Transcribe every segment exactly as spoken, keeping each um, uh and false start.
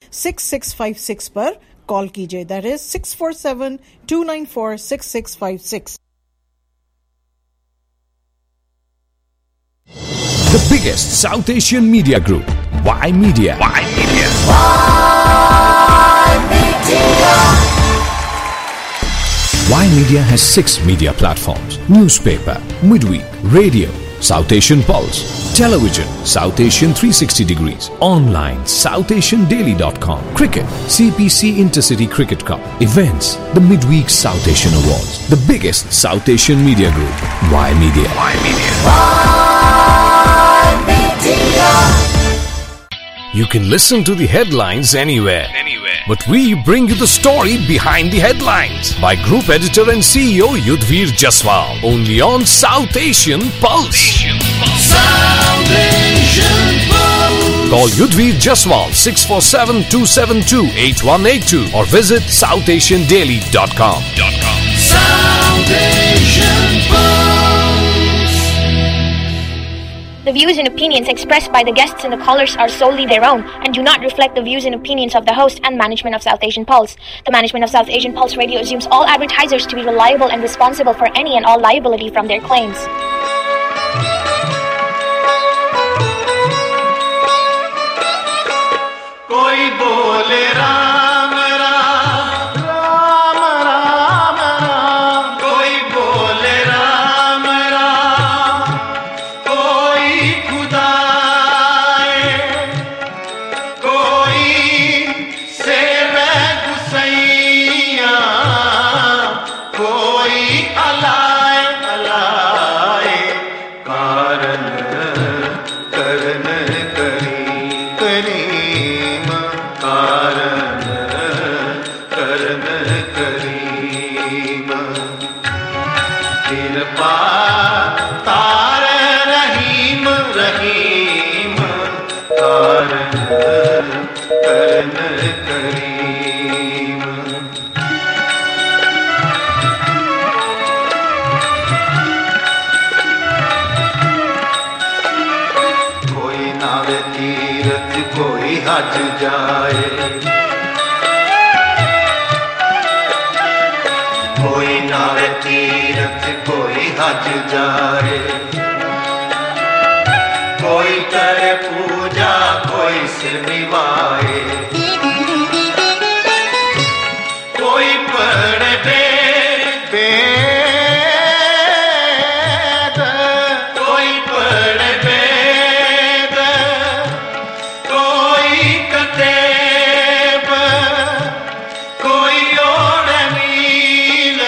Six six five six पर call कीजिए. That is six four seven two nine four six six five six. The biggest South Asian media group, Y Media. Y Media. Y Media. Y Media has six media platforms: newspaper, midweek, radio, South Asian Pulse, television, South Asian three sixty degrees, online, south asian daily dot com, cricket, C P C Intercity Cricket Cup, events, the Midweek South Asian Awards. The biggest South Asian media group, Y Media. Y Media. Y Media. You can listen to the headlines anywhere. Anywhere. But we bring you the story behind the headlines by Group Editor and C E O Yudhvir Jaswal. Only on South Asian Pulse. Asian Pulse. South Asian Pulse. Call Yudhvir Jaswal six four seven two seven two eight one eight two or visit south asian daily dot com. South Asian Pulse. The views and opinions expressed by the guests and the callers are solely their own and do not reflect the views and opinions of the host and management of South Asian Pulse. The management of South Asian Pulse Radio assumes all advertisers to be reliable and responsible for any and all liability from their claims. कोई बोले राम राम राम राम राम, कोई बोले राम राम, कोई खुदाए, कोई सेवे गुसैया, कोई अलाए अलाए, कारण करन करी करीम, कारण करन करीम, कृपा तार रहीम रहीम, कारण करन करीम. कोई नावे तीरथ कोई हज जाए, कोई नावे तीरथ कोई हज जाए, कोई करे पूजा कोई सिर निभाए, कोई पढ़े वेद कोई पढ़े वेद, कोई कतेब, कोई ओढ़े नील,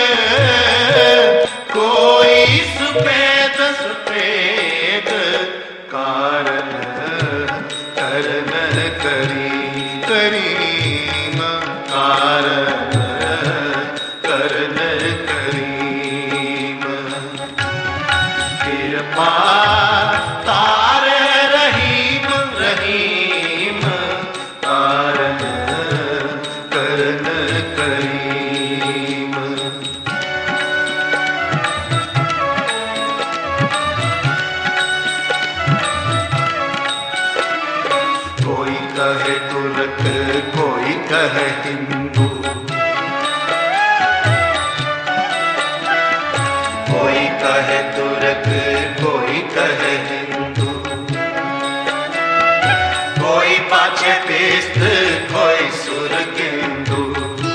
कोई सुपेद सुपेद, कारण करन करी करीम, कारण करन करीम, कृपा तार रहीम रहीम, कारण करन करीम. कोई कहे तुर्क कोई कहे हिंदू, कोई कहे तुर्क कोई कहे हिंदू, कोई पाछे पेस्त कोई सुरगिंदू,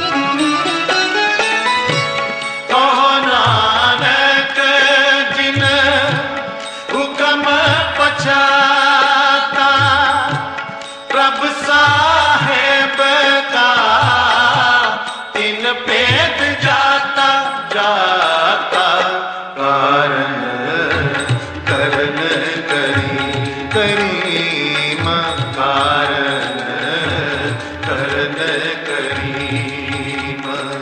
कहो नानक जिन हुक्म पछाता, प्रभ साहेब का तिन पेद जाता जाता, कारण करन करी करीम, कारण करन करीम,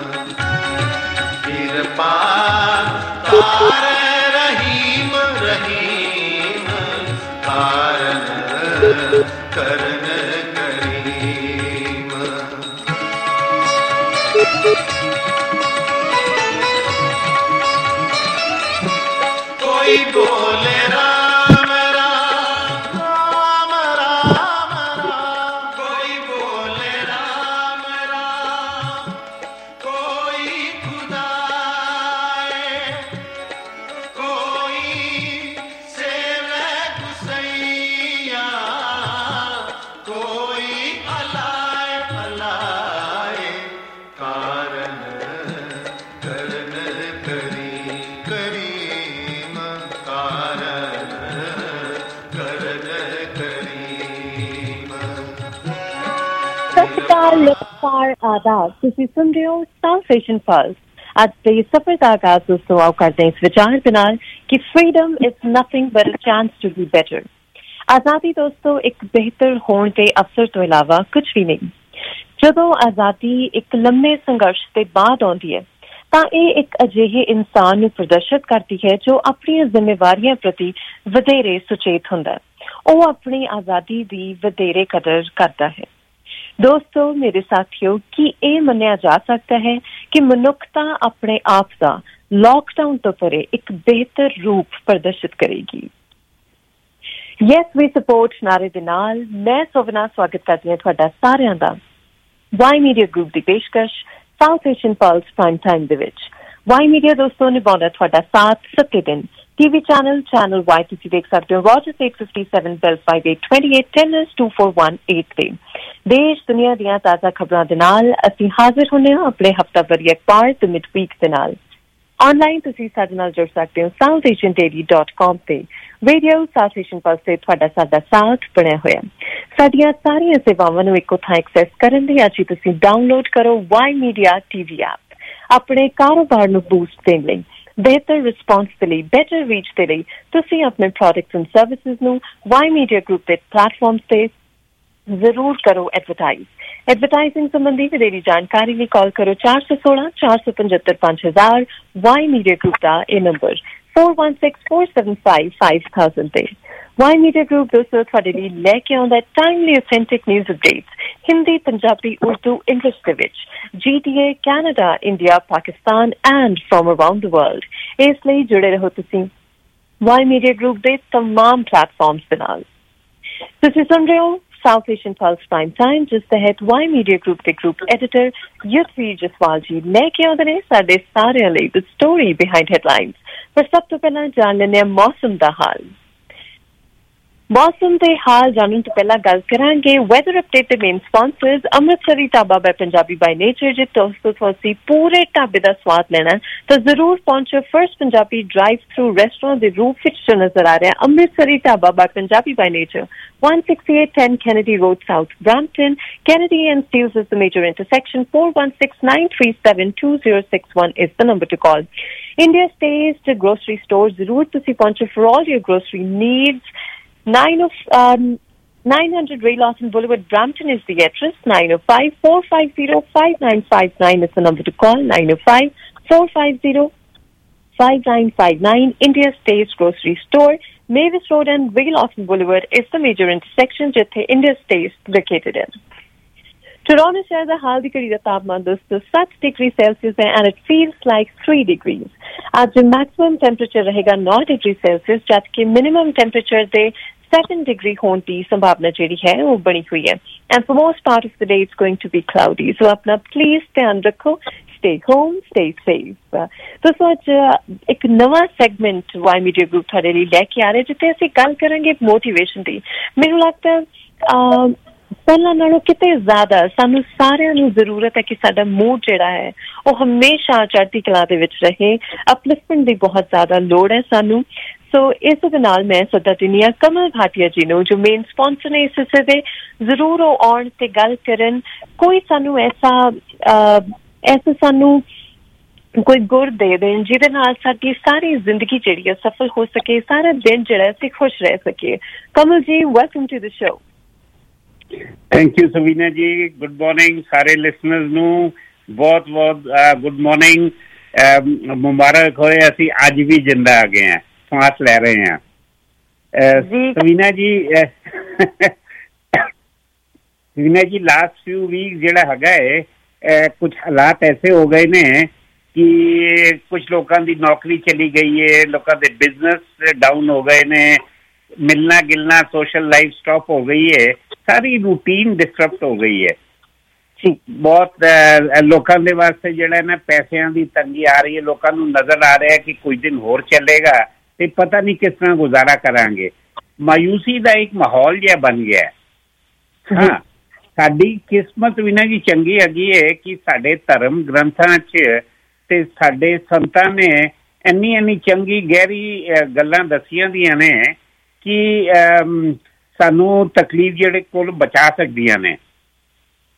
कृपा तार रहीम रहीम, कारण करन करीम. कोई बोले राम राम राम राम राम, कोई बोले राम ਸਤਿ ਸ਼੍ਰੀ ਅਕਾਲ, ਨਮਸਕਾਰ, ਆਦਾਬ। ਤੁਸੀਂ ਸੁਣ ਰਹੇ ਹੋ ਸਾਊਥ ਏਸ਼ੀਅਨ ਪਲਸ। ਅੱਜ ਦੇ ਸਫ਼ਰ ਦਾ ਆਗਾਜ਼ ਦੋਸਤੋ ਆਓ ਕਰਦੇ ਹਾਂ ਇਸ ਵਿਚਾਰ ਦੇ ਨਾਲ ਕਿ freedom is nothing but a chance to be better. ਆਜ਼ਾਦੀ ਦੋਸਤੋ ਇੱਕ ਬਿਹਤਰ ਹੋਣ ਦੇ ਅਵਸਰ ਤੋਂ ਇਲਾਵਾ ਕੁਝ ਵੀ ਨਹੀਂ। ਜਦੋਂ ਆਜ਼ਾਦੀ ਇੱਕ ਲੰਮੇ ਸੰਘਰਸ਼ ਦੇ ਬਾਅਦ ਆਉਂਦੀ ਹੈ ਤਾਂ ਇਹ ਇੱਕ ਅਜਿਹੇ ਇਨਸਾਨ ਨੂੰ ਪ੍ਰਦਰਸ਼ਿਤ ਕਰਦੀ ਹੈ ਜੋ ਆਪਣੀਆਂ ਜ਼ਿੰਮੇਵਾਰੀਆਂ ਪ੍ਰਤੀ ਵਧੇਰੇ ਸੁਚੇਤ ਹੁੰਦਾ ਹੈ। ਉਹ ਆਪਣੀ ਆਜ਼ਾਦੀ ਦੀ ਵਧੇਰੇ ਕਦਰ ਕਰਦਾ ਹੈ। ਦੋਸਤੋ ਮੇਰੇ ਸਾਥੀਓ, ਕੀ ਇਹ ਮੰਨਿਆ ਜਾ ਸਕਦਾ ਹੈ ਕਿ ਮਨੁੱਖਤਾ ਆਪਣੇ ਆਪ ਦਾ ਲਾਕਡਾਊਨ ਤੋਂ ਪਰੇ ਇੱਕ ਬਿਹਤਰ ਰੂਪ ਪ੍ਰਦਰਸ਼ਿਤ ਕਰੇਗੀ? ਯੈਸ ਵੀ ਸਪੋਰਟ ਨਾਰੇ ਦੇ ਨਾਲ ਮੈਂ ਸੋਵਨਾ ਸਵਾਗਤ ਕਰਦੀ ਹਾਂ ਤੁਹਾਡਾ ਸਾਰਿਆਂ ਦਾ ਵਾਈ ਮੀਡੀਆ ਗਰੁੱਪ ਦੀ ਪੇਸ਼ਕਸ਼ South Asian Pulse Prime Time ਦੇ ਵਿੱਚ। ਵਾਈ ਮੀਡੀਆ ਦੋਸਤੋ ਨਿਭਾਉਂਦਾ ਤੁਹਾਡਾ ਸਾਥ ਸੱਤੇ ਦਿਨ। ਟੀਵੀ ਚੈਨਲ ਚੈਨਲ ਵਾਈ ਤੁਸੀਂ ਦੇਖ ਸਕਦੇ ਹੋ Rogers eight fifty-seven bell five eight two eight tennis two four one eight ਤੇ। ਦੇਸ਼ ਦੁਨੀਆ ਦੀਆਂ ਤਾਜ਼ਾ ਖਬਰਾਂ ਦੇ ਨਾਲ ਅਸੀਂ ਹਾਜ਼ਰ ਹੁੰਦੇ ਹਾਂ ਆਪਣੇ ਹਫ਼ਤਾਵਾਰੀ ਅਖਬਾਰ ਦ ਮਿਡ ਵੀਕ ਦੇ ਨਾਲ। ਆਨਲਾਈਨ ਤੁਸੀਂ ਸਾਡੇ ਨਾਲ ਜੁੜ ਸਕਦੇ ਹੋ South Asian daily dot com ਤੇ। ਰੇਡੀਓ ਸਾਊਥ ਏਸ਼ੀਅਨ ਪਲਸ ਤੇ ਤੁਹਾਡਾ ਸਾਡਾ ਸਾਥ ਬਣਿਆ ਹੋਇਆ। ਸਾਡੀਆਂ ਸਾਰੀਆਂ ਸੇਵਾਵਾਂ ਨੂੰ ਇੱਕੋ ਥਾਂ ਐਕਸੈਸ ਕਰਨ ਲਈ ਅੱਜ ਹੀ ਤੁਸੀਂ ਡਾਊਨਲੋਡ ਕਰੋ ਵਾਈ ਮੀਡੀਆ ਟੀਵੀ ਐਪ। ਆਪਣੇ ਕਾਰੋਬਾਰ ਨੂੰ ਬੂਸਟ ਦੇਣ ਲਈ, ਬਿਹਤਰ ਰਿਸਪੌਂਸ ਦੇ ਲਈ, ਬੈਟਰ ਰੀਚ ਦੇ ਲਈ ਤੁਸੀਂ ਆਪਣੇ ਪ੍ਰੋਡਕਟਸ ਐਂਡ ਸਰਵਿਸਿਜ਼ ਨੂੰ ਵਾਈ ਮੀਡੀਆ ਗਰੁੱਪ ਦੇ ਪਲੇਟਫਾਰਮ ਤੇ ਜ਼ਰੂਰ ਕਰੋ ਐਡਵਰਟਾਈਜ਼। ਐਡਵਰਟਾਈਜ਼ਿੰਗ ਸੰਬੰਧੀ ਵਧੇਰੀ ਜਾਣਕਾਰੀ ਲਈ ਕਾਲ ਕਰੋ ਚਾਰ ਸੌ ਸੋਲਾਂ ਚਾਰ ਸੌ ਪਝੱਤਰ ਪੰਜ ਹਜ਼ਾਰ। ਵਾਈ ਮੀਡੀਆ ਗਰੁੱਪ ਦਾ ਇਹ number four one six four seven five five thousand ਤੇ। ਵਾਈ ਮੀਡੀਆ ਗਰੁੱਪ ਦੋਸਤੋ ਤੁਹਾਡੇ ਲਈ ਲੈ ਕੇ ਆਉਂਦਾ timely authentic news updates Hindi, Punjabi, Urdu, English ਦੇ ਵਿੱਚ G T A, Canada, India, Pakistan and from around the world. ਇਸ ਲਈ ਜੁੜੇ ਰਹੋ ਤੁਸੀਂ ਵਾਈ ਮੀਡੀਆ ਗਰੁੱਪ ਦੇ ਤਮਾਮ ਪਲੇਟਫਾਰਮਸ ਦੇ ਨਾਲ। ਤੁਸੀਂ ਸੁਣ ਰਹੇ ਹੋ South Asian Pulse Prime Time, ਜਿਸ ਤਹਿਤ ਵਾਈ ਮੀਡੀਆ ਗਰੁੱਪ ਦੇ ਗਰੁੱਪ ਐਡੀਟਰ ਯੁਧਵੀਰ ਜਸਵਾਲ ਜੀ ਲੈ ਕੇ ਆਉਂਦੇ ਨੇ ਸਾਡੇ ਸਾਰਿਆਂ ਲਈ ਦ ਸਟੋਰੀ ਬਿਹਾਈਂਡ ਹੈਡਲਾਈਨਸ। ਪਰ ਸਭ ਤੋਂ ਪਹਿਲਾਂ ਜਾਣ ਲੈਂਦੇ ਹਾਂ ਮੌਸਮ ਦਾ ਹਾਲ। ਮੌਸਮ ਦੇ ਹਾਲ ਜਾਣਨ ਤੋਂ ਪਹਿਲਾਂ ਗੱਲ ਕਰਾਂਗੇ ਵੈਦਰ ਅਪਡੇਟ ਦੇ main sponsors Amritsari Dhaba by Punjabi by Nature. ਜੇ ਦੋਸਤੋ ਤੁਸੀਂ ਪੂਰੇ ਢਾਬੇ ਦਾ ਸਵਾਦ ਲੈਣਾ ਤਾਂ ਜ਼ਰੂਰ ਪਹੁੰਚੋ first Punjabi drive through restaurant ਦੇ ਰੂਪ ਵਿੱਚ ਜੋ ਨਜ਼ਰ ਆ ਰਿਹਾ Amritsari Dhaba by Punjabi by Nature one sixty-eight ten Kennedy Road, South Brampton. Kennedy and Steeles is the major intersection. four one six nine three seven two zero six one is the number to call. India's taste grocery store ਜ਼ਰੂਰ ਤੁਸੀਂ ਪਹੁੰਚੋ for all your grocery needs. Nine of um, nine hundred Ray Lawson Boulevard, Brampton is the address. Nine oh five four five zero five nine five nine is the number to call. Nine oh five four five zero five nine five nine. India's Taste Grocery Store, Mavis Road and Ray Lawson Boulevard is the major intersection jithe India's Taste located in. Toronto शहर ਦਾ ਹਾਲ ਦੀ ਘੜੀ ਦਾ ਤਾਪਮਾਨ ਦੋਸਤੋ seven degree Celsius है and it feels like three degrees. ਅੱਜ maximum temperature ਰਹੇਗਾ nine degree Celsius ਜਦਕਿ minimum temperature ਦੇ seven degree ਹੋਣ ਦੀ ਸੰਭਾਵਨਾ ਜਿਹੜੀ ਹੈ ਉਹ ਬਣੀ ਹੋਈ ਹੈ। and for most part of the day it's going to be cloudy, so ਆਪਣਾ ਪਲੀਜ਼ ਧਿਆਨ ਰੱਖੋ। stay home, stay safe. ਦੋਸਤੋ ਅੱਜ ਇੱਕ ਨਵਾਂ ਸੈਗਮੈਂਟ ਵਾਈ ਮੀਡੀਆ ਗਰੁੱਪ ਤੁਹਾਡੇ ਲਈ ਲੈ ਕੇ ਆ ਰਹੇ ਜਿੱਥੇ ਅਸੀਂ ਗੱਲ ਕਰਾਂਗੇ ਮੋਟੀਵੇਸ਼ਨ ਦੀ। ਮੈਨੂੰ ਲੱਗਦਾ ਪਹਿਲਾਂ ਨਾਲੋਂ ਕਿਤੇ ਜ਼ਿਆਦਾ ਸਾਨੂੰ ਸਾਰਿਆਂ ਨੂੰ ਜ਼ਰੂਰਤ ਹੈ ਕਿ ਸਾਡਾ ਮੂਡ ਜਿਹੜਾ ਹੈ ਉਹ ਹਮੇਸ਼ਾ ਚੜ੍ਹਦੀ ਕਲਾ ਦੇ ਵਿੱਚ ਰਹੇ। ਅਪਲਿਫਟਮੈਂਟ ਦੀ ਬਹੁਤ ਜ਼ਿਆਦਾ ਲੋੜ ਹੈ ਸਾਨੂੰ। ਸੋ ਇਸ ਦੇ ਨਾਲ ਮੈਂ ਸੱਦਾ ਦਿੰਦੀ ਹਾਂ ਕਮਲ ਭਾਟੀਆ ਜੀ ਨੂੰ ਜੋ ਮੇਨ ਸਪਾਂਸਰ ਨੇ ਇਸ ਹਿੱਸੇ ਦੇ। ਜ਼ਰੂਰ ਉਹ ਆਉਣ ਤੇ ਗੱਲ ਕਰਨ। ਕੋਈ ਸਾਨੂੰ ਐਸਾ ਐਸਾ ਸਾਨੂੰ ਕੋਈ ਗੁਰ ਦੇ ਦੇਣ ਜਿਹਦੇ ਨਾਲ ਸਾਡੀ ਸਾਰੀ ਜ਼ਿੰਦਗੀ ਜਿਹੜੀ ਹੈ ਸਫਲ ਹੋ ਸਕੇ, ਸਾਰਾ ਦਿਨ ਜਿਹੜਾ ਅਸੀਂ ਖੁਸ਼ ਰਹਿ ਸਕੀਏ। Kamal ji, welcome to the show. Thank you Savina ji. Good morning ਸਾਰੇ ਲਿਸਨਰਸ ਨੂੰ। ਬਹੁਤ ਬਹੁਤ ਗੁੱਡ ਮਾਰਨਿੰਗ। ਮੁਬਾਰਕ ਹੋਏ ਅਸੀਂ ਅੱਜ ਵੀ ਜਿੰਦਾ ਆ ਗਏ ਹਾਂ, सांस ले रहे हैं। Savina ji Savina ji last few week जेड़ा हैगा है कुछ हालात ऐसे हो गए ने कि कुछ लोगों की नौकरी चली गई है, लोगों के बिजनेस डाउन हो गए ने, मिलना गिलना सोशल लाइफ स्टॉप हो गई है, सारी रूटीन डिस्टर्ब हो गई है। बहुत लोगों के वास्ते जेड़ा ना पैसों की तंगी आ रही है। लोगों को नजर आ रहा है कि कुछ दिन होर चलेगा ਤੇ ਪਤਾ ਨਹੀਂ ਕਿਸ ਤਰ੍ਹਾਂ ਗੁਜ਼ਾਰਾ ਕਰਾਂਗੇ। ਮਾਯੂਸੀ ਦਾ ਇੱਕ ਮਾਹੌਲ ਜਿਹਾ ਬਣ ਗਿਆ। ਹਾਂ, ਸਾਡੀ ਕਿਸਮਤ ਵੀ ਨਾ ਜੀ ਚੰਗੀ ਹੈਗੀ ਹੈ ਕਿ ਸਾਡੇ ਧਰਮ ਗ੍ਰੰਥਾਂ 'ਚ ਤੇ ਸਾਡੇ ਸੰਤਾਂ ਨੇ ਇੰਨੀ ਇੰਨੀ ਚੰਗੀ ਗਹਿਰੀ ਗੱਲਾਂ ਦੱਸੀਆਂ ਦੀਆਂ ਨੇ ਕਿ ਸਾਨੂੰ ਤਕਲੀਫ ਜਿਹੜੇ ਕੋਲ ਬਚਾ ਸਕਦੀਆਂ ਨੇ।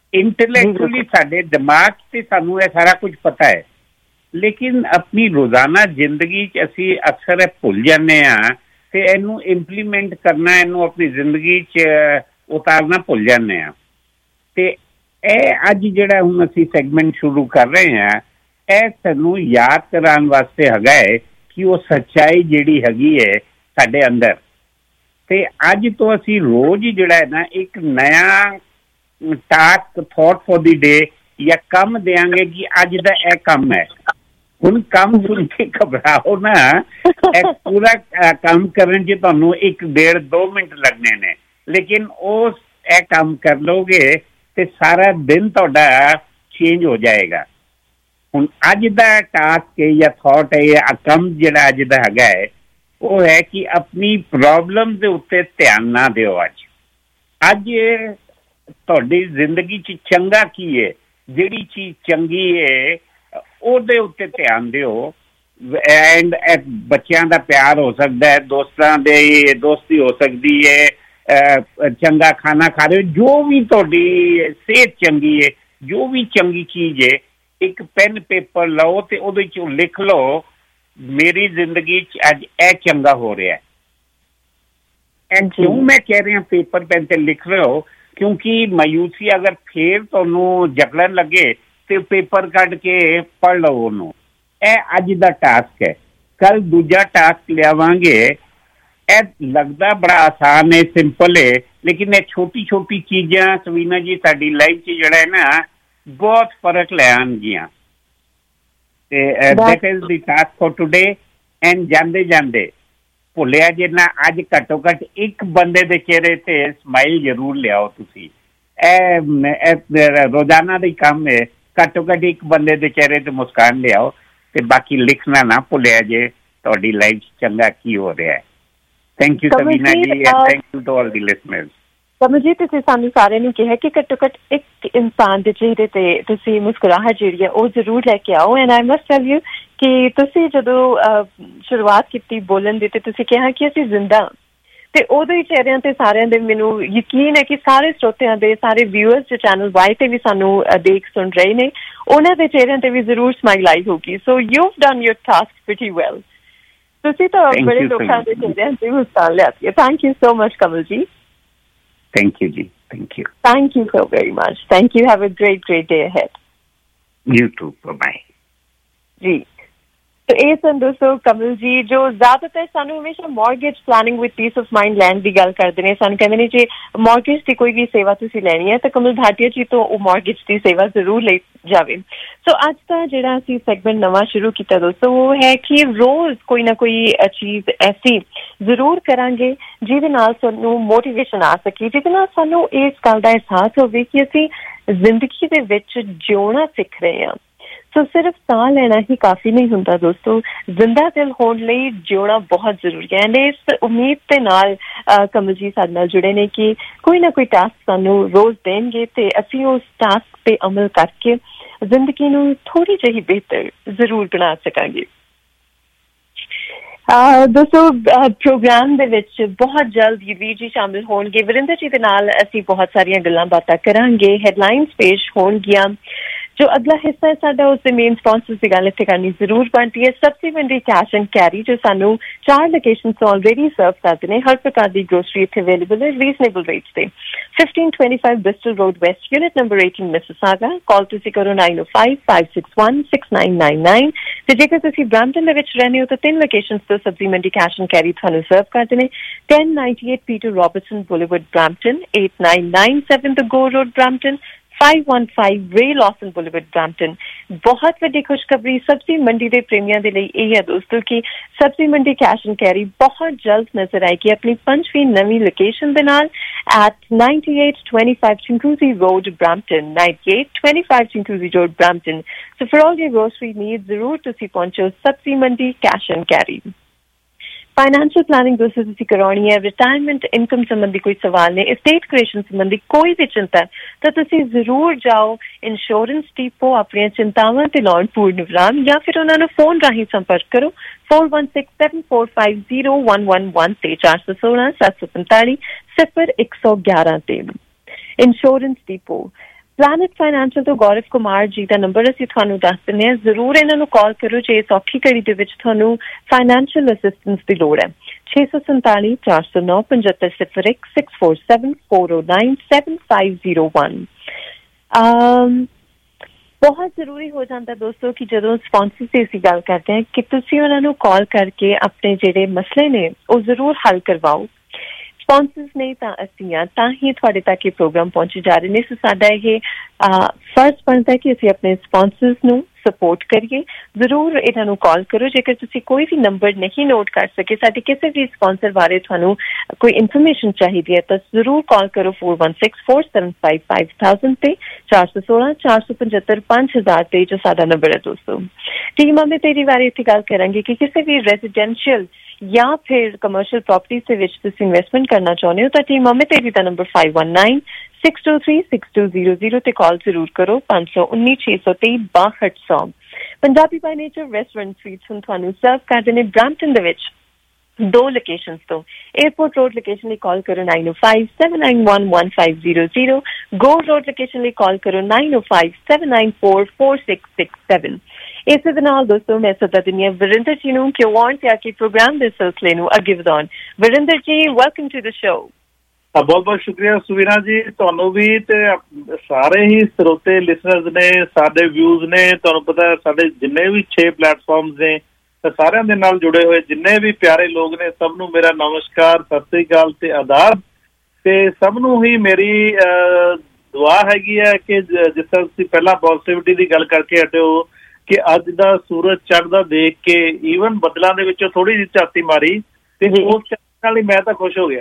ਇੰਟੈਲੈਕਚੁਅਲੀ ਸਾਡੇ ਦਿਮਾਗ 'ਤੇ ਸਾਨੂੰ ਇਹ ਸਾਰਾ ਕੁਝ ਪਤਾ ਹੈ, ਲੇਕਿਨ ਆਪਣੀ ਰੋਜ਼ਾਨਾ ਜ਼ਿੰਦਗੀ 'ਚ ਅਸੀਂ ਅਕਸਰ ਇਹ ਭੁੱਲ ਜਾਂਦੇ ਹਾਂ ਤੇ ਇਹਨੂੰ ਇੰਪਲੀਮੈਂਟ ਕਰਨਾ, ਇਹਨੂੰ ਆਪਣੀ ਜ਼ਿੰਦਗੀ 'ਚ ਉਤਾਰਨਾ ਭੁੱਲ ਜਾਂਦੇ ਹਾਂ। ਤੇ ਇਹ ਅੱਜ ਜਿਹੜਾ ਹੁਣ ਅਸੀਂ ਸੈਗਮੈਂਟ ਸ਼ੁਰੂ ਕਰ ਰਹੇ ਹਾਂ, ਇਹ ਸਾਨੂੰ ਯਾਦ ਕਰਾਉਣ ਵਾਸਤੇ ਹੈਗਾ ਹੈ ਕਿ ਉਹ ਸੱਚਾਈ ਜਿਹੜੀ ਹੈਗੀ ਹੈ ਸਾਡੇ ਅੰਦਰ। ਤੇ ਅੱਜ ਤੋਂ ਅਸੀਂ ਰੋਜ਼ ਹੀ ਜਿਹੜਾ ਹੈ ਨਾ ਇੱਕ ਨਇਆ task thought for the day ਜਾਂ ਕੰਮ ਦੇਾਂਗੇ ਕਿ ਅੱਜ ਦਾ ਇਹ ਕੰਮ ਹੈ। ਹੁਣ ਕੰਮ ਸੁਣ ਕੇ ਘਬਰਾਓ ਨਾ, ਇਹ ਪੂਰਾ ਕੰਮ ਕਰਨ 'ਚ ਤੁਹਾਨੂੰ ਇੱਕ ਡੇਢ ਦੋ ਮਿੰਟ ਲੱਗਣੇ ਨੇ, ਲੇਕਿਨ ਉਹ ਇਹ ਕੰਮ ਕਰ ਲਓਗੇ ਤੇ ਸਾਰਾ ਦਿਨ ਤੁਹਾਡਾ ਚੇਂਜ ਹੋ ਜਾਏਗਾ। ਹੁਣ ਅੱਜ ਦਾ ਟਾਸਕ ਹੈ ਜਾਂ ਥਾਟ ਹੈ ਜਾਂ ਕੰਮ ਜਿਹੜਾ ਅੱਜ ਦਾ ਹੈਗਾ ਹੈ, ਉਹ ਹੈ ਕਿ ਆਪਣੀ ਪ੍ਰੋਬਲਮ ਦੇ ਉੱਤੇ ਧਿਆਨ ਨਾ ਦਿਓ। ਅੱਜ ਅੱਜ ਤੁਹਾਡੀ ਜ਼ਿੰਦਗੀ 'ਚ ਚੰਗਾ ਕੀ ਹੈ, ਜਿਹੜੀ ਚੀਜ਼ ਚੰਗੀ ਹੈ ਉਹਦੇ ਉੱਤੇ ਧਿਆਨ ਦਿਓ। ਐਂਡ ਬੱਚਿਆਂ ਦਾ ਪਿਆਰ ਹੋ ਸਕਦਾ ਹੈ, ਦੋਸਤਾਂ ਦੇ ਦੋਸਤੀ ਹੋ ਸਕਦੀ ਹੈ, ਚੰਗਾ ਖਾਣਾ ਖਾ ਰਹੇ ਹੋ, ਜੋ ਵੀ ਤੁਹਾਡੀ ਸਿਹਤ ਚੰਗੀ ਹੈ, ਜੋ ਵੀ ਚੰਗੀ ਚੀਜ਼ ਹੈ, ਇੱਕ ਪੈਨ ਪੇਪਰ ਲਓ ਤੇ ਉਹਦੇ 'ਚੋਂ ਲਿਖ ਲਓ ਮੇਰੀ ਜ਼ਿੰਦਗੀ 'ਚ ਅੱਜ ਇਹ ਚੰਗਾ ਹੋ ਰਿਹਾ। ਇਹ ਕਿਉਂ ਮੈਂ ਕਹਿ ਰਿਹਾ ਪੇਪਰ ਪੈਨ 'ਤੇ ਲਿਖ ਰਹੇ ਹੋ, ਕਿਉਂਕਿ ਮਾਯੂਸੀ ਅਗਰ ਫੇਰ ਤੁਹਾਨੂੰ ਜਕੜਨ ਲੱਗੇ ਤੇ ਪੇਪਰ ਕੱਢ ਕੇ ਪੜ੍ਹ ਲਓ ਉਹਨੂੰ। ਇਹ ਅੱਜ ਦਾ ਟਾਸਕ ਹੈ। ਕੱਲ ਦੂਜਾ ਟਾਸਕ ਲਿਆਵਾਂਗੇ। ਇਹ ਲੱਗਦਾ ਬੜਾ ਆਸਾਨ ਹੈ, ਸਿੰਪਲ ਹੈ, ਲੇਕਿਨ ਇਹ ਛੋਟੀ ਛੋਟੀ ਚੀਜ਼ਾਂ ਸਵੀਨਾ ਜੀ ਸਾਡੀ ਲਾਈਫ 'ਚ ਜਿਹੜਾ ਹੈ ਨਾ ਬਹੁਤ ਫਰਕ ਲੈ ਆਉਣਗੀਆਂ। ਤੇ that is the task for today. And ਜਾਂਦੇ ਜਾਂਦੇ ਭੁੱਲਿਆ ਜੇ ਨਾ, ਅੱਜ ਘੱਟੋ ਘੱਟ ਇੱਕ ਬੰਦੇ ਦੇ ਚਿਹਰੇ ਤੇ ਸਮਾਈਲ ਜ਼ਰੂਰ ਲਿਆਓ ਤੁਸੀਂ। ਇਹ ਰੋਜ਼ਾਨਾ ਦਾ ਹੀ ਕੰਮ ਹੈ, ਘੱਟੋ ਘੱਟ ਇੱਕ ਬੰਦੇ ਦੇ ਚਿਹਰੇ ਤੇ ਮੁਸਕਾਨ ਲਿਆਓ ਤੇ ਬਾਕੀ ਲਿਖਣਾ ਨਾ ਭੁੱਲਿਆ ਜੇ ਤੁਹਾਡੀ ਲਾਈਫ 'ਚ ਚੰਗਾ ਕੀ ਹੋ ਰਿਹਾ ਹੈ। Thank you Savina ji, and thank you to all the listeners. Kamal ji, ਤੁਸੀਂ ਸਾਨੂੰ ਸਾਰਿਆਂ ਨੂੰ ਕਿਹਾ ਕਿ ਘੱਟੋ ਘੱਟ ਇੱਕ ਇਨਸਾਨ ਦੇ ਚਿਹਰੇ ਤੇ ਤੁਸੀਂ ਮੁਸਕਰਾਹਟ ਜਿਹੜੀ ਹੈ ਉਹ ਜ਼ਰੂਰ ਲੈ ਕੇ ਆਓ। And I must tell you ਕਿ ਤੁਸੀਂ ਜਦੋਂ ਸ਼ੁਰੂਆਤ ਕੀਤੀ ਬੋਲਣ ਦੀ ਤੇ ਤੁਸੀਂ ਕਿਹਾ ਕਿ ਅਸੀਂ ਜ਼ਿੰਦਾ, ਤੇ ਉਦੋਂ ਹੀ ਚਿਹਰਿਆਂ ਤੇ ਸਾਰਿਆਂ ਦੇ ਮੈਨੂੰ ਯਕੀਨ ਹੈ ਕਿ ਸਾਰੇ ਸਰੋਤਿਆਂ ਦੇ, ਸਾਰੇ ਵਿਊਅਰਸ ਜੋ ਚੈਨਲ ਵਾਈ ਤੇ ਵੀ ਸਾਨੂੰ ਦੇਖ ਸੁਣ ਰਹੇ ਨੇ, ਉਹਨਾਂ ਦੇ ਚਿਹਰਿਆਂ ਤੇ ਵੀ ਜ਼ਰੂਰ ਸਮਾਈਲ ਆਈ ਹੋਊਗੀ। So you done your task pretty well. ਤੁਸੀਂ ਤਾਂ ਬੜੇ ਲੋਕਾਂ ਦੇ ਚਿਹਰਿਆਂ ਤੇ ਮੁਸਕਾਨ ਲਿਆਤੀ ਹੈ। Thank you so much Kamal ji. Thank you, Ji. Thank you. Thank you so very much. Thank you. Have a great, great day ahead. You too. Bye-bye. Ji. तो ਇਹ ਸਨ ਦੋਸਤੋ ਕਮਲ ਜੀ, ਜੋ ਜ਼ਿਆਦਾਤਰ ਸਾਨੂੰ ਹਮੇਸ਼ਾ mortgage planning with peace of mind ਲੈਣ ਦੀ ਗੱਲ ਕਰਦੇ ਨੇ। ਸਾਨੂੰ ਕਹਿੰਦੇ ਨੇ ਜੇ ਮੌਰਗੇਜ ਦੀ ਕੋਈ ਵੀ ਸੇਵਾ ਤੁਸੀਂ ਲੈਣੀ ਹੈ ਤਾਂ ਕਮਲ ਭਾਟੀਆ ਜੀ ਤੋਂ ਉਹ ਮੌਰਗੇਜ ਦੀ ਸੇਵਾ ਜ਼ਰੂਰ ਲਈ ਜਾਵੇ। ਸੋ ਅੱਜ ਦਾ ਜਿਹੜਾ ਅਸੀਂ ਸੈਗਮੈਂਟ ਨਵਾਂ ਸ਼ੁਰੂ ਕੀਤਾ ਦੋਸਤੋ, ਉਹ ਹੈ ਕਿ ਰੋਜ਼ ਕੋਈ ਨਾ ਕੋਈ ਚੀਜ਼ ਐਸੀ ਜ਼ਰੂਰ ਕਰਾਂਗੇ ਜਿਹਦੇ ਨਾਲ ਸਾਨੂੰ ਮੋਟੀਵੇਸ਼ਨ ਆ ਸਕੇ, ਜਿਹਦੇ ਨਾਲ ਸਾਨੂੰ ਇਸ ਗੱਲ ਦਾ ਅਹਿਸਾਸ ਹੋਵੇ ਕਿ ਅਸੀਂ ਜ਼ਿੰਦਗੀ ਦੇ ਵਿੱਚ ਜਿਉਣਾ ਸਿੱਖ ਰਹੇ ਹਾਂ। ਸੋ ਸਿਰਫ ਸਾਹ ਲੈਣਾ ਹੀ ਕਾਫੀ ਨਹੀਂ ਹੁੰਦਾ ਦੋਸਤੋ, ਜ਼ਿੰਦਾ ਦਿਲ ਹੋਣ ਲਈ ਜਿਉਣਾ ਬਹੁਤ ਜ਼ਰੂਰੀ ਹੈ। ਐਂਡ ਇਸ ਉਮੀਦ ਦੇ ਨਾਲ ਕਮਲ ਜੀ ਸਾਡੇ ਨਾਲ ਜੁੜੇ ਨੇ ਕਿ ਕੋਈ ਨਾ ਕੋਈ ਟਾਸਕ ਸਾਨੂੰ ਰੋਜ਼ ਦੇਣਗੇ ਤੇ ਅਸੀਂ ਉਸ ਟਾਸਕ ਤੇ ਅਮਲ ਕਰਕੇ ਜ਼ਿੰਦਗੀ ਨੂੰ ਥੋੜੀ ਜਿਹੀ ਬਿਹਤਰ ਜ਼ਰੂਰ ਬਣਾ ਸਕਾਂਗੇ। ਦੋਸਤੋ ਪ੍ਰੋਗਰਾਮ ਦੇ ਵਿੱਚ ਬਹੁਤ ਜਲਦ ਯੂਵੀ ਜੀ ਸ਼ਾਮਿਲ ਹੋਣਗੇ। ਵਰਿੰਦਰ ਜੀ ਦੇ ਨਾਲ ਅਸੀਂ ਬਹੁਤ ਸਾਰੀਆਂ ਗੱਲਾਂ ਬਾਤਾਂ ਕਰਾਂਗੇ, ਹੈਡਲਾਈਨਸ ਪੇਸ਼ ਹੋਣਗੀਆਂ। ਜੋ ਅਗਲਾ ਹਿੱਸਾ ਹੈ ਸਾਡਾ, ਉਸ ਦੇ ਮੇਨ ਸਪਾਂਸਰਸ ਦੀ ਗੱਲ ਇੱਥੇ ਕਰਨੀ ਜ਼ਰੂਰ ਬਣਦੀ ਹੈ। ਸਬਜ਼ੀ ਮੰਡੀ ਕੈਸ਼ ਐਂਡ ਕੈਰੀ ਜੋ ਸਾਨੂੰ ਚਾਰ ਲੋਕੇਸ਼ਨ ਤੋਂ ਆਲਰੇਡੀ ਸਰਵ ਕਰਦੇ ਨੇ। ਹਰ ਪ੍ਰਕਾਰ ਦੀ ਗਰੋਸਰੀ ਇੱਥੇ ਅਵੇਲੇਬਲ ਹੈ ਰੀਜ਼ਨੇਬਲ ਰੇਟਸ ਤੇ। Fifteen twenty five Bristol road west, unit number eighteen Mississauga. Call ਤੁਸੀਂ ਕਰੋ nine oh five, five six one, six nine nine nine। ਤੇ ਜੇਕਰ ਤੁਸੀਂ ਬ੍ਰੈਂਪਟਨ ਦੇ ਵਿੱਚ ਰਹਿੰਦੇ ਹੋ ਤਾਂ ਤਿੰਨ ਲੋਕੇਸ਼ਨ ਤੋਂ ਸਬਜ਼ੀ ਮੰਡੀ ਕੈਸ਼ ਐਂਡ ਕੈਰੀ ਤੁਹਾਨੂੰ ਸਰਵ ਕਰਦੇ ਨੇ। ten ninety-eight Peter Robertson Boulevard, Brampton, eight nine nine seven The Go Road, Brampton, five one five Ray Lawson Boulevard, Brampton। ਬਹੁਤ ਵੱਡੀ ਖੁਸ਼ਖਬਰੀ ਸਬਜ਼ੀ ਮੰਡੀ ਦੇ ਪ੍ਰੇਮੀਆਂ ਦੇ ਲਈ ਇਹ ਹੈ ਦੋਸਤੋ ਕਿ ਸਬਜ਼ੀ ਮੰਡੀ ਕੈਸ਼ ਐਂਡ ਕੈਰੀ ਬਹੁਤ ਜਲਦ ਨਜ਼ਰ ਆਏਗੀ ਆਪਣੀ ਪੰਜਵੀਂ ਨਵੀਂ ਲੋਕੇਸ਼ਨ ਦੇ ਨਾਲ at ninety-eight twenty-five Chinguacousy Road, Brampton, ninety-eight twenty-five Chinguacousy Road, Brampton। So for all your grocery needs ਜ਼ਰੂਰ ਤੁਸੀਂ ਪਹੁੰਚੋ Sabzi Mandi cash and carry. Financial planning दोस्तों तुसी करवानी है, रिटायरमेंट इनकम संबंधी कोई सवाल ने, एस्टेट क्रिएशन संबंधी कोई भी चिंता है तो तुसी जरूर जाओ इंश्योरेंस डिपो अपनी चिंतावां ते लाउण पूर्ण विराम, या फिर उन्होंने फोन राही संपर्क करो four one six seven four five zero one one one ते चार सौ सोलह सात सौ पैंतालीस सिफर एक सौ ग्यारह ते। इंश्योरेंस डिपो ਪਲੈਨਟ ਫਾਈਨੈਂਸ਼ੀਅਲ ਤੋਂ ਗੌਰਵ ਕੁਮਾਰ ਜੀ ਦਾ ਨੰਬਰ ਅਸੀਂ ਤੁਹਾਨੂੰ ਦੱਸ ਦਿੰਦੇ ਹਾਂ। ਜ਼ਰੂਰ ਇਹਨਾਂ ਨੂੰ ਕਾਲ ਕਰੋ ਜੇ ਇਸ ਔਖੀ ਘੜੀ ਦੇ ਵਿੱਚ ਤੁਹਾਨੂੰ ਫਾਈਨੈਂਸ਼ੀਅਲ ਅਸਿਸਟੈਂਸ ਦੀ ਲੋੜ ਹੈ। ਛੇ ਸੌ ਸੰਤਾਲੀ ਚਾਰ ਸੌ ਨੌ ਪਝੱਤਰ ਸਿਫਰ ਇੱਕ six four seven four O nine seven five zero one. ਬਹੁਤ ਜ਼ਰੂਰੀ ਹੋ ਜਾਂਦਾ ਦੋਸਤੋ ਕਿ ਜਦੋਂ ਸਪਾਂਸਰਸ ਦੀ ਅਸੀਂ ਗੱਲ ਕਰਦੇ ਹਾਂ ਕਿ ਤੁਸੀਂ ਉਹਨਾਂ ਨੂੰ ਕਾਲ ਕਰਕੇ ਆਪਣੇ ਜਿਹੜੇ ਮਸਲੇ ਨੇ ਉਹ ਜ਼ਰੂਰ ਹੱਲ ਕਰਵਾਓ। ਸਪਾਂਸਰਸ ਨੇ ਤਾਂ ਅਸੀਂ ਹਾਂ, ਤਾਂ ਹੀ ਤੁਹਾਡੇ ਤੱਕ ਇਹ ਪ੍ਰੋਗਰਾਮ ਪਹੁੰਚੇ ਜਾ ਰਹੇ ਨੇ। ਸੋ ਸਾਡਾ ਇਹ ਫਰਜ਼ ਬਣਦਾ ਕਿ ਅਸੀਂ ਆਪਣੇ ਸਪਾਂਸਰਸ ਨੂੰ ਸਪੋਰਟ ਕਰੀਏ। ਜ਼ਰੂਰ ਇਹਨਾਂ ਨੂੰ ਕਾਲ ਕਰੋ। ਜੇਕਰ ਤੁਸੀਂ ਕੋਈ ਵੀ ਨੰਬਰ ਨਹੀਂ ਨੋਟ ਕਰ ਸਕੇ, ਸਾਡੇ ਕਿਸੇ ਵੀ ਸਪਾਂਸਰ ਬਾਰੇ ਤੁਹਾਨੂੰ ਕੋਈ ਇਨਫੋਰਮੇਸ਼ਨ ਚਾਹੀਦੀ ਹੈ ਤਾਂ ਜ਼ਰੂਰ ਕਾਲ ਕਰੋ four one six four seven five five thousand ਤੇ ਚਾਰ ਸੌ ਸੋਲਾਂ ਚਾਰ ਸੌ ਪਝੱਤਰ ਪੰਜ ਹਜ਼ਾਰ ਤੇ ਜੋ ਸਾਡਾ ਨੰਬਰ ਹੈ ਦੋਸਤੋ। ਟੀਮ ਮੈਂ ਤੇਰੀ ਬਾਰੇ ਇੱਥੇ ਗੱਲ ਕਰਾਂਗੇ ਕਿ ਕਿਸੇ ਵੀ ਰੈਜ਼ੀਡੈਂਸ਼ੀਅਲ ਜਾਂ ਫਿਰ ਕਮਰਸ਼ੀਅਲ ਪ੍ਰਾਪਰਟੀ ਦੇ ਵਿੱਚ ਤੁਸੀਂ ਇਨਵੈਸਟਮੈਂਟ ਕਰਨਾ ਚਾਹੁੰਦੇ ਹੋ ਤਾਂ ਟੀਮ ਮੈਂ ਤੇਰੀ ਦਾ number five one nine six two three six two zero zero ਤੇ ਕਾਲ ਜ਼ਰੂਰ ਕਰੋ। ਪੰਜ ਸੌ ਉੱਨੀ ਛੇ ਸੌ ਤੇਈ ਬਾਹਠ ਸੌ। Punjabi by Nature restaurant sweets ਹੁਣ ਤੁਹਾਨੂੰ ਸਰਵ ਕਰਦੇ ਨੇ ਬ੍ਰੈਂਪਟਨ ਦੇ ਵਿੱਚ ਦੋ ਲੋਕੇਸ਼ਨਸ ਤੋਂ। ਏਅਰਪੋਰਟ ਰੋਡ ਲੋਕੇਸ਼ਨ ਲਈ ਕਾਲ ਕਰੋ nine O five seven nine one one five zero zero. ਗੋਲ ਰੋਡ ਲੋਕੇਸ਼ਨ ਲਈ ਕਾਲ ਕਰੋ nine O five seven nine four four six six seven. ਇਸੇ ਦੇ ਨਾਲ ਦੋਸਤੋ ਮੈਂ ਸੱਦਾ ਦਿੰਦੀ ਹਾਂ ਵਰਿੰਦਰ ਜੀ ਨੂੰ ਕਿ ਉਹ ਆਉਣ ਤੇ ਆ ਕੇ ਪ੍ਰੋਗਰਾਮ ਦੇ ਸਿਲਸਿਲੇ ਨੂੰ ਅੱਗੇ ਵਧਾਉਣ। ਵਰਿੰਦਰ ਜੀ, ਵੈਲਕਮ ਟੂ ਦ ਸ਼ੋ। ਬਹੁਤ ਬਹੁਤ ਸ਼ੁਕਰੀਆ ਸੁਵੀਨਾ ਜੀ, ਤੁਹਾਨੂੰ ਵੀ ਤੇ ਸਾਰੇ ਹੀ ਸਰੋਤੇ ਲਿਸਨਰਸ ਨੇ, ਸਾਡੇ ਵਿਊਜ਼ ਨੇ। ਤੁਹਾਨੂੰ ਪਤਾ ਸਾਡੇ ਜਿੰਨੇ ਵੀ ਛੇ ਪਲੇਟਫਾਰਮਸ ਨੇ ਸਾਰਿਆਂ ਦੇ ਨਾਲ ਜੁੜੇ ਹੋਏ ਜਿੰਨੇ ਵੀ ਪਿਆਰੇ ਲੋਕ ਨੇ ਸਭ ਨੂੰ ਮੇਰਾ ਨਮਸਕਾਰ, ਸਤਿ ਸ੍ਰੀ ਅਕਾਲ ਤੇ ਆਦਾਬ। ਤੇ ਸਭ ਨੂੰ ਹੀ ਮੇਰੀ ਦੁਆ ਹੈਗੀ ਹੈ ਕਿ ਜਿਸ ਤਰ੍ਹਾਂ ਤੁਸੀਂ ਪਹਿਲਾਂ ਪੋਜ਼ਿਟਿਵਿਟੀ ਦੀ ਗੱਲ ਕਰਕੇ ਹਟੇ ਹੋ ਕਿ ਅੱਜ ਦਾ ਸੂਰਜ ਚੜ੍ਹਦਾ ਦੇਖ ਕੇ ਈਵਨ ਬੱਦਲਾਂ ਦੇ ਵਿੱਚੋਂ ਥੋੜੀ ਜਿਹੀ ਝਾਤੀ ਮਾਰੀ ਤੇ ਉਸ ਨਾਲ ਹੀ ਮੈਂ ਤਾਂ ਖੁਸ਼ ਹੋ ਗਿਆ।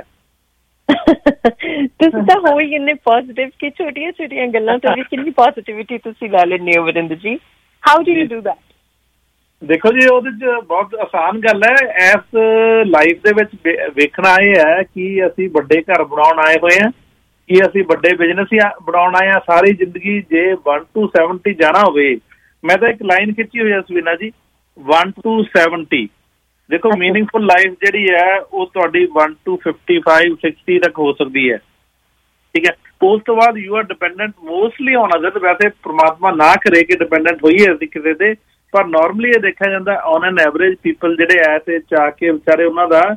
ਤੁਸੀਂ ਤਾਂ ਹੋ ਹੀ ਇੰਨੇ ਪੋਜ਼ਿਟਿਵ ਕਿ ਛੋਟੀਆਂ ਛੋਟੀਆਂ ਗੱਲਾਂ ਤੋਂ ਵੀ ਕਿੰਨੀ ਪੋਜ਼ਿਟਿਵਿਟੀ ਤੁਸੀਂ ਲੈ ਲੈਂਦੇ ਹੋ Varinder ji. How do you do that? ਦੇਖੋ ਜੀ, ਉਹਦੇ ਚ ਬਹੁਤ ਆਸਾਨ ਗੱਲ ਹੈ। ਇਸ ਲਾਈਫ ਦੇ ਵਿੱਚ ਵੇਖਣਾ ਇਹ ਹੈ ਕਿ ਅਸੀਂ ਵੱਡੇ ਘਰ ਬਣਾਉਣ ਆਏ ਹੋਏ ਹਾਂ, ਕਿ ਅਸੀਂ ਵੱਡੇ ਬਿਜ਼ਨਸ ਹੀ ਬਣਾਉਣ ਆਏ ਹਾਂ। ਸਾਰੀ ਜ਼ਿੰਦਗੀ ਜੇ ਵਨ ਟੂ ਸੈਵਨਟੀ ਜਾਣਾ ਹੋਵੇ, ਮੈਂ ਤਾਂ ਇੱਕ ਲਾਈਨ ਖਿੱਚੀ ਹੋਈ ਹੈ Suvina ji, one two seventy. ਦੇਖੋ ਮੀਨਿੰਗਫੁਲ ਲਾਈਫ ਜਿਹੜੀ ਹੈ ਉਹ ਤੁਹਾਡੀ one two fifty five sixty ਤੱਕ ਹੋ ਸਕਦੀ ਹੈ, ਠੀਕ ਹੈ। ਉਸ ਤੋਂ ਬਾਅਦ you are dependent mostly on other. ਵੈਸੇ ਪ੍ਰਮਾਤਮਾ ਨਾ ਕਰੇ ਕਿ ਡਿਪੈਂਡੈਂਟ ਹੋਈਏ ਅਸੀਂ ਕਿਸੇ ਤੇ, ਪਰ ਨੋਰਮਲੀ ਇਹ ਦੇਖਿਆ ਜਾਂਦਾ ਔਨ ਐਨ ਐਵਰੇਜ ਪੀਪਲ ਜਿਹੜੇ ਐਸੇ ਚਾਹ ਕੇ ਵਿਚਾਰੇ ਉਹਨਾਂ ਦਾ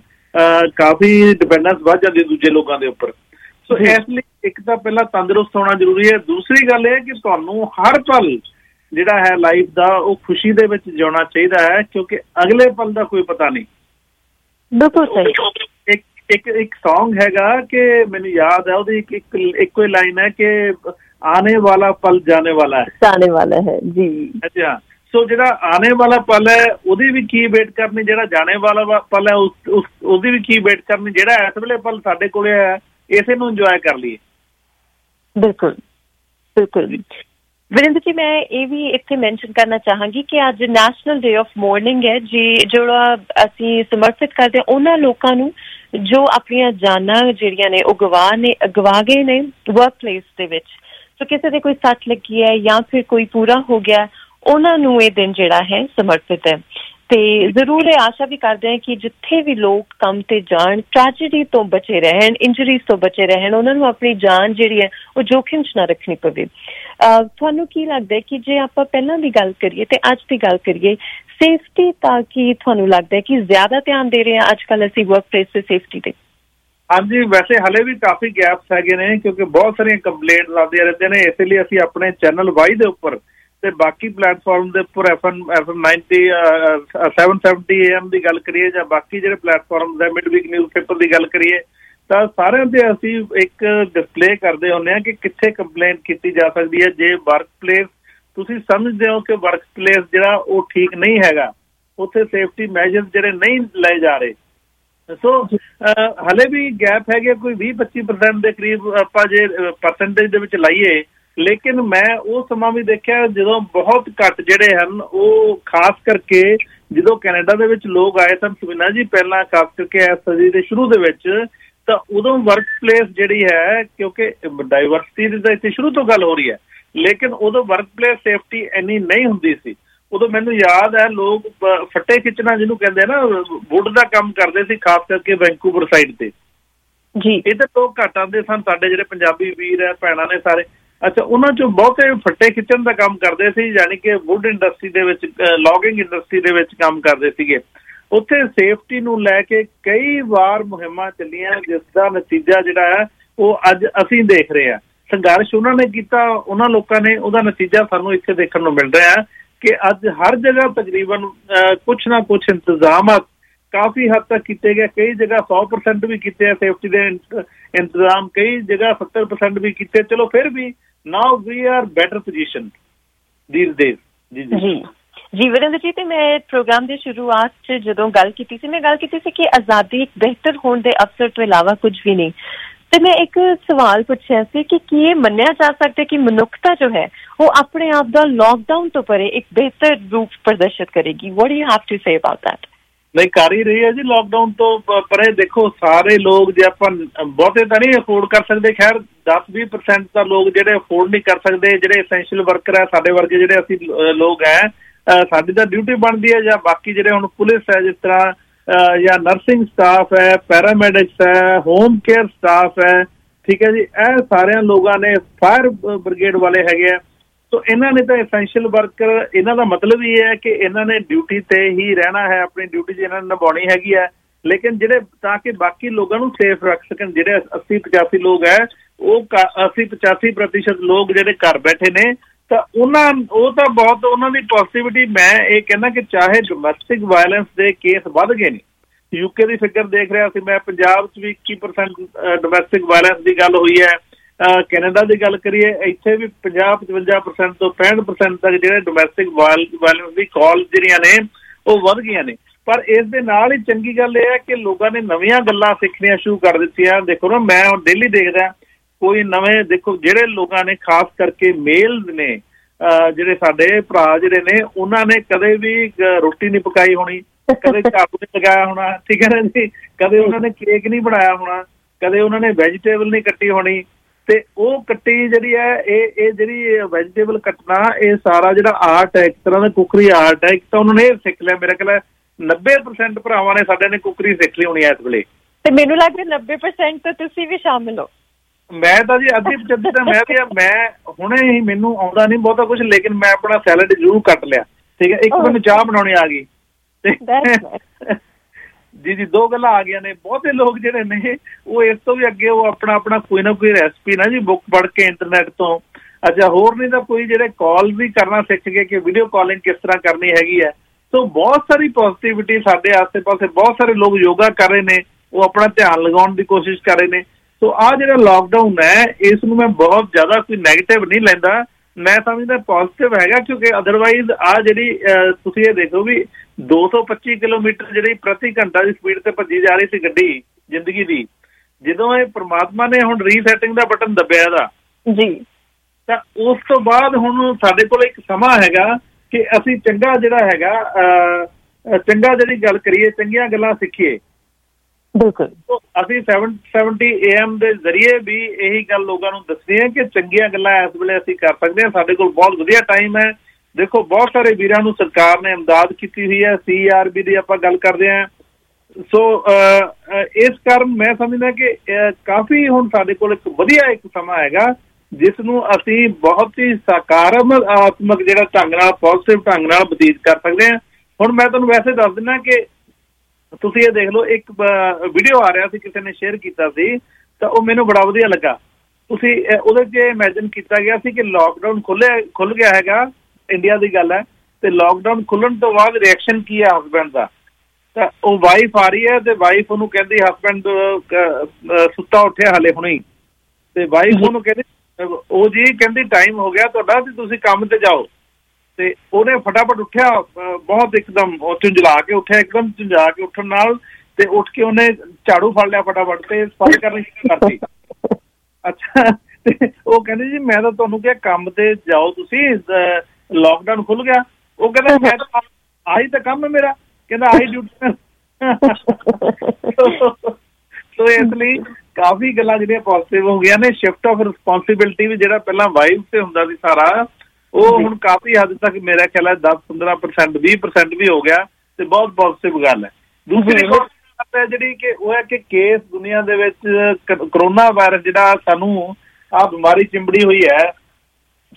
ਕਾਫੀ ਡਿਪੈਂਡੈਂਸ ਵੱਧ ਜਾਂਦੀ ਦੂਜੇ ਲੋਕਾਂ ਦੇ ਉੱਪਰ। ਸੋ ਇਸ ਲਈ ਇੱਕ ਤਾਂ ਪਹਿਲਾਂ ਤੰਦਰੁਸਤ ਹੋਣਾ ਜ਼ਰੂਰੀ ਹੈ। ਦੂਸਰੀ ਗੱਲ ਇਹ ਕਿ ਤੁਹਾਨੂੰ ਹਰ ਪਲ ਜਿਹੜਾ ਹੈ ਲਾਈਫ ਦਾ ਉਹ ਖੁਸ਼ੀ ਦੇ ਵਿੱਚ ਜਿਉਣਾ ਚਾਹੀਦਾ ਹੈ, ਕਿਉਂਕਿ ਅਗਲੇ ਪਲ ਦਾ ਕੋਈ ਪਤਾ ਨਹੀਂ। ਬਿਲਕੁਲ ਸਹੀ। ਇੱਕ ਇੱਕ ਇੱਕ ਸੌਂਗ ਹੈਗਾ ਕਿ ਮੈਨੂੰ ਯਾਦ ਹੈ, ਉਹਦੀ ਇੱਕ ਇੱਕੋ ਹੀ ਲਾਈਨ ਹੈ ਕਿ ਆਨੇ ਵਾਲਾ ਪਲ ਜਾਣੇ ਵਾਲਾ ਹੈ, ਜਾਣੇ ਵਾਲਾ ਹੈ ਜੀ। ਅੱਛਾ, ਸੋ ਜਿਹੜਾ ਆਨੇ ਵਾਲਾ ਪਲ ਹੈ ਉਹਦੀ ਵੀ ਕੀ ਵੇਟ ਕਰਨੀ, ਜਿਹੜਾ ਜਾਣੇ ਵਾਲਾ ਪਲ ਹੈ ਉਸ ਉਹਦੀ ਵੀ ਕੀ ਵੇਟ ਕਰਨੀ। ਜਿਹੜਾ ਇਸ ਵੇਲੇ ਪਲ ਸਾਡੇ ਕੋਲੇ ਹੈ ਇਸੇ ਨੂੰ ਇੰਜੋਏ ਕਰ ਲਈਏ। ਬਿਲਕੁਲ ਬਿਲਕੁਲ। ਵਰਿੰਦਰ ਜੀ, ਮੈਂ ਇਹ ਵੀ ਇੱਥੇ ਮੈਂਸ਼ਨ ਕਰਨਾ ਚਾਹਾਂਗੀ ਕਿ ਅੱਜ ਨੈਸ਼ਨਲ ਡੇ ਆਫ ਮੋਰਨਿੰਗ ਹੈ ਜੀ, ਜਿਹੜਾ ਅਸੀਂ ਸਮਰਪਿਤ ਕਰਦੇ ਉਹਨਾਂ ਲੋਕਾਂ ਨੂੰ ਜੋ ਆਪਣੀਆਂ ਜਾਨਾਂ ਜਿਹੜੀਆਂ ਨੇ ਉਹ ਗਵਾ ਨੇ ਗਵਾ ਗਏ ਨੇ ਵਰਕ ਪਲੇਸ ਦੇ ਵਿੱਚ। ਸੋ ਕਿਸੇ ਦੇ ਕੋਈ ਸੱਟ ਲੱਗੀ ਹੈ ਜਾਂ ਫਿਰ ਕੋਈ ਪੂਰਾ ਹੋ ਗਿਆ, ਉਹਨਾਂ ਨੂੰ ਇਹ ਦਿਨ ਜਿਹੜਾ ਹੈ ਸਮਰਪਿਤ ਹੈ। ਤੇ ਜ਼ਰੂਰ ਇਹ ਆਸ਼ਾ ਵੀ ਕਰਦੇ ਹਾਂ ਕਿ ਜਿੱਥੇ ਵੀ ਲੋਕ ਕੰਮ ਤੇ ਜਾਣ ਟ੍ਰੈਜੇਡੀ ਤੋਂ ਬਚੇ ਰਹਿਣ, ਇੰਜਰੀਜ਼ ਤੋਂ ਬਚੇ ਰਹਿਣ, ਉਹਨਾਂ ਨੂੰ ਆਪਣੀ ਜਾਨ ਜਿਹੜੀ ਹੈ ਉਹ ਜੋਖਿਮ 'ਚ ਨਾ ਰੱਖਣੀ ਪਵੇ। ਤੁਹਾਨੂੰ ਕੀ ਲੱਗਦਾ ਕਿ ਜੇ ਆਪਾਂ ਪਹਿਲਾਂ ਦੀ ਗੱਲ ਕਰੀਏ ਤੇ ਅੱਜ ਦੀ ਗੱਲ ਕਰੀਏ, ਸੇਫਟੀ ਤਾਂ ਕੀ ਤੁਹਾਨੂੰ ਲੱਗਦਾ ਕਿ ਜ਼ਿਆਦਾ ਧਿਆਨ ਦੇ ਰਹੇ ਹਾਂ ਅੱਜ ਕੱਲ੍ਹ ਅਸੀਂ ਵਰਕ ਪਲੇਸ ਤੇ ਸੇਫਟੀ ਤੇ? ਹਾਂਜੀ, ਵੈਸੇ ਹਾਲੇ ਵੀ ਕਾਫੀ ਗੈਪਸ ਹੈਗੇ ਨੇ ਕਿਉਂਕਿ ਬਹੁਤ ਸਾਰੀਆਂ ਕੰਪਲੇਂਟਸ ਆਉਂਦੀਆਂ ਰਹਿੰਦੀਆਂ ਨੇ। ਇਸ ਲਈ ਅਸੀਂ ਆਪਣੇ ਚੈਨਲ ਵਾਈ ਦੇ ਉੱਪਰ ਤੇ ਬਾਕੀ ਪਲੇਟਫਾਰਮ ਦੇ ਉੱਪਰ ਐਫ ਐਮ ਐਫ ਐਮ ਨਾਈਨਟੀ ਸੈਵਨ ਸੈਵਨਟੀ ਏ ਐਮ ਦੀ ਗੱਲ ਕਰੀਏ ਜਾਂ ਬਾਕੀ ਜਿਹੜੇ ਪਲੇਟਫਾਰਮ ਦਾ ਮਿਡ ਵੀਕ ਨਿਊਜ਼ ਪੇਪਰ ਦੀ ਗੱਲ ਕਰੀਏ ਤਾਂ ਸਾਰਿਆਂ ਤੇ ਅਸੀਂ ਇੱਕ ਡਿਸਪਲੇ ਕਰਦੇ ਹੁੰਦੇ ਹਾਂ ਕਿ ਕਿੱਥੇ ਕੰਪਲੇਂਟ ਕੀਤੀ ਜਾ ਸਕਦੀ ਹੈ। ਜੇ ਵਰਕ ਪਲੇਸ ਤੁਸੀਂ ਸਮਝਦੇ ਹੋ ਕਿ ਵਰਕ ਪਲੇਸ ਜਿਹੜਾ ਉਹ ਠੀਕ ਨਹੀਂ ਹੈਗਾ, ਉੱਥੇ ਸੇਫਟੀ ਮੈਜਰ ਜਿਹੜੇ ਨਹੀਂ ਲਏ ਜਾ ਰਹੇ, ਸੋ ਹਲੇ ਵੀ ਗੈਪ ਹੈਗੇ ਕੋਈ ਵੀਹ ਪੱਚੀ ਪਰਸੈਂਟ ਦੇ ਕਰੀਬ ਆਪਾਂ ਜੇ ਪਰਸੈਂਟੇਜ ਦੇ ਵਿੱਚ ਲਾਈਏ। ਲੇਕਿਨ ਮੈਂ ਉਹ ਸਮਾਂ ਵੀ ਦੇਖਿਆ ਜਦੋਂ ਬਹੁਤ ਘੱਟ ਜਿਹੜੇ ਹਨ ਉਹ ਖਾਸ ਕਰਕੇ ਜਦੋਂ ਕੈਨੇਡਾ ਦੇ ਵਿੱਚ ਲੋਕ ਆਏ ਸਨ ਸੁਵੀਨਾ ਜੀ, ਪਹਿਲਾਂ ਖਾਸ ਕਰਕੇ ਇਸ ਸਦੀ ਦੇ ਸ਼ੁਰੂ ਦੇ ਵਿੱਚ, ਤਾਂ ਉਦੋਂ ਵਰਕ ਪਲੇਸ ਜਿਹੜੀ ਹੈ ਕਿਉਂਕਿ ਡਾਈਵਰਸਿਟੀ ਦੀ ਤਾਂ ਇੱਥੇ ਸ਼ੁਰੂ ਤੋਂ ਗੱਲ ਹੋ ਰਹੀ ਹੈ, ਲੇਕਿਨ ਉਦੋਂ ਵਰਕ ਪਲੇਸ ਸੇਫਟੀ ਇੰਨੀ ਨਹੀਂ ਹੁੰਦੀ ਸੀ। ਉਦੋਂ ਮੈਨੂੰ ਯਾਦ ਹੈ ਲੋਕ ਫੱਟੇ ਖਿੱਚਣਾ ਜਿਹਨੂੰ ਕਹਿੰਦੇ ਨਾ, ਵੁੱਡ ਦਾ ਕੰਮ ਕਰਦੇ ਸੀ ਖਾਸ ਕਰਕੇ ਵੈਂਕੂਵਰ ਸਾਈਡ ਤੇ ਜੀ। ਇੱਧਰ ਲੋਕ ਘੱਟ ਆਉਂਦੇ ਸਨ, ਸਾਡੇ ਜਿਹੜੇ ਪੰਜਾਬੀ ਵੀਰ ਹੈ ਭੈਣਾਂ ਨੇ ਸਾਰੇ, ਅੱਛਾ, ਉਹਨਾਂ ਚੋਂ ਬਹੁਤੇ ਫੱਟੇ ਖਿੱਚਣ ਦਾ ਕੰਮ ਕਰਦੇ ਸੀ, ਯਾਨੀ ਕਿ ਵੁੱਡ ਇੰਡਸਟਰੀ ਦੇ ਵਿੱਚ, ਲੌਗਿੰਗ ਇੰਡਸਟਰੀ ਦੇ ਵਿੱਚ ਕੰਮ ਕਰਦੇ ਸੀਗੇ। ਉੱਥੇ ਸੇਫਟੀ ਨੂੰ ਲੈ ਕੇ ਕਈ ਵਾਰ ਮੁਹਿੰਮਾਂ ਚੱਲੀਆਂ, ਜਿਸ ਦਾ ਨਤੀਜਾ ਜਿਹੜਾ ਹੈ ਉਹ ਅੱਜ ਅਸੀਂ ਦੇਖ ਰਹੇ ਹਾਂ। ਸੰਘਰਸ਼ ਉਹਨਾਂ ਨੇ ਕੀਤਾ, ਉਹਨਾਂ ਲੋਕਾਂ ਨੇ, ਉਹਦਾ ਨਤੀਜਾ ਸਾਨੂੰ ਇੱਥੇ ਦੇਖਣ ਨੂੰ ਮਿਲ ਰਿਹਾ ਹੈ ਕਿ ਅੱਜ ਹਰ ਜਗ੍ਹਾ ਤਕਰੀਬਨ ਕੁਛ ਨਾ ਕੁਛ ਇੰਤਜ਼ਾਮਾਤ ਕਾਫੀ ਹੱਦ ਤੱਕ ਕੀਤੇ ਗਏ। ਕਈ ਜਗ੍ਹਾ ਸੌ ਪਰਸੈਂਟ ਵੀ ਕੀਤੇ ਆ ਸੇਫਟੀ ਦੇ ਇੰਤਜ਼ਾਮ, ਕਈ ਜਗ੍ਹਾ ਸੱਤਰ ਪਰਸੈਂਟ ਵੀ ਕੀਤੇ। ਚਲੋ ਫਿਰ ਵੀ now we are better position these days. ਜੀ ਜੀ ਜੀ ਵਰਿੰਦਰ ਜੀ, ਤੇ ਮੈਂ ਪ੍ਰੋਗਰਾਮ ਦੀ ਸ਼ੁਰੂਆਤ 'ਚ ਜਦੋਂ ਗੱਲ ਕੀਤੀ ਸੀ, ਮੈਂ ਗੱਲ ਕੀਤੀ ਸੀ ਕਿ ਆਜ਼ਾਦੀ ਇੱਕ ਬਿਹਤਰ ਹੋਣ ਦੇ ਅਵਸਰ ਤੋਂ ਇਲਾਵਾ ਕੁਝ ਵੀ ਨਹੀਂ। ਤੇ ਮੈਂ ਇੱਕ ਸਵਾਲ ਪੁੱਛਿਆ ਸੀ ਕਿ ਕੀ ਇਹ ਮੰਨਿਆ ਜਾ ਸਕਦਾ ਕਿ ਮਨੁੱਖਤਾ ਜੋ ਹੈ ਉਹ ਆਪਣੇ ਆਪ ਦਾ ਲਾਕਡਾਊਨ ਤੋਂ ਪਰੇ ਇੱਕ ਬਿਹਤਰ ਰੂਪ ਪ੍ਰਦਰਸ਼ਿਤ ਕਰੇਗੀ? What do you have to say about that? ਨਹੀਂ, ਕਰ ਹੀ ਰਹੀ ਹੈ ਜੀ ਲਾਕਡਾਊਨ ਤੋਂ ਪਰੇ। ਦੇਖੋ, ਸਾਰੇ ਲੋਕ ਜੇ ਆਪਾਂ ਬਹੁਤੇ ਤਾਂ ਨਹੀਂ ਅਫੋਰਡ ਕਰ ਸਕਦੇ, ਖੈਰ ਦਸ ਵੀਹ ਪਰਸੈਂਟ ਤਾਂ ਲੋਕ ਜਿਹੜੇ ਅਫੋਰਡ ਨਹੀਂ ਕਰ ਸਕਦੇ, ਜਿਹੜੇ ਐਸੈਂਸ਼ੀਅਲ ਵਰਕਰ ਹੈ, ਸਾਡੇ ਵਰਗੇ ਜਿਹੜੇ ਅਸੀਂ ਲੋਕ ਹੈ, ਸਾਡੀ ਤਾਂ ਡਿਊਟੀ ਬਣਦੀ ਹੈ, ਜਾਂ ਬਾਕੀ ਜਿਹੜੇ ਹੁਣ ਪੁਲਿਸ ਹੈ ਜਿਸ ਤਰ੍ਹਾਂ, ਜਾਂ ਨਰਸਿੰਗ ਸਟਾਫ ਹੈ, ਪੈਰਾਮੈਡਿਕਸ ਹੈ, ਹੋਮ ਕੇਅਰ ਸਟਾਫ ਹੈ, ਠੀਕ ਹੈ ਜੀ, ਇਹ ਸਾਰਿਆਂ ਲੋਕਾਂ ਨੇ, ਫਾਇਰ ਬ੍ਰਿਗੇਡ ਵਾਲੇ ਹੈਗੇ ਆ, ਸੋ ਇਹਨਾਂ ਨੇ ਤਾਂ ਐਸੈਂਸ਼ੀਅਲ ਵਰਕਰ, ਇਹਨਾਂ ਦਾ ਮਤਲਬ ਇਹ ਹੈ ਕਿ ਇਹਨਾਂ ਨੇ ਡਿਊਟੀ ਤੇ ਹੀ ਰਹਿਣਾ ਹੈ, ਆਪਣੀ ਡਿਊਟੀ 'ਚ ਇਹਨਾਂ ਨੇ ਨਿਭਾਉਣੀ ਹੈਗੀ ਹੈ। ਲੇਕਿਨ ਜਿਹੜੇ ਤਾਂ ਕਿ ਬਾਕੀ ਲੋਕਾਂ ਨੂੰ ਸੇਫ ਰੱਖ ਸਕਣ, ਜਿਹੜੇ ਅੱਸੀ ਪਚਾਸੀ ਲੋਕ ਹੈ, ਉਹ ਅੱਸੀ ਪਚਾਸੀ ਪ੍ਰਤੀਸ਼ਤ ਲੋਕ ਜਿਹੜੇ ਘਰ ਬੈਠੇ ਨੇ, ਤਾਂ ਉਹਨਾਂ ਉਹ ਤਾਂ ਬਹੁਤ ਉਹਨਾਂ ਦੀ ਪੋਜ਼ੀਟਿਵਿਟੀ, ਮੈਂ ਇਹ ਕਹਿੰਦਾ ਕਿ ਚਾਹੇ ਡੋਮੈਸਟਿਕ ਵਾਇਲੈਂਸ ਦੇ ਕੇਸ ਵੱਧ ਗਏ ਨੇ, ਯੂਕੇ ਦੀ ਫਿਗਰ ਦੇਖ ਰਿਹਾ ਸੀ ਮੈਂ, ਪੰਜਾਬ 'ਚ ਵੀ ਇੱਕੀ ਪਰਸੈਂਟ ਡੋਮੈਸਟਿਕ ਵਾਇਲੈਂਸ ਦੀ ਗੱਲ ਹੋਈ ਹੈ। ਕੈਨੇਡਾ ਦੀ ਗੱਲ ਕਰੀਏ, ਇੱਥੇ ਵੀ ਪੰਜਾਹ ਪਚਵੰਜਾ ਪਰਸੈਂਟ ਤੋਂ ਪੈਂਹਠ ਪਰਸੈਂਟ ਤੱਕ ਜਿਹੜੇ ਡੋਮੈਸਟਿਕ ਵਾਇਲੈਂਸ ਦੀ ਕਾਲ ਜਿਹੜੀਆਂ ਨੇ ਉਹ ਵੱਧ ਗਈਆਂ ਨੇ। ਪਰ ਇਸ ਦੇ ਨਾਲ ਹੀ ਚੰਗੀ ਗੱਲ ਇਹ ਹੈ ਕਿ ਲੋਕਾਂ ਨੇ ਨਵੀਆਂ ਗੱਲਾਂ ਸਿੱਖਣੀਆਂ ਸ਼ੁਰੂ ਕਰ ਦਿੱਤੀਆਂ। ਦੇਖੋ ਨਾ, ਮੈਂ ਹੁਣ ਡੇਲੀ ਦੇਖਦਾ ਕੋਈ ਨਵੇਂ, ਦੇਖੋ ਜਿਹੜੇ ਲੋਕਾਂ ਨੇ ਖਾਸ ਕਰਕੇ ਮੇਲ ਨੇ, ਜਿਹੜੇ ਸਾਡੇ ਭਰਾ ਜਿਹੜੇ ਨੇ, ਉਹਨਾਂ ਨੇ ਕਦੇ ਵੀ ਰੋਟੀ ਨਹੀਂ ਪਕਾਈ ਹੋਣੀ, ਕਦੇ ਝਾੜੂ ਨਹੀਂ ਲਗਾਇਆ ਹੋਣਾ, ਠੀਕ ਹੈ ਨਾ ਜੀ, ਕਦੇ ਉਹਨਾਂ ਨੇ ਕੇਕ ਨਹੀਂ ਬਣਾਇਆ ਹੋਣਾ, ਕਦੇ ਉਹਨਾਂ ਨੇ ਵੈਜੀਟੇਬਲ ਨਹੀਂ ਕੱਟੀ ਹੋਣੀ। ਤੇ ਉਹ ਕੱਟੀ ਜਿਹੜੀ ਹੈ, ਇਹ ਇਹ ਜਿਹੜੀ ਵੈਜੀਟੇਬਲ ਕੱਟਣਾ, ਇਹ ਸਾਰਾ ਜਿਹੜਾ ਆਰਟ ਹੈ, ਇੱਕ ਤਰ੍ਹਾਂ ਦਾ ਕੁਕਰੀ ਆਰਟ ਹੈ, ਇੱਕ ਤਾਂ ਉਹਨਾਂ ਨੇ ਇਹ ਸਿੱਖ ਲਿਆ। ਮੇਰਾ ਖਿਆਲ ਨੱਬੇ ਪਰਸੈਂਟ ਭਰਾਵਾਂ ਨੇ ਸਾਡੇ ਨੇ ਕੁਕਰੀ ਸਿੱਖ ਲਈ ਹੋਣੀ ਇਸ ਵੇਲੇ, ਤੇ ਮੈਨੂੰ ਲੱਗਦਾ ਨੱਬੇ ਪਰਸੈਂਟ ਤਾਂ ਤੁਸੀਂ ਵੀ ਸ਼ਾਮਿਲ ਹੋ। ਮੈਂ ਤਾਂ ਜੀ ਅੱਧੀ ਪਚੱਤੀ ਤਾਂ ਮੈਂ ਵੀ, ਮੈਂ ਹੁਣੇ ਹੀ, ਮੈਨੂੰ ਆਉਂਦਾ ਨਹੀਂ ਬਹੁਤਾ ਕੁਛ, ਲੇਕਿਨ ਮੈਂ ਆਪਣਾ ਸੈਲਡ ਜ਼ਰੂਰ ਕੱਟ ਲਿਆ, ਠੀਕ ਹੈ। ਇੱਕ ਮੈਨੂੰ ਚਾਹ ਬਣਾਉਣੀ ਆ ਗਈ, ਤੇ ਜੀ ਜੀ ਦੋ ਗੱਲਾਂ ਆ ਗਈਆਂ ਨੇ। ਬਹੁਤੇ ਲੋਕ ਜਿਹੜੇ ਨੇ ਉਹ ਇਸ ਤੋਂ ਵੀ ਅੱਗੇ, ਉਹ ਆਪਣਾ ਆਪਣਾ ਕੋਈ ਨਾ ਕੋਈ ਰੈਸਪੀ ਨਾ ਜੀ ਬੁੱਕ ਪੜ੍ਹ ਕੇ ਇੰਟਰਨੈਟ ਤੋਂ, ਅੱਛਾ ਹੋਰ ਨਹੀਂ ਤਾਂ ਕੋਈ ਜਿਹੜੇ ਕਾਲ ਵੀ ਕਰਨਾ ਸਿੱਖ ਗਏ ਕਿ ਵੀਡੀਓ ਕਾਲਿੰਗ ਕਿਸ ਤਰ੍ਹਾਂ ਕਰਨੀ ਹੈਗੀ ਹੈ। ਸੋ ਬਹੁਤ ਸਾਰੀ ਪੋਜ਼ੀਟਿਵਿਟੀ ਸਾਡੇ ਆਸੇ ਪਾਸੇ, ਬਹੁਤ ਸਾਰੇ ਲੋਕ ਯੋਗਾ ਕਰ ਰਹੇ ਨੇ, ਉਹ ਆਪਣਾ ਧਿਆਨ ਲਗਾਉਣ ਦੀ ਕੋਸ਼ਿਸ਼ ਕਰ ਰਹੇ ਨੇ। ਸੋ ਆਹ ਜਿਹੜਾ ਲਾਕਡਾਊਨ ਹੈ, ਇਸ ਨੂੰ ਮੈਂ ਬਹੁਤ ਜ਼ਿਆਦਾ ਕੋਈ ਨੈਗੇਟਿਵ ਨਹੀਂ ਲੈਂਦਾ, ਮੈਂ ਸਮਝਦਾ ਪੋਜ਼ੀਟਿਵ ਹੈਗਾ, ਕਿਉਂਕਿ ਅਦਰਵਾਈਜ਼ ਆਹ ਜਿਹੜੀ ਤੁਸੀਂ ਇਹ ਦੇਖੋ ਵੀ ਦੋ ਸੌ ਪੱਚੀ ਕਿਲੋਮੀਟਰ ਜਿਹੜੀ ਪ੍ਰਤੀ ਘੰਟਾ ਦੀ ਸਪੀਡ ਤੇ ਭੱਜੀ ਜਾ ਰਹੀ ਸੀ ਗੱਡੀ ਜ਼ਿੰਦਗੀ ਦੀ, ਜਦੋਂ ਇਹ ਪ੍ਰਮਾਤਮਾ ਨੇ ਹੁਣ ਰੀਸੈਟਿੰਗ ਦਾ ਬਟਨ ਦੱਬਿਆ ਇਹਦਾ ਜੀ, ਤਾਂ ਉਸ ਤੋਂ ਬਾਅਦ ਹੁਣ ਸਾਡੇ ਕੋਲ ਇੱਕ ਸਮਾਂ ਹੈਗਾ ਕਿ ਅਸੀਂ ਚੰਗਾ ਜਿਹੜਾ ਹੈਗਾ, ਚੰਗਾ ਜਿਹੜੀ ਗੱਲ ਕਰੀਏ, ਚੰਗੀਆਂ ਗੱਲਾਂ ਸਿੱਖੀਏ। ਬਿਲਕੁਲ, ਅਸੀਂ ਸੈਵਨ ਸੈਵਨਟੀ ਏ ਐਮ ਦੇ ਜ਼ਰੀਏ ਵੀ ਇਹੀ ਗੱਲ ਲੋਕਾਂ ਨੂੰ ਦੱਸਣੀ ਹੈ ਕਿ ਚੰਗੀਆਂ ਗੱਲਾਂ ਇਸ ਵੇਲੇ ਅਸੀਂ ਕਰ ਸਕਦੇ ਹਾਂ। ਸਾਡੇ ਕੋਲ ਬਹੁਤ ਵਧੀਆ ਟਾਈਮ ਹੈ। ਦੇਖੋ, ਬਹੁਤ ਸਾਰੇ ਵੀਰਾਂ ਨੂੰ ਸਰਕਾਰ ਨੇ ਇਮਦਾਦ ਕੀਤੀ ਹੋਈ ਹੈ, ਸੀ ਆਰ ਬੀ ਦੀ ਆਪਾਂ ਗੱਲ ਕਰਦੇ ਹਾਂ। ਸੋ ਇਸ ਕਾਰਨ ਮੈਂ ਸਮਝਦਾ ਕਿ ਕਾਫੀ ਹੁਣ ਸਾਡੇ ਕੋਲ ਇੱਕ ਵਧੀਆ ਇੱਕ ਸਮਾਂ ਹੈਗਾ, ਜਿਸ ਨੂੰ ਅਸੀਂ ਬਹੁਤ ਹੀ ਸਕਾਰਾਤਮਕ ਜਿਹੜਾ ਢੰਗ ਨਾਲ, ਪੋਜ਼ੀਟਿਵ ਢੰਗ ਨਾਲ ਬਤੀਤ ਕਰ ਸਕਦੇ ਹਾਂ। ਹੁਣ ਮੈਂ ਤੁਹਾਨੂੰ ਵੈਸੇ ਦੱਸ ਦਿੰਦਾ ਕਿ ਤੁਸੀਂ ਇਹ ਦੇਖ ਲਓ, ਇੱਕ ਵੀਡੀਓ ਆ ਰਿਹਾ ਸੀ, ਕਿਸੇ ਨੇ ਸ਼ੇਅਰ ਕੀਤਾ ਸੀ, ਤਾਂ ਉਹ ਮੈਨੂੰ ਬੜਾ ਵਧੀਆ ਲੱਗਾ। ਤੁਸੀਂ ਉਹਦੇ 'ਚ ਇਮੈਜਿਨ ਕੀਤਾ ਗਿਆ ਸੀ ਕਿ ਲਾਕਡਾਊਨ ਖੁੱਲਿਆ ਖੁੱਲ ਗਿਆ ਹੈਗਾ, ਇੰਡੀਆ ਦੀ ਗੱਲ ਹੈ, ਤੇ ਲਾਕਡਾਊਨ ਖੁੱਲਣ ਤੋਂ ਬਾਅਦ ਰਿਐਕਸ਼ਨ ਕੀ ਹੈ ਹਸਬੈਂਡ ਦਾ। ਤਾਂ ਉਹ ਵਾਈਫ ਆ ਰਹੀ ਹੈ, ਤੇ ਵਾਈਫ ਉਹਨੂੰ ਕਹਿੰਦੀ, ਹਸਬੈਂਡ ਸੁੱਤਾ ਉੱਠਿਆ ਹਾਲੇ ਹੁਣੇ, ਤੇ ਵਾਈਫ ਉਹਨੂੰ ਕਹਿੰਦੀ, ਉਹ ਜੀ ਕਹਿੰਦੀ ਟਾਈਮ ਹੋ ਗਿਆ ਤੁਹਾਡਾ, ਤੇ ਤੁਸੀਂ ਕੰਮ ਤੇ ਜਾਓ। ਤੇ ਉਹਨੇ ਫਟਾਫਟ ਉੱਠਿਆ, ਬਹੁਤ ਇੱਕਦਮ ਝੁੰਝਲਾ ਕੇ ਉੱਠਿਆ, ਇੱਕਦਮ ਝੁੰਝਾ ਕੇ ਉੱਠਣ ਨਾਲ, ਤੇ ਉੱਠ ਕੇ ਉਹਨੇ ਝਾੜੂ ਫੜ ਲਿਆ ਫਟਾਫਟ ਤੇ ਸਫਾਈ ਕਰਨੀ ਸ਼ੁਰੂ ਕਰਤੀ। ਅੱਛਾ, ਤੇ ਉਹ ਕਹਿੰਦੀ ਜੀ ਮੈਂ ਤਾਂ ਤੁਹਾਨੂੰ ਕਿਹਾ ਕੰਮ ਤੇ ਜਾਓ ਤੁਸੀਂ, ਲਾਕਡਾਊਨ ਖੁੱਲ ਗਿਆ। ਉਹ ਕਹਿੰਦਾ ਮੈਂ ਤਾਂ ਆਹੀ ਤਾਂ ਕੰਮ ਹੈ ਮੇਰਾ, ਕਹਿੰਦਾ ਆਹੀ ਡਿਊਟੀ। ਸੋ ਇਸ ਲਈ ਕਾਫੀ ਗੱਲਾਂ ਜਿਹੜੀਆਂ ਪੋਜ਼ੀਟਿਵ ਹੋ ਗਈਆਂ ਨੇ। ਸ਼ਿਫਟ ਆਫ ਰਿਸਪੋਂਸੀਬਿਲਿਟੀ ਵੀ ਜਿਹੜਾ ਪਹਿਲਾਂ ਵਾਈਫ ਤੇ ਹੁੰਦਾ ਸੀ ਸਾਰਾ, ਉਹ ਹੁਣ ਕਾਫੀ ਹੱਦ ਤੱਕ ਮੇਰਾ ਖਿਆਲ ਹੈ ਦਸ ਪੰਦਰਾਂ ਪਰਸੈਂਟ ਵੀਹ ਪਰਸੈਂਟ ਵੀ ਹੋ ਗਿਆ, ਤੇ ਬਹੁਤ ਪੋਜ਼ੀਟਿਵ ਗੱਲ ਹੈ। ਦੂਸਰੀ ਗੱਲ ਜਿਹੜੀ ਕਿ ਉਹ ਹੈ ਕਿ ਕੇਸ ਦੁਨੀਆ ਦੇ ਵਿੱਚ ਕਰੋਨਾ ਵਾਇਰਸ ਜਿਹੜਾ ਸਾਨੂੰ ਆਹ ਬਿਮਾਰੀ ਚਿੰਬੜੀ ਹੋਈ ਹੈ,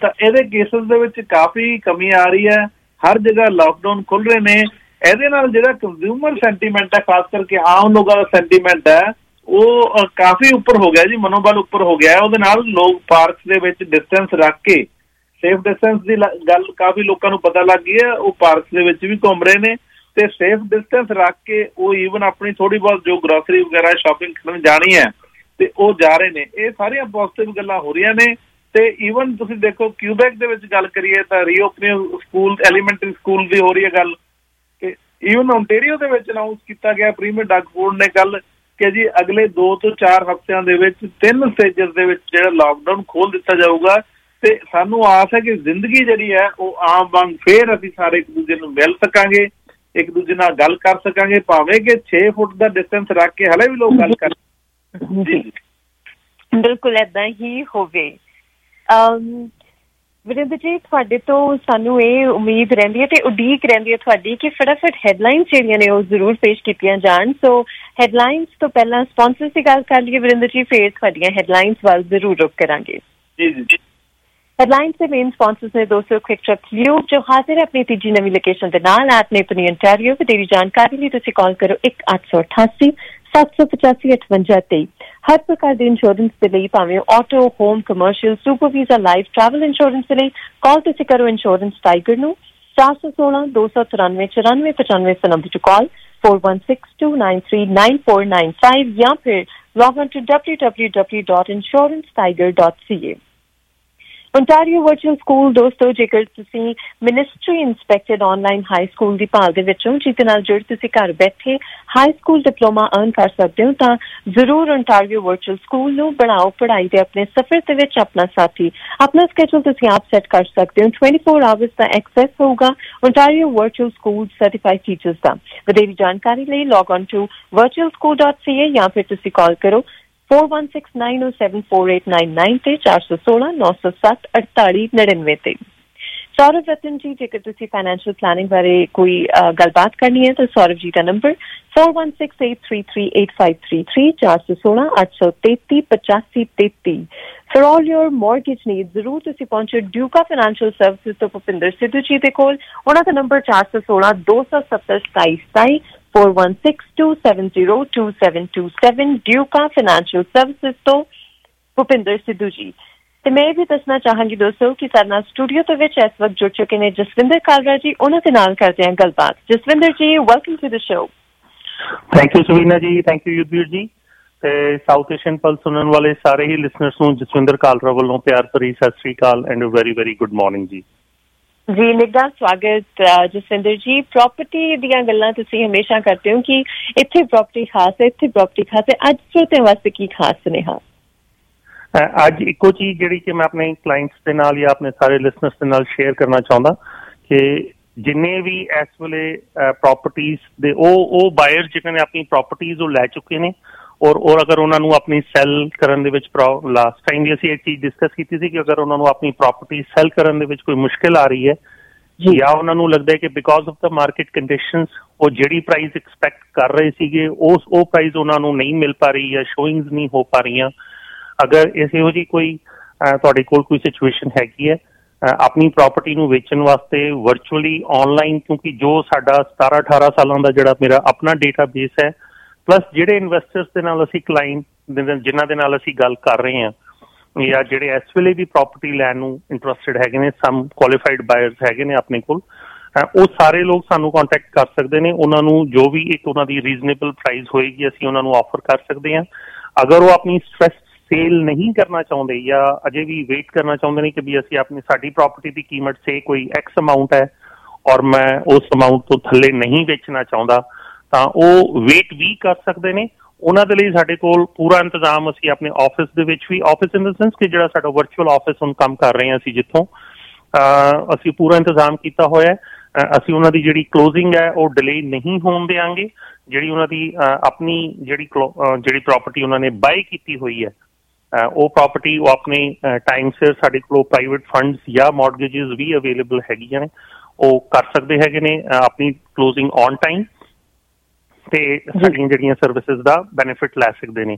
ਤਾਂ ਇਹਦੇ ਕੇਸਿਸ ਦੇ ਵਿੱਚ ਕਾਫੀ ਕਮੀ ਆ ਰਹੀ ਹੈ। ਹਰ ਜਗ੍ਹਾ ਲਾਕਡਾਊਨ ਖੁੱਲ ਰਹੇ ਨੇ। ਇਹਦੇ ਨਾਲ ਜਿਹੜਾ ਕੰਜ਼ਿਊਮਰ ਸੈਂਟੀਮੈਂਟ ਹੈ, ਖਾਸ ਕਰਕੇ ਆਮ ਲੋਕਾਂ ਦਾ ਸੈਂਟੀਮੈਂਟ ਹੈ, ਉਹ ਕਾਫੀ ਉੱਪਰ ਹੋ ਗਿਆ ਜੀ, ਮਨੋਬਲ ਉੱਪਰ ਹੋ ਗਿਆ। ਉਹਦੇ ਨਾਲ ਲੋਕ ਪਾਰਕਸ ਦੇ ਵਿੱਚ ਡਿਸਟੈਂਸ ਰੱਖ ਕੇ, ਸੇਫ ਡਿਸਟੈਂਸ ਦੀ ਗੱਲ ਕਾਫੀ ਲੋਕਾਂ ਨੂੰ ਪਤਾ ਲੱਗ ਗਈ ਹੈ, ਉਹ ਪਾਰਕਸ ਦੇ ਵਿੱਚ ਵੀ ਘੁੰਮ ਰਹੇ ਨੇ ਤੇ ਸੇਫ ਡਿਸਟੈਂਸ ਰੱਖ ਕੇ ਉਹ ਈਵਨ ਆਪਣੀ ਥੋੜੀ ਬਹੁਤ ਜੋ ਗਰੋਸਰੀ ਵਗੈਰਾ ਸ਼ਾਪਿੰਗ ਕਰਨ ਜਾਣੀ ਹੈ ਤੇ ਉਹ ਜਾ ਰਹੇ ਨੇ। ਇਹ ਸਾਰੀਆਂ ਪੋਜ਼ਿਟਿਵ ਗੱਲਾਂ ਹੋ ਰਹੀਆਂ ਨੇ। ਤੇ ਈਵਨ ਤੁਸੀਂ ਦੇਖੋ ਕਿਊਬੈਕ ਦੇ ਵਿੱਚ ਗੱਲ ਕਰੀਏ ਤਾਂ ਰੀਓਪਨਿੰਗ ਸਕੂਲ, ਐਲੀਮੈਂਟਰੀ ਸਕੂਲ ਦੀ ਹੋ ਰਹੀ ਹੈ ਗੱਲ। ਤੇ ਈਵਨ ਓਨਟੇਰੀਓ ਦੇ ਵਿੱਚ ਅਨਾਊਂਸ ਕੀਤਾ ਗਿਆ ਪ੍ਰੀਮੀਅਰ ਡਗ ਫੂਡ ਨੇ ਕੱਲ ਕਿ ਜੀ ਅਗਲੇ ਦੋ ਤੋਂ ਚਾਰ ਹਫ਼ਤਿਆਂ ਦੇ ਵਿੱਚ ਤਿੰਨ ਸਟੇਜਸ ਦੇ ਵਿੱਚ ਜਿਹੜਾ ਲਾਕਡਾਊਨ ਖੋਲ ਦਿੱਤਾ ਜਾਊਗਾ। ਤੇ ਸਾਨੂੰ ਆਸ ਹੈ ਕਿ ਜ਼ਿੰਦਗੀ ਜਿਹੜੀ ਹੈ ਉਹ ਆਮ ਵਾਂਗ ਫੇਰ ਅਸੀਂ ਸਾਰੇ ਇੱਕ ਦੂਜੇ ਨੂੰ ਮਿਲ ਸਕਾਂਗੇ, ਇੱਕ ਦੂਜੇ ਨਾਲ ਗੱਲ ਕਰ ਸਕਾਂਗੇ, ਭਾਵੇਂ ਕਿ ਛੇ ਫੁੱਟ ਦਾ ਡਿਸਟੈਂਸ ਰੱਖ ਕੇ ਹਲੇ ਵੀ ਲੋਕ ਗੱਲ ਕਰ। ਬਿਲਕੁਲ ਏਦਾਂ ਹੀ ਹੋਵੇ। ਵਰਿੰਦਰ ਜੀ, ਤੁਹਾਡੇ ਤੋਂ ਸਾਨੂੰ ਇਹ ਉਮੀਦ ਰਹਿੰਦੀ ਹੈ ਤੇ ਉਡੀਕ ਰਹਿੰਦੀ ਹੈ ਤੁਹਾਡੀ ਕਿ ਫਟਾਫਟ ਹੈਡਲਾਈਨਸ ਜਿਹੜੀਆਂ ਨੇ ਉਹ ਜ਼ਰੂਰ ਪੇਸ਼ ਕੀਤੀਆਂ ਜਾਣ। ਸੋ ਹੈਡਲਾਈਨਸ ਤੋਂ ਪਹਿਲਾਂ ਸਪਾਂਸਰਸ ਦੀ ਗੱਲ ਕਰ ਲਈਏ ਵਰਿੰਦਰ ਜੀ, ਫਿਰ ਤੁਹਾਡੀਆਂ ਹੈਡਲਾਈਨਸ ਵੱਲ ਜ਼ਰੂਰ ਰੁਕ ਕਰਾਂਗੇ। ਜੀ ਜੀ ਹੈਡਲਾਈਨਸ ਦੇ ਮੇਨ ਸਪਾਂਸਰਸ ਨੇ ਦੋਸਤੋ ਕੁਇਕ ਟ੍ਰਿਪ ਲਿਊਬ, ਜੋ ਹਾਜ਼ਰ ਹੈ ਆਪਣੀ ਤੀਜੀ ਨਵੀਂ ਲੋਕੇਸ਼ਨ ਦੇ ਨਾਲ ਐਟ ਨੇਪਨੀ ontario। ਵਧੇਰੀ ਜਾਣਕਾਰੀ ਲਈ ਤੁਸੀਂ ਕਾਲ ਕਰੋ ਇੱਕ ਅੱਠ ਸੌ ਅਠਾਸੀ ਸੱਤ ਸੌ ਪਚਾਸੀ ਅਠਵੰਜਾ ਤੇਈ। ਹਰ ਪ੍ਰਕਾਰ ਦੇ ਇੰਸ਼ੋਰੈਂਸ ਦੇ ਲਈ, ਭਾਵੇਂ auto, home, commercial, super visa, life, travel insurance ਦੇ ਲਈ ਕਾਲ ਤੁਸੀਂ ਕਰੋ ਇੰਸ਼ੋਰੈਂਸ ਟਾਈਗਰ ਨੂੰ ਚਾਰ ਸੌ ਸੋਲਾਂ ਦੋ ਸੌ ਤਰਾਨਵੇਂ ਚੁਰਾਨਵੇਂ ਪਚਾਨਵੇਂ ਇਸ ਨੰਬਰ 'ਚ ਕਾਲ four one six two nine three nine four nine five ਜਾਂ ਫਿਰ log on to w w w dot insurance tiger dot c a। Ontario Virtual School ਦੋਸਤੋ, ਜੇਕਰ ਤੁਸੀਂ ministry inspected online high school ਦੀ ਭਾਲ ਦੇ ਵਿੱਚੋਂ ਜਿਹਦੇ ਨਾਲ ਜੁੜ ਤੁਸੀਂ ਘਰ ਬੈਠੇ ਹਾਈ ਸਕੂਲ ਡਿਪਲੋਮਾ ਅਰਨ ਕਰ ਸਕਦੇ ਹੋ, ਤਾਂ ਜ਼ਰੂਰ Ontario Virtual School ਨੂੰ ਬਣਾਓ ਪੜ੍ਹਾਈ ਦੇ ਆਪਣੇ ਸਫ਼ਰ ਦੇ ਵਿੱਚ ਆਪਣਾ ਸਾਥੀ। ਆਪਣਾ ਸਕੈਜੂਲ ਤੁਸੀਂ ਆਪ ਸੈੱਟ ਕਰ ਸਕਦੇ ਹੋ। ਟਵੈਂਟੀ ਫੋਰ ਆਵਰਸ ਦਾ ਐਕਸੈਸ ਹੋਊਗਾ Ontario Virtual School certified teachers ਦਾ। ਵਧੇਰੀ ਜਾਣਕਾਰੀ ਲਈ log on to virtual school dot c a ਜਾਂ ਫਿਰ ਤੁਸੀਂ ਕਾਲ ਕਰੋ four one six nine oh seven four eight nine nine ਤੇ ਚਾਰ ਸੌ ਸੋਲਾਂ ਨੌ ਸੌ ਸੱਤ ਅੜਤਾਲੀ ਨੜਿਨਵੇਂ ਤੇ। ਸੌਰਵ ਰਤਨ ਜੀ, ਜੇਕਰ ਤੁਸੀਂ ਫਾਈਨੈਂਸ਼ੀਅਲ ਪਲਾਨਿੰਗ ਬਾਰੇ ਕੋਈ ਗੱਲਬਾਤ ਕਰਨੀ ਹੈ ਤਾਂ ਸੌਰਵ ਜੀ ਦਾ number four one six eight three three eight five three three ਚਾਰ ਸੌ ਸੋਲਾਂ ਅੱਠ ਸੌ ਤੇਤੀ ਪਚਾਸੀ ਤੇਤੀ। For all your mortgage needs ਜ਼ਰੂਰ ਤੁਸੀਂ ਪਹੁੰਚੋ ਡਿਊਕਾ ਫਾਈਨੈਂਸ਼ੀਅਲ ਸਰਵਿਸਿਜ਼ ਤੋਂ ਭੁਪਿੰਦਰ ਸਿੱਧੂ ਜੀ ਦੇ ਕੋਲ। ਉਹਨਾਂ ਦਾ ਨੰਬਰ ਚਾਰ ਸੌ ਸੋਲਾਂ ਦੋ ਸੌ ਸੱਤਰ ਸਤਾਈ ਸਤਾਈ four one six two seven zero two seven two seven Duca Financial Services ਤੋਂ ਭੁਪਿੰਦਰ ਸਿੱਧੂ ਜੀ। ਤੇ ਮੈਂ ਇਹ ਵੀ ਦੱਸਣਾ ਚਾਹਾਂਗੀ ਦੋਸਤੋ ਕਿ ਸਾਡੇ ਨਾਲ ਸਟੂਡੀਓ ਦੇ ਵਿੱਚ ਇਸ ਵਕਤ ਜੁੜ ਚੁੱਕੇ ਨੇ ਜਸਵਿੰਦਰ ਕਾਲਰਾ ਜੀ। ਉਹਨਾਂ ਦੇ ਨਾਲ ਕਰਦੇ ਹਾਂ ਗੱਲਬਾਤ। Jaswinder ji, welcome to the show. Thank you Suvina ji, thank you Yudhvir ਜੀ ਤੇ ਸਾਊਥ ਏਸ਼ੀਅਨ ਪਲਸ ਸੁਣਨ ਵਾਲੇ ਸਾਰੇ ਹੀ ਲਿਸਨਰਸ ਨੂੰ ਜਸਵਿੰਦਰ ਕਾਲਰਾ ਵੱਲੋਂ ਪਿਆਰ ਭਰੀ ਸਤਿ ਸ੍ਰੀ ਅਕਾਲ and very very good morning ਜੀ। ਜੀ ਨਿੱਘਾ ਸਵਾਗਤ ਜਸਵਿੰਦਰ ਜੀ। ਪ੍ਰੋਪਰਟੀ ਦੀਆਂ ਗੱਲਾਂ ਤੁਸੀਂ ਹਮੇਸ਼ਾ ਕਰਦੇ ਹੋ ਕਿ ਇੱਥੇ ਪ੍ਰੋਪਰਟੀ ਖਾਸ ਹੈ, ਇੱਥੇ ਪ੍ਰੋਪਰਟੀ ਖਾਸ ਹੈ। ਅੱਜ ਸਰੋਤਿਆਂ ਵਾਸਤੇ ਕੀ ਖਾਸ ਸੁਨੇਹਾ? ਅੱਜ ਇੱਕੋ ਚੀਜ਼ ਜਿਹੜੀ ਕਿ ਮੈਂ ਆਪਣੇ ਕਲਾਇੰਟਸ ਦੇ ਨਾਲ ਜਾਂ ਆਪਣੇ ਸਾਰੇ ਲਿਸਨਰਸ ਦੇ ਨਾਲ ਸ਼ੇਅਰ ਕਰਨਾ ਚਾਹੁੰਦਾ ਕਿ ਜਿੰਨੇ ਵੀ ਇਸ ਵੇਲੇ ਪ੍ਰੋਪਰਟੀਜ਼ ਦੇ ਉਹ ਉਹ ਬਾਇਰ ਜਿਹਨਾਂ ਨੇ ਆਪਣੀ ਪ੍ਰੋਪਰਟੀਜ਼ ਉਹ ਲੈ ਚੁੱਕੇ ਨੇ ਔਰ ਔਰ ਅਗਰ ਉਹਨਾਂ ਨੂੰ ਆਪਣੀ ਸੈਲ ਕਰਨ ਦੇ ਵਿੱਚ ਲਾਸਟ ਟਾਈਮ ਵੀ ਅਸੀਂ ਇੱਕ ਚੀਜ਼ ਡਿਸਕਸ ਕੀਤੀ ਸੀ ਕਿ ਅਗਰ ਉਹਨਾਂ ਨੂੰ ਆਪਣੀ ਪ੍ਰੋਪਰਟੀ ਸੈਲ ਕਰਨ ਦੇ ਵਿੱਚ ਕੋਈ ਮੁਸ਼ਕਿਲ ਆ ਰਹੀ ਹੈ ਜਾਂ ਉਹਨਾਂ ਨੂੰ ਲੱਗਦਾ ਹੈ ਕਿ because of the market conditions ਉਹ ਜਿਹੜੀ ਪ੍ਰਾਈਸ ਐਕਸਪੈਕਟ ਕਰ ਰਹੇ ਸੀਗੇ ਉਸ ਉਹ ਪ੍ਰਾਈਸ ਉਹਨਾਂ ਨੂੰ ਨਹੀਂ ਮਿਲ ਪਾ ਰਹੀ ਜਾਂ ਸ਼ੋਇੰਗਸ ਨਹੀਂ ਹੋ ਪਾ ਰਹੀਆਂ, ਅਗਰ ਇਹੋ ਜਿਹੀ ਕੋਈ ਤੁਹਾਡੇ ਕੋਲ ਕੋਈ ਸਿਚੁਏਸ਼ਨ ਹੈਗੀ ਹੈ ਆਪਣੀ ਪ੍ਰਾਪਰਟੀ ਨੂੰ ਵੇਚਣ ਵਾਸਤੇ ਵਰਚੁਅਲੀ ਆਨਲਾਈਨ, ਕਿਉਂਕਿ ਜੋ ਸਾਡਾ ਸਤਾਰਾਂ ਅਠਾਰਾਂ ਸਾਲਾਂ ਦਾ ਜਿਹੜਾ ਮੇਰਾ ਆਪਣਾ ਡੇਟਾ ਬੇਸ ਹੈ ਪਲੱਸ ਜਿਹੜੇ ਇਨਵੈਸਟਰਸ ਦੇ ਨਾਲ ਅਸੀਂ ਕਲਾਇੰਟ ਜਿਨ੍ਹਾਂ ਦੇ ਨਾਲ ਅਸੀਂ ਗੱਲ ਕਰ ਰਹੇ ਹਾਂ ਜਾਂ ਜਿਹੜੇ ਇਸ ਵੇਲੇ ਵੀ ਪ੍ਰਾਪਰਟੀ ਲੈਣ ਨੂੰ ਇੰਟਰਸਟਿਡ ਹੈਗੇ ਨੇ, ਸਮ ਕੁਆਲੀਫਾਈਡ ਬਾਇਰਸ ਹੈਗੇ ਨੇ ਆਪਣੇ ਕੋਲ, ਉਹ ਸਾਰੇ ਲੋਕ ਸਾਨੂੰ ਕੰਟੈਕਟ ਕਰ ਸਕਦੇ ਨੇ। ਉਹਨਾਂ ਨੂੰ ਜੋ ਵੀ ਇੱਕ ਉਹਨਾਂ ਦੀ ਰੀਜ਼ਨੇਬਲ ਪ੍ਰਾਈਸ ਹੋਏਗੀ ਅਸੀਂ ਉਹਨਾਂ ਨੂੰ ਆਫਰ ਕਰ ਸਕਦੇ ਹਾਂ। ਅਗਰ ਉਹ ਆਪਣੀ ਸਟ੍ਰੈਸ ਸੇਲ ਨਹੀਂ ਕਰਨਾ ਚਾਹੁੰਦੇ ਜਾਂ ਅਜੇ ਵੀ ਵੇਟ ਕਰਨਾ ਚਾਹੁੰਦੇ ਨੇ ਕਿ ਵੀ ਅਸੀਂ ਆਪਣੀ ਸਾਡੀ ਪ੍ਰਾਪਰਟੀ ਦੀ ਕੀਮਤ ਸੇ ਕੋਈ ਐਕਸ ਅਮਾਊਂਟ ਹੈ ਔਰ ਮੈਂ ਉਸ ਅਮਾਊਂਟ ਤੋਂ ਥੱਲੇ ਨਹੀਂ ਵੇਚਣਾ ਚਾਹੁੰਦਾ ਤਾਂ ਉਹ ਵੇਟ ਵੀ ਕਰ ਸਕਦੇ ਨੇ। ਉਹਨਾਂ ਦੇ ਲਈ ਸਾਡੇ ਕੋਲ ਪੂਰਾ ਇੰਤਜ਼ਾਮ ਅਸੀਂ ਆਪਣੇ ਆਫਿਸ ਦੇ ਵਿੱਚ ਵੀ, ਆਫਿਸ ਇਨ ਦ ਸੈਂਸ ਕਿ ਜਿਹੜਾ ਸਾਡਾ ਵਰਚੁਅਲ ਆਫਿਸ ਹੁਣ ਕੰਮ ਕਰ ਰਹੇ ਹਾਂ ਅਸੀਂ ਜਿੱਥੋਂ ਅਸੀਂ ਪੂਰਾ ਇੰਤਜ਼ਾਮ ਕੀਤਾ ਹੋਇਆ। ਅਸੀਂ ਉਹਨਾਂ ਦੀ ਜਿਹੜੀ ਕਲੋਜ਼ਿੰਗ ਹੈ ਉਹ ਡਿਲੇ ਨਹੀਂ ਹੋਣ ਦਿਆਂਗੇ। ਜਿਹੜੀ ਉਹਨਾਂ ਦੀ ਆਪਣੀ ਜਿਹੜੀ ਜਿਹੜੀ ਪ੍ਰਾਪਰਟੀ ਉਹਨਾਂ ਨੇ ਬਾਏ ਕੀਤੀ ਹੋਈ ਹੈ ਉਹ ਪ੍ਰਾਪਰਟੀ ਉਹ ਆਪਣੇ ਟਾਈਮ ਸਿਰ ਸਾਡੇ ਕੋਲ ਪ੍ਰਾਈਵੇਟ ਫੰਡਸ ਜਾਂ ਮੌਰਗੇਜਿਸ ਵੀ ਅਵੇਲੇਬਲ ਹੈਗੀਆਂ ਨੇ, ਉਹ ਕਰ ਸਕਦੇ ਹੈਗੇ ਨੇ ਆਪਣੀ ਕਲੋਜ਼ਿੰਗ ਔਨ ਟਾਈਮ ਤੇ ਸਾਡੀਆਂ ਜਿਹੜੀਆਂ ਸਰਵਿਸਿਜ਼ ਦਾ ਬੈਨੀਫਿਟ ਲੈ ਸਕਦੇ ਨੇ।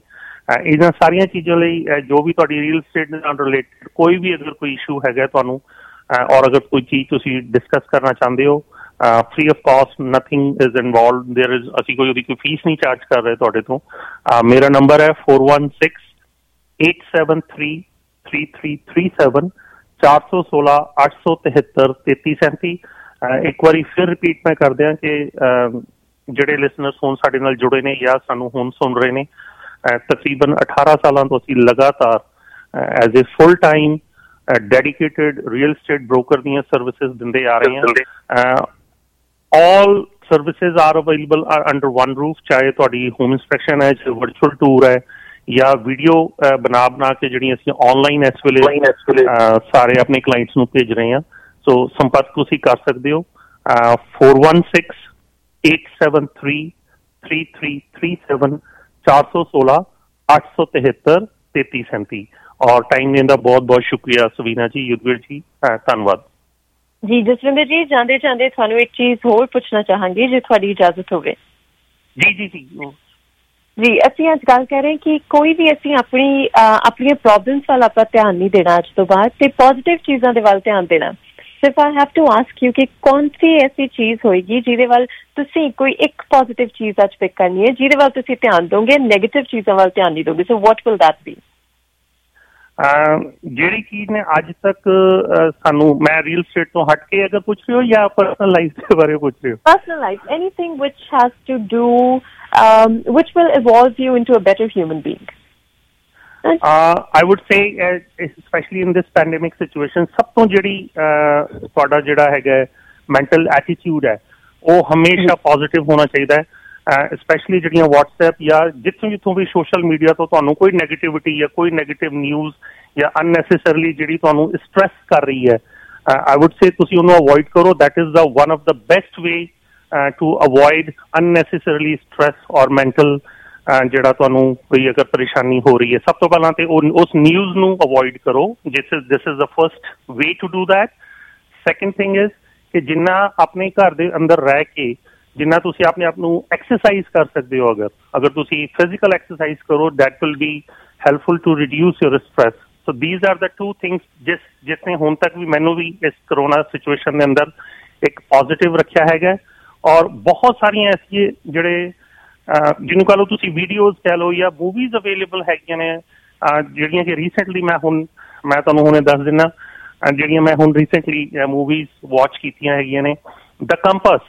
ਇਹਨਾਂ ਸਾਰੀਆਂ ਚੀਜ਼ਾਂ ਲਈ ਜੋ ਵੀ ਤੁਹਾਡੀ ਰੀਅਲ ਸਟੇਟ ਨਾਲ ਰਿਲੇਟਡ ਕੋਈ ਵੀ ਅਗਰ ਕੋਈ ਇਸ਼ੂ ਹੈਗਾ ਤੁਹਾਨੂੰ ਔਰ ਅਗਰ ਕੋਈ ਚੀਜ਼ ਤੁਸੀਂ ਡਿਸਕਸ ਕਰਨਾ ਚਾਹੁੰਦੇ ਹੋ free of cost nothing is involved there is ਅਸੀਂ ਕੋਈ ਉਹਦੀ ਕੋਈ ਫੀਸ ਨਹੀਂ ਚਾਰਜ ਕਰ ਰਹੇ ਤੁਹਾਡੇ ਤੋਂ ਮੇਰਾ ਨੰਬਰ ਹੈ four one six eight seven three three three three seven ਚਾਰ ਸੌ ਸੋਲਾਂ ਅੱਠ ਸੌ ਤਿਹੱਤਰ ਤੇਤੀ ਸੈਂਤੀ ਇੱਕ ਵਾਰੀ ਫਿਰ ਰਿਪੀਟ ਮੈਂ ਕਰ ਦਿਆਂ ਕਿ ਜਿਹੜੇ ਲਿਸਨਰਸ ਹੁਣ ਸਾਡੇ ਨਾਲ ਜੁੜੇ ਨੇ ਜਾਂ ਸਾਨੂੰ ਹੁਣ ਸੁਣ ਰਹੇ ਨੇ ਤਕਰੀਬਨ ਅਠਾਰਾਂ ਸਾਲਾਂ ਤੋਂ ਅਸੀਂ ਲਗਾਤਾਰ as a full time dedicated real estate broker ਦੀਆਂ ਸਰਵਿਸਿਜ਼ ਦਿੰਦੇ ਆ ਰਹੇ ਹਾਂ all services are available under one roof ਚਾਹੇ ਤੁਹਾਡੀ ਹੋਮ ਇੰਸਪੈਕਸ਼ਨ ਹੈ ਚਾਹੇ ਵਰਚੁਅਲ ਟੂਰ ਹੈ ਜਾਂ ਵੀਡੀਓ ਬਣਾ ਬਣਾ ਕੇ ਜਿਹੜੀਆਂ ਅਸੀਂ ਆਨਲਾਈਨ ਇਸ ਵੇਲੇ ਸਾਰੇ ਆਪਣੇ ਕਲਾਇੰਟਸ ਨੂੰ ਭੇਜ ਰਹੇ ਹਾਂ ਸੋ ਸੰਪਰਕ ਤੁਸੀਂ ਕਰ ਸਕਦੇ ਹੋ four one six eight seven three three three three seven ਚਾਰ ਸੌ ਸੋਲਾਂ ਅੱਠ ਸੌ ਤਿਹੱਤਰ ਤੇਤੀ ਸੈਂਤੀ ਔਰ ਟਾਈਮ ਦੇਣ ਦਾ ਬਹੁਤ ਬਹੁਤ ਸ਼ੁਕਰੀਆ ਸਵੀਨਾ ਜੀ ਯੁੱਧਵੀਰ ਜੀ ਧੰਨਵਾਦ ਜੀ ਜਸਵਿੰਦਰ ਜੀ ਜਾਂਦੇ ਜਾਂਦੇ ਤੁਹਾਨੂੰ ਇੱਕ ਚੀਜ਼ ਹੋਰ ਪੁੱਛਣਾ ਚਾਹਾਂਗੀ ਜੇ ਤੁਹਾਡੀ ਇਜਾਜ਼ਤ ਹੋਵੇ ਜੀ ਜੀ ਜੀ ਜੀ ਅਸੀਂ ਅੱਜ ਗੱਲ ਕਰ ਰਹੇ ਕਿ ਕੋਈ ਵੀ ਅਸੀਂ ਆਪਣੀ ਆਪਣੀਆਂ ਪ੍ਰੋਬਲਮਸ ਵੱਲ ਆਪਾਂ ਧਿਆਨ ਨਹੀਂ ਦੇਣਾ ਅੱਜ ਤੋਂ ਬਾਅਦ ਤੇ ਪੋਜ਼ਿਟਿਵ ਚੀਜ਼ਾਂ ਦੇ ਵੱਲ ਧਿਆਨ ਦੇਣਾ ਸਿਰਫ I have to ask you ਕਿ ਕੌਣ ਸੀ ਐਸੀ ਚੀਜ਼ ਹੋਏਗੀ ਜਿਹਦੇ ਵੱਲ ਤੁਸੀਂ ਕੋਈ ਇੱਕ ਪੋਜ਼ਿਟਿਵ ਚੀਜ਼ ਅੱਜ ਪਿਕ ਕਰਨੀ ਹੈ ਜਿਹਦੇ ਵੱਲ ਤੁਸੀਂ ਧਿਆਨ ਦੋਗੇ ਨੈਗੇਟਿਵ ਚੀਜ਼ਾਂ ਵੱਲ ਧਿਆਨ ਨਹੀਂ ਦੋਗੇ so what will that be ਜਿਹੜੀ ਚੀਜ਼ ਨੇ ਅੱਜ ਤੱਕ ਸਾਨੂੰ ਮੈਂ ਰੀਅਲ ਸਟੇਟ ਤੋਂ ਹਟ ਕੇ ਅਗਰ ਪੁੱਛ ਰਹੇ ਹੋ ਜਾਂ ਪਰਸਨਲ ਲਾਈਫ ਦੇ ਬਾਰੇ ਪੁੱਛ ਰਹੇ ਹੋ personal life anything which has to do which will evolve you into a better human being I would say uh, especially in this pandemic situation ਸਭ ਤੋਂ ਜਿਹੜੀ ਤੁਹਾਡਾ ਜਿਹੜਾ ਹੈਗਾ ਮੈਂਟਲ ਐਟੀਟਿਊਡ ਹੈ ਉਹ ਹਮੇਸ਼ਾ ਪੋਜ਼ਿਟਿਵ ਹੋਣਾ ਚਾਹੀਦਾ ਹੈ ਸਪੈਸ਼ਲੀ ਜਿਹੜੀਆਂ WhatsApp ਜਾਂ ਜਿੱਥੋਂ ਜਿੱਥੋਂ ਵੀ ਸੋਸ਼ਲ ਮੀਡੀਆ ਤੋਂ ਤੁਹਾਨੂੰ ਕੋਈ ਨੈਗੇਟਿਵਿਟੀ ਜਾਂ ਕੋਈ ਨੈਗੇਟਿਵ ਨਿਊਜ਼ ਜਾਂ ਅਨਨੈਸੈਸਰਲੀ ਜਿਹੜੀ ਤੁਹਾਨੂੰ ਸਟ੍ਰੈਸ ਕਰ ਰਹੀ ਹੈ ਆਈ ਵੁੱਡ ਸੇ ਤੁਸੀਂ ਉਹਨੂੰ ਅਵੋਇਡ ਕਰੋ that is the one of the best way to avoid unnecessarily stress ਔਰ ਮੈਂਟਲ ਜਿਹੜਾ ਤੁਹਾਨੂੰ ਕੋਈ ਅਗਰ ਪਰੇਸ਼ਾਨੀ ਹੋ ਰਹੀ ਹੈ ਸਭ ਤੋਂ ਪਹਿਲਾਂ ਤੇ ਉਸ ਨਿਊਜ਼ ਨੂੰ ਅਵੋਇਡ ਕਰੋ ਜਿਸ is this is the first way to do that second thing is ਕਿ ਜਿੰਨਾ ਆਪਣੇ ਘਰ ਦੇ ਅੰਦਰ ਰਹਿ ਕੇ ਜਿੰਨਾ ਤੁਸੀਂ ਆਪਣੇ ਆਪ ਨੂੰ ਐਕਸਰਸਾਈਜ਼ ਕਰ ਸਕਦੇ ਹੋ ਅਗਰ ਅਗਰ ਤੁਸੀਂ ਫਿਜ਼ੀਕਲ ਐਕਸਰਸਾਈਜ਼ ਕਰੋ that will be helpful to reduce your stress so these are the two things ਜਿਸ ਜਿਸਨੇ ਹੁਣ ਤੱਕ ਵੀ ਮੈਨੂੰ ਵੀ ਇਸ ਕਰੋਨਾ ਸਿਚੁਏਸ਼ਨ ਦੇ ਅੰਦਰ ਇੱਕ ਪੋਜ਼ਿਟਿਵ ਰੱਖਿਆ ਹੈਗਾ ਔਰ ਬਹੁਤ ਸਾਰੀਆਂ ਐਸੀ ਜਿਹੜੇ ਜਿਹਨੂੰ ਕਹ ਲਓ ਤੁਸੀਂ ਵੀਡੀਓਜ਼ ਕਹਿ ਲਓ ਜਾਂ ਮੂਵੀਜ਼ ਅਵੇਲੇਬਲ ਹੈਗੀਆਂ ਨੇ ਜਿਹੜੀਆਂ ਕਿ ਰੀਸੈਂਟਲੀ ਮੈਂ ਹੁਣ ਮੈਂ ਤੁਹਾਨੂੰ ਹੁਣੇ ਦੱਸ ਦਿੰਦਾ ਜਿਹੜੀਆਂ ਮੈਂ ਹੁਣ ਰੀਸੈਂਟਲੀ ਮੂਵੀਜ਼ ਵਾਚ ਕੀਤੀਆਂ ਹੈਗੀਆਂ ਨੇ the compass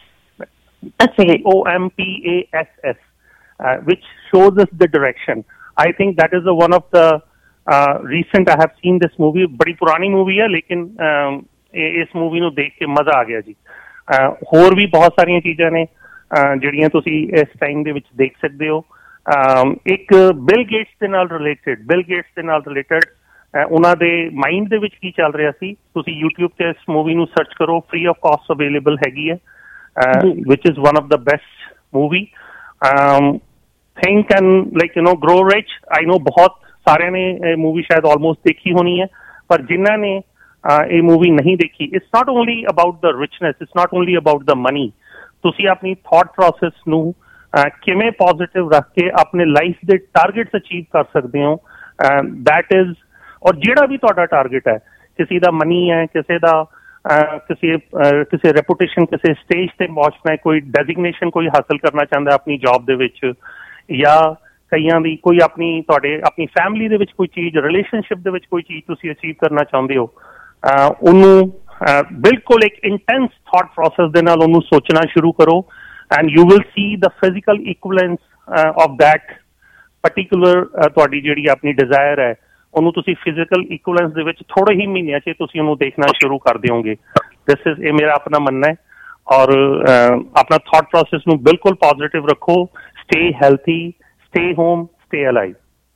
C O M P A S S uh, which shows us the direction. I think that is the one of the uh, recent I have seen this movie. बड़ी पुरानी movie है लेकिन uh, इस movie ਨੂੰ ਦੇਖ ਕੇ ਮਜ਼ਾ ਆ ਗਿਆ ਜੀ ਹੋਰ ਵੀ ਬਹੁਤ ਸਾਰੀਆਂ ਚੀਜ਼ਾਂ ਨੇ ਜਿਹੜੀਆਂ ਤੁਸੀਂ ਇਸ ਟਾਈਮ ਦੇ ਵਿੱਚ ਦੇਖ ਸਕਦੇ ਹੋ ਇੱਕ ਬਿਲ ਗੇਟਸ ਦੇ ਨਾਲ ਰਿਲੇਟਡ ਬਿਲ ਗੇਟਸ ਦੇ ਨਾਲ ਰਿਲੇਟਡ ਉਹਨਾਂ ਦੇ ਮਾਈਂਡ ਦੇ ਵਿੱਚ ਕੀ ਚੱਲ ਰਿਹਾ ਸੀ ਤੁਸੀਂ YouTube ਤੇ ਇਸ ਮੂਵੀ ਨੂੰ ਸਰਚ ਕਰੋ ਫ੍ਰੀ ਆਫ ਕਾਸਟ ਅਵੇਲੇਬਲ ਹੈਗੀ ਹੈ Uh, which is one of the best movie. Um, think and like you know grow rich. I know बहुत सारे ने ये movie शायद almost देखी होनी है पर जिन्ना ने ये movie नहीं देखी it's not only about the richness it's not only about the money ਤੁਸੀਂ ਆਪਣੀ thought process ਨੂੰ ਕਿਵੇਂ positive ਰੱਖ ਕੇ ਆਪਣੇ life ਦੇ targets achieve ਕਰ ਸਕਦੇ ਹੋ that is ਔਰ ਜਿਹੜਾ ਵੀ ਤੁਹਾਡਾ target ਹੈ ਕਿਸੇ ਦਾ money ਹੈ ਕਿਸੇ ਦਾ ਕਿਸੇ ਕਿਸੇ ਰੈਪੂਟੇਸ਼ਨ ਕਿਸੇ ਸਟੇਜ ਤੇ ਪਹੁੰਚਣਾ ਹੈ ਕੋਈ ਡੈਜ਼ਿਗਨੇਸ਼ਨ ਕੋਈ ਹਾਸਲ ਕਰਨਾ ਚਾਹੁੰਦਾ ਆਪਣੀ ਜੌਬ ਦੇ ਵਿੱਚ ਜਾਂ ਕਈਆਂ ਦੀ ਕੋਈ ਆਪਣੀ ਤੁਹਾਡੇ ਆਪਣੀ ਫੈਮਿਲੀ ਦੇ ਵਿੱਚ ਕੋਈ ਚੀਜ਼ ਰਿਲੇਸ਼ਨਸ਼ਿਪ ਦੇ ਵਿੱਚ ਕੋਈ ਚੀਜ਼ ਤੁਸੀਂ ਅਚੀਵ ਕਰਨਾ ਚਾਹੁੰਦੇ ਹੋ ਉਹਨੂੰ ਬਿਲਕੁਲ ਇੱਕ ਇੰਟੈਂਸ ਥਾਟ ਪ੍ਰੋਸੈਸ ਦੇ ਨਾਲ ਉਹਨੂੰ ਸੋਚਣਾ ਸ਼ੁਰੂ ਕਰੋ and you will see the physical equivalence of that particular ਤੁਹਾਡੀ ਜਿਹੜੀ ਆਪਣੀ ਡਿਜ਼ਾਇਰ ਹੈ ਉਹਨੂੰ ਤੁਸੀਂ ਫਿਜ਼ੀਕਲ ਇਕੁਵਲੈਂਸ ਦੇ ਵਿੱਚ ਥੋੜੇ ਹੀ ਮਹੀਨਿਆਂ 'ਚ ਤੁਸੀਂ ਉਹਨੂੰ ਦੇਖਣਾ ਸ਼ੁਰੂ ਕਰ ਦਿਓਗੇ ਦਿਸ ਇਜ਼ ਇਹ ਮੇਰਾ ਆਪਣਾ ਮੰਨਣਾ ਹੈ ਔਰ ਆਪਣਾ ਥਾਟ ਪ੍ਰੋਸੈਸ ਨੂੰ ਬਿਲਕੁਲ ਪੋਜ਼ਿਟਿਵ ਰੱਖੋ stay healthy stay home stay alive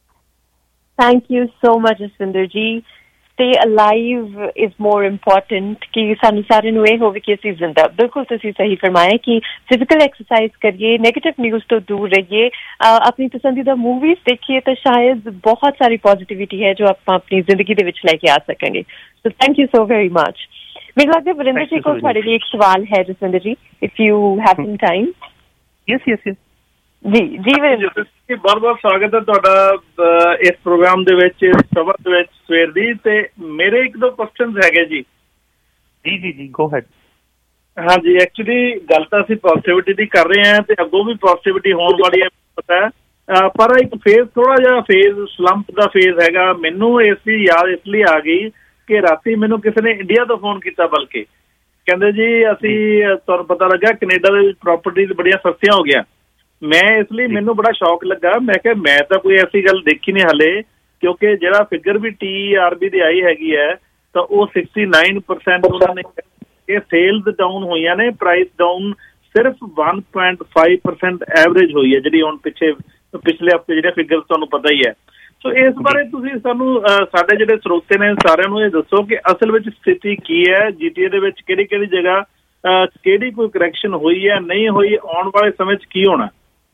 thank you so much Jaswinder ji stay alive is more important ਕਿ ਸਾਨੂੰ ਸਾਰਿਆਂ ਨੂੰ ਇਹ ਹੋਵੇ ਕਿ ਅਸੀਂ ਜ਼ਿੰਦਾ ਬਿਲਕੁਲ ਤੁਸੀਂ ਸਹੀ ਫਰਮਾਇਆ ਕਿ ਫਿਜ਼ੀਕਲ ਐਕਸਰਸਾਈਜ਼ ਕਰੀਏ ਨੈਗੇਟਿਵ ਨਿਊਜ਼ ਤੋਂ ਦੂਰ ਰਹੀਏ ਆਪਣੀ ਪਸੰਦੀਦਾ ਮੂਵੀਜ਼ ਦੇਖੀਏ ਤਾਂ ਸ਼ਾਇਦ ਬਹੁਤ ਸਾਰੀ ਪੋਜ਼ਿਟਿਵਿਟੀ ਹੈ ਜੋ ਆਪਾਂ ਆਪਣੀ ਜ਼ਿੰਦਗੀ ਦੇ ਵਿੱਚ ਲੈ ਕੇ ਆ ਸਕਾਂਗੇ so thank you so very much ਮੈਨੂੰ ਲੱਗਦਾ ਵਰਿੰਦਰ ਜੀ ਕੋਲ ਤੁਹਾਡੇ ਲਈ ਇੱਕ ਸਵਾਲ ਹੈ Jaswinder ji if you have some time yes yes yes ਜੀ ਜੀ ਵਰਿੰਦਰ ਜੀ ਬਹੁਤ ਬਹੁਤ ਸਵਾਗਤ ਹੈ ਤੁਹਾਡਾ ਇਸ ਪ੍ਰੋਗਰਾਮ ਦੇ ਵਿੱਚ, ਇਸ ਸਭਾ ਦੇ ਵਿੱਚ ਸਵੇਰ ਦੀ। ਤੇ ਮੇਰੇ ਇੱਕ ਦੋ ਕੁਐਸਚਨਸ ਹੈਗੇ ਜੀ। ਜੀ ਜੀ ਜੀ ਗੋ ਹੈਡ। ਹਾਂਜੀ, ਐਕਚੁਅਲੀ ਗੱਲ ਤਾਂ ਅਸੀਂ ਪੋਜ਼ਿਟਿਵਿਟੀ ਦੀ ਕਰ ਰਹੇ ਹਾਂ ਤੇ ਅੱਗੋਂ ਵੀ ਪੋਜ਼ਿਟਿਵਿਟੀ ਹੋਣ ਵਾਲੀ ਹੈ, ਪਤਾ ਹੈ, ਪਰ ਇੱਕ ਫੇਜ਼ ਥੋੜਾ ਜਿਹਾ ਫੇਜ਼ ਸਲੰਪ ਦਾ ਫੇਜ਼ ਹੈਗਾ। ਮੈਨੂੰ ਇਸ ਦੀ ਯਾਦ ਇਸ ਲਈ ਆ ਗਈ ਕਿ ਰਾਤੀ ਮੈਨੂੰ ਕਿਸੇ ਨੇ ਇੰਡੀਆ ਤੋਂ ਫੋਨ ਕੀਤਾ, ਬਲਕਿ ਕਹਿੰਦੇ ਜੀ ਅਸੀਂ ਤੁਹਾਨੂੰ ਪਤਾ ਲੱਗਾ ਕੈਨੇਡਾ ਦੇ ਵਿੱਚ ਪ੍ਰਾਪਰਟੀਜ਼ ਬੜੀਆਂ ਸਸਤੀਆਂ ਹੋ ਗਈਆਂ। ਮੈਂ ਇਸ ਲਈ ਮੈਨੂੰ ਬੜਾ ਸ਼ੌਕ ਲੱਗਾ, ਮੈਂ ਕਿਹਾ ਮੈਂ ਤਾਂ ਕੋਈ ਐਸੀ ਗੱਲ ਦੇਖੀ ਨਹੀਂ ਹਾਲੇ, ਕਿਉਂਕਿ ਜਿਹੜਾ ਫਿਗਰ ਵੀ ਟੀ ਆਰ ਬੀ ਦੀ ਆਈ ਹੈਗੀ ਹੈ ਤਾਂ ਉਹ ਸਿਕਸਟੀ ਨਾਈਨ ਪਰਸੈਂਟ ਉਹਨਾਂ ਨੇ ਇਹ ਸੇਲਸ ਡਾਊਨ ਹੋਈਆਂ ਨੇ, ਪ੍ਰਾਈਸ ਡਾਊਨ ਸਿਰਫ one point five percent average ਹੋਈ ਹੈ, ਜਿਹੜੀ ਹੁਣ ਪਿੱਛੇ ਪਿਛਲੇ ਹਫ਼ਤੇ ਜਿਹੜੇ ਫਿਗਰ ਤੁਹਾਨੂੰ ਪਤਾ ਹੀ ਹੈ। ਸੋ ਇਸ ਬਾਰੇ ਤੁਸੀਂ ਸਾਨੂੰ ਸਾਡੇ ਜਿਹੜੇ ਸਰੋਤੇ ਨੇ ਸਾਰਿਆਂ ਨੂੰ ਇਹ ਦੱਸੋ ਕਿ ਅਸਲ ਵਿੱਚ ਸਥਿਤੀ ਕੀ ਹੈ, ਜੀਟੀਏ ਦੇ ਵਿੱਚ ਕਿਹੜੀ ਕਿਹੜੀ ਜਗ੍ਹਾ ਕਿਹੜੀ ਕੋਈ ਕਰੈਕਸ਼ਨ ਹੋਈ ਹੈ, ਨਹੀਂ ਹੋਈ, ਆਉਣ ਵਾਲੇ ਸਮੇਂ 'ਚ ਕੀ ਹੋਣਾ?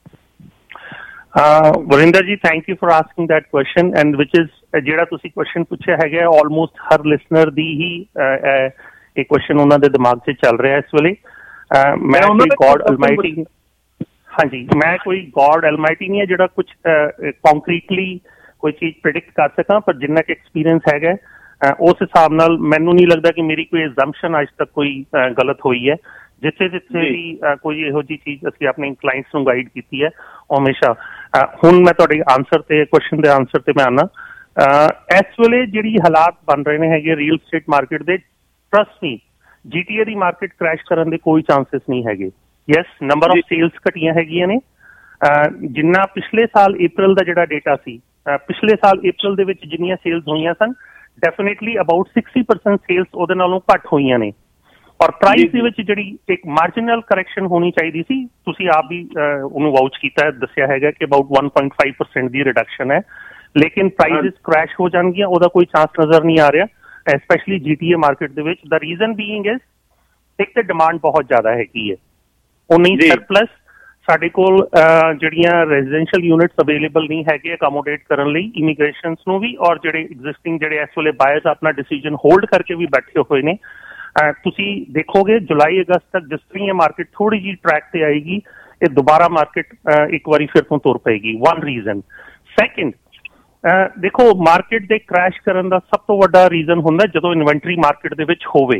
Varinder ji, thank you for asking that question, and which is ਜਿਹੜਾ ਤੁਸੀਂ ਕੁਐਸਚਨ ਪੁੱਛਿਆ ਹੈਗਾ ਆਲਮੋਸਟ ਹਰ ਲਿਸਨਰ ਦੀ ਹੀ ਇਹ ਕੁਐਸਚਨ ਉਹਨਾਂ ਦੇ ਦਿਮਾਗ 'ਚ ਚੱਲ ਰਿਹਾ ਇਸ ਵੇਲੇ। ਮੈਂ ਕੋਈ ਗॉड ਅਲਮਾਈਟੀ ਹਾਂਜੀ ਮੈਂ ਕੋਈ ਗॉड ਅਲਮਾਈਟੀ ਨਹੀਂ ਹੈ ਜਿਹੜਾ ਕੁਛ ਕੰਕਰੀਟਲੀ ਕੋਈ ਚੀਜ਼ ਪ੍ਰਿਡਿਕਟ ਕਰ ਸਕਾਂ, ਪਰ ਜਿੰਨਾ ਕਿ ਐਕਸਪੀਰੀਅੰਸ ਹੈਗਾ ਉਸ ਹਿਸਾਬ ਨਾਲ ਮੈਨੂੰ ਨਹੀਂ ਲੱਗਦਾ ਕਿ ਮੇਰੀ ਕੋਈ ਐਗਜ਼ੰਪਸ਼ਨ ਅੱਜ ਤੱਕ ਕੋਈ ਗਲਤ ਹੋਈ ਹੈ। ਜਿੱਥੇ ਜਿੱਥੇ ਵੀ ਕੋਈ ਇਹੋ ਜਿਹੀ ਚੀਜ਼ ਅਸੀਂ ਆਪਣੇ ਕਲਾਇੰਟਸ ਨੂੰ ਗਾਈਡ ਕੀਤੀ ਹੈ ਉਹ ਹਮੇਸ਼ਾ। ਹੁਣ ਮੈਂ ਤੁਹਾਡੇ ਆਨਸਰ ਤੇ ਕੁਐਸਚਨ ਦੇ ਆਨਸਰ ਤੇ ਮੈਂ ਆਉਣਾ। ਇਸ ਵੇਲੇ ਜਿਹੜੀ ਹਾਲਾਤ ਬਣ ਰਹੇ ਨੇ ਹੈਗੇ ਰੀਅਲ ਸਟੇਟ ਮਾਰਕੀਟ ਦੇ, ਟਰਸਟ ਮੀ ਜੀਟੀਏ ਦੀ ਮਾਰਕੀਟ ਕ੍ਰੈਸ਼ ਕਰਨ ਦੇ ਕੋਈ ਚਾਂਸਸ ਨਹੀਂ ਹੈਗੇ। ਯੈਸ, ਨੰਬਰ ਆਫ ਸੇਲਸ ਘਟੀਆਂ ਹੈਗੀਆਂ ਨੇ। ਜਿੰਨਾ ਪਿਛਲੇ ਸਾਲ ਅਪ੍ਰੈਲ ਦਾ ਜਿਹੜਾ ਡੇਟਾ ਸੀ, ਪਿਛਲੇ ਸਾਲ ਅਪ੍ਰੈਲ ਦੇ ਵਿੱਚ ਜਿੰਨੀਆਂ ਸੇਲਸ ਹੋਈਆਂ ਸਨ, definitely about sixty percent sales ਉਹਦੇ ਨਾਲੋਂ ਘੱਟ ਹੋਈਆਂ ਨੇ। ਔਰ ਪ੍ਰਾਈਸ ਦੇ ਵਿੱਚ ਜਿਹੜੀ ਇੱਕ ਮਾਰਜਨਲ ਕਰੈਕਸ਼ਨ ਹੋਣੀ ਚਾਹੀਦੀ ਸੀ, ਤੁਸੀਂ ਆਪ ਵੀ ਉਹਨੂੰ ਵਾਊਚ ਕੀਤਾ, ਦੱਸਿਆ ਹੈਗਾ ਕਿ about one point five percent ਦੀ ਰਿਡਕਸ਼ਨ ਹੈ, ਲੇਕਿਨ ਪ੍ਰਾਈਸਿਸ ਕ੍ਰੈਸ਼ ਹੋ ਜਾਣਗੀਆਂ ਉਹਦਾ ਕੋਈ ਚਾਂਸ ਨਜ਼ਰ ਨਹੀਂ ਆ ਰਿਹਾ, ਐਸਪੈਸ਼ਲੀ ਜੀਟੀਏ ਮਾਰਕੀਟ ਦੇ ਵਿੱਚ। ਦਾ ਰੀਜ਼ਨ ਬੀਇੰਗ ਇਜ਼ ਇੱਕ ਤਾਂ ਡਿਮਾਂਡ ਬਹੁਤ ਜ਼ਿਆਦਾ ਹੈਗੀ ਹੈ, ਉਹ ਨਹੀਂ ਸਰਪਲਸ ਸਾਡੇ ਕੋਲ ਜਿਹੜੀਆਂ ਰੈਜ਼ੀਡੈਂਸ਼ੀਅਲ ਯੂਨਿਟਸ ਅਵੇਲੇਬਲ ਨਹੀਂ ਹੈਗੇ ਅਕੋਮੋਡੇਟ ਕਰਨ ਲਈ ਇਮੀਗ੍ਰੇਸ਼ਨਸ ਨੂੰ ਵੀ, ਔਰ ਜਿਹੜੇ ਐਗਜ਼ਿਸਟਿੰਗ ਜਿਹੜੇ ਇਸ ਵੇਲੇ ਬਾਇਰਸ ਆਪਣਾ ਡਿਸੀਜਨ ਹੋਲਡ ਕਰਕੇ ਵੀ ਬੈਠੇ ਹੋਏ ਨੇ। ਤੁਸੀਂ ਦੇਖੋਗੇ ਜੁਲਾਈ ਅਗਸਤ ਤੱਕ ਜਿਸ ਤਰ੍ਹਾਂ ਇਹ ਮਾਰਕੀਟ ਥੋੜੀ ਜਿਹੀ ਟਰੈਕ ਤੇ ਆਏਗੀ, ਇਹ ਦੁਬਾਰਾ ਮਾਰਕੀਟ ਇੱਕ ਵਾਰੀ ਫਿਰ ਤੋਂ ਤੁਰ ਪਏਗੀ। One reason. ਸੈਕਿੰਡ, ਦੇਖੋ ਮਾਰਕੀਟ ਦੇ ਕ੍ਰੈਸ਼ ਕਰਨ ਦਾ ਸਭ ਤੋਂ ਵੱਡਾ ਰੀਜ਼ਨ ਹੁੰਦਾ ਜਦੋਂ ਇਨਵੈਂਟਰੀ ਮਾਰਕੀਟ ਦੇ ਵਿੱਚ ਹੋਵੇ,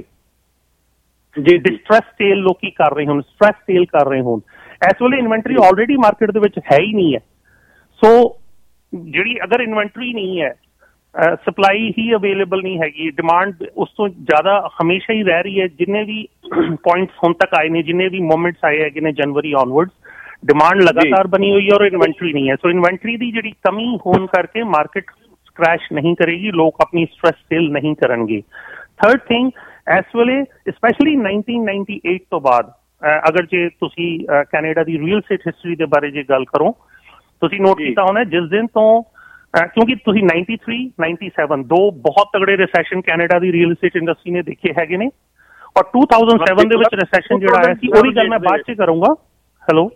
ਜੇ ਡਿਸਟ੍ਰੈਸ ਸੇਲ ਲੋਕੀ ਕਰ ਰਹੇ ਹੋਣ, ਸਟ੍ਰੈਸ ਸੇਲ ਕਰ ਰਹੇ ਹੋਣ। ਇਸ ਵੇਲੇ ਇਨਵੈਂਟਰੀ ਆਲਰੇਡੀ ਮਾਰਕੀਟ ਦੇ ਵਿੱਚ ਹੈ ਹੀ ਨਹੀਂ ਹੈ। ਸੋ ਜਿਹੜੀ ਅਗਰ ਇਨਵੈਂਟਰੀ ਨਹੀਂ ਹੈ, ਸਪਲਾਈ ਹੀ ਅਵੇਲੇਬਲ ਨਹੀਂ ਹੈਗੀ, ਡਿਮਾਂਡ ਉਸ ਤੋਂ ਜ਼ਿਆਦਾ ਹਮੇਸ਼ਾ ਹੀ ਰਹਿ ਰਹੀ ਹੈ। ਜਿੰਨੇ ਵੀ ਪੁਆਇੰਟਸ ਹੁਣ ਤੱਕ ਆਏ ਨੇ, ਜਿੰਨੇ ਵੀ ਮੂਵਮੈਂਟਸ ਆਏ ਹੈਗੇ ਨੇ ਜਨਵਰੀ ਆਨਵਰਡਸ, ਡਿਮਾਂਡ ਲਗਾਤਾਰ ਬਣੀ ਹੋਈ ਹੈ ਔਰ ਇਨਵੈਂਟਰੀ ਨਹੀਂ ਹੈ। ਸੋ ਇਨਵੈਂਟਰੀ ਦੀ ਜਿਹੜੀ ਕਮੀ ਹੋਣ ਕਰਕੇ ਮਾਰਕੀਟ ਕ੍ਰੈਸ਼ ਨਹੀਂ ਕਰੇਗੀ, ਲੋਕ ਆਪਣੀ ਸਟ੍ਰੈਸ ਸੇਲ ਨਹੀਂ ਕਰਨਗੇ। ਥਰਡ ਥਿੰਗ, ਇਸ ਵੇਲੇ ਸਪੈਸ਼ਲੀ ਨਾਈਨਟੀਨ ਨਾਈਨਟੀ ਏਟ ਤੋਂ ਬਾਅਦ, ਅਗਰ ਜੇ ਤੁਸੀਂ ਕੈਨੇਡਾ ਦੀ ਰੀਅਲ ਸਟੇਟ ਹਿਸਟਰੀ ਦੇ ਬਾਰੇ ਜੇ ਗੱਲ ਕਰੋ, ਤੁਸੀਂ ਨੋਟ ਕੀਤਾ ਹੋਣਾ ਜਿਸ ਦਿਨ ਤੋਂ, ਕਿਉਂਕਿ ਤੁਸੀਂ ਨਾਈਨਟੀ ਥ੍ਰੀ ਨਾਈਨਟੀ ਸੈਵਨ ਦੋ ਬਹੁਤ ਤਗੜੇ ਰਿਸੈਸ਼ਨ ਕੈਨੇਡਾ ਦੀ ਰੀਅਲ ਸਟੇਟ ਇੰਡਸਟਰੀ ਨੇ ਦੇਖੇ ਹੈਗੇ ਨੇ, ਔਰ ਟੂ ਥਾਊਜ਼ੈਂਡ ਸੈਵਨ ਦੇ ਵਿੱਚ ਰਿਸੈਸ਼ਨ ਜਿਹੜਾ ਆਇਆ ਸੀ ਉਹਦੀ ਗੱਲ ਮੈਂ ਬਾਅਦ ਚ ਕਰੂੰਗਾ। ਹੈਲੋ,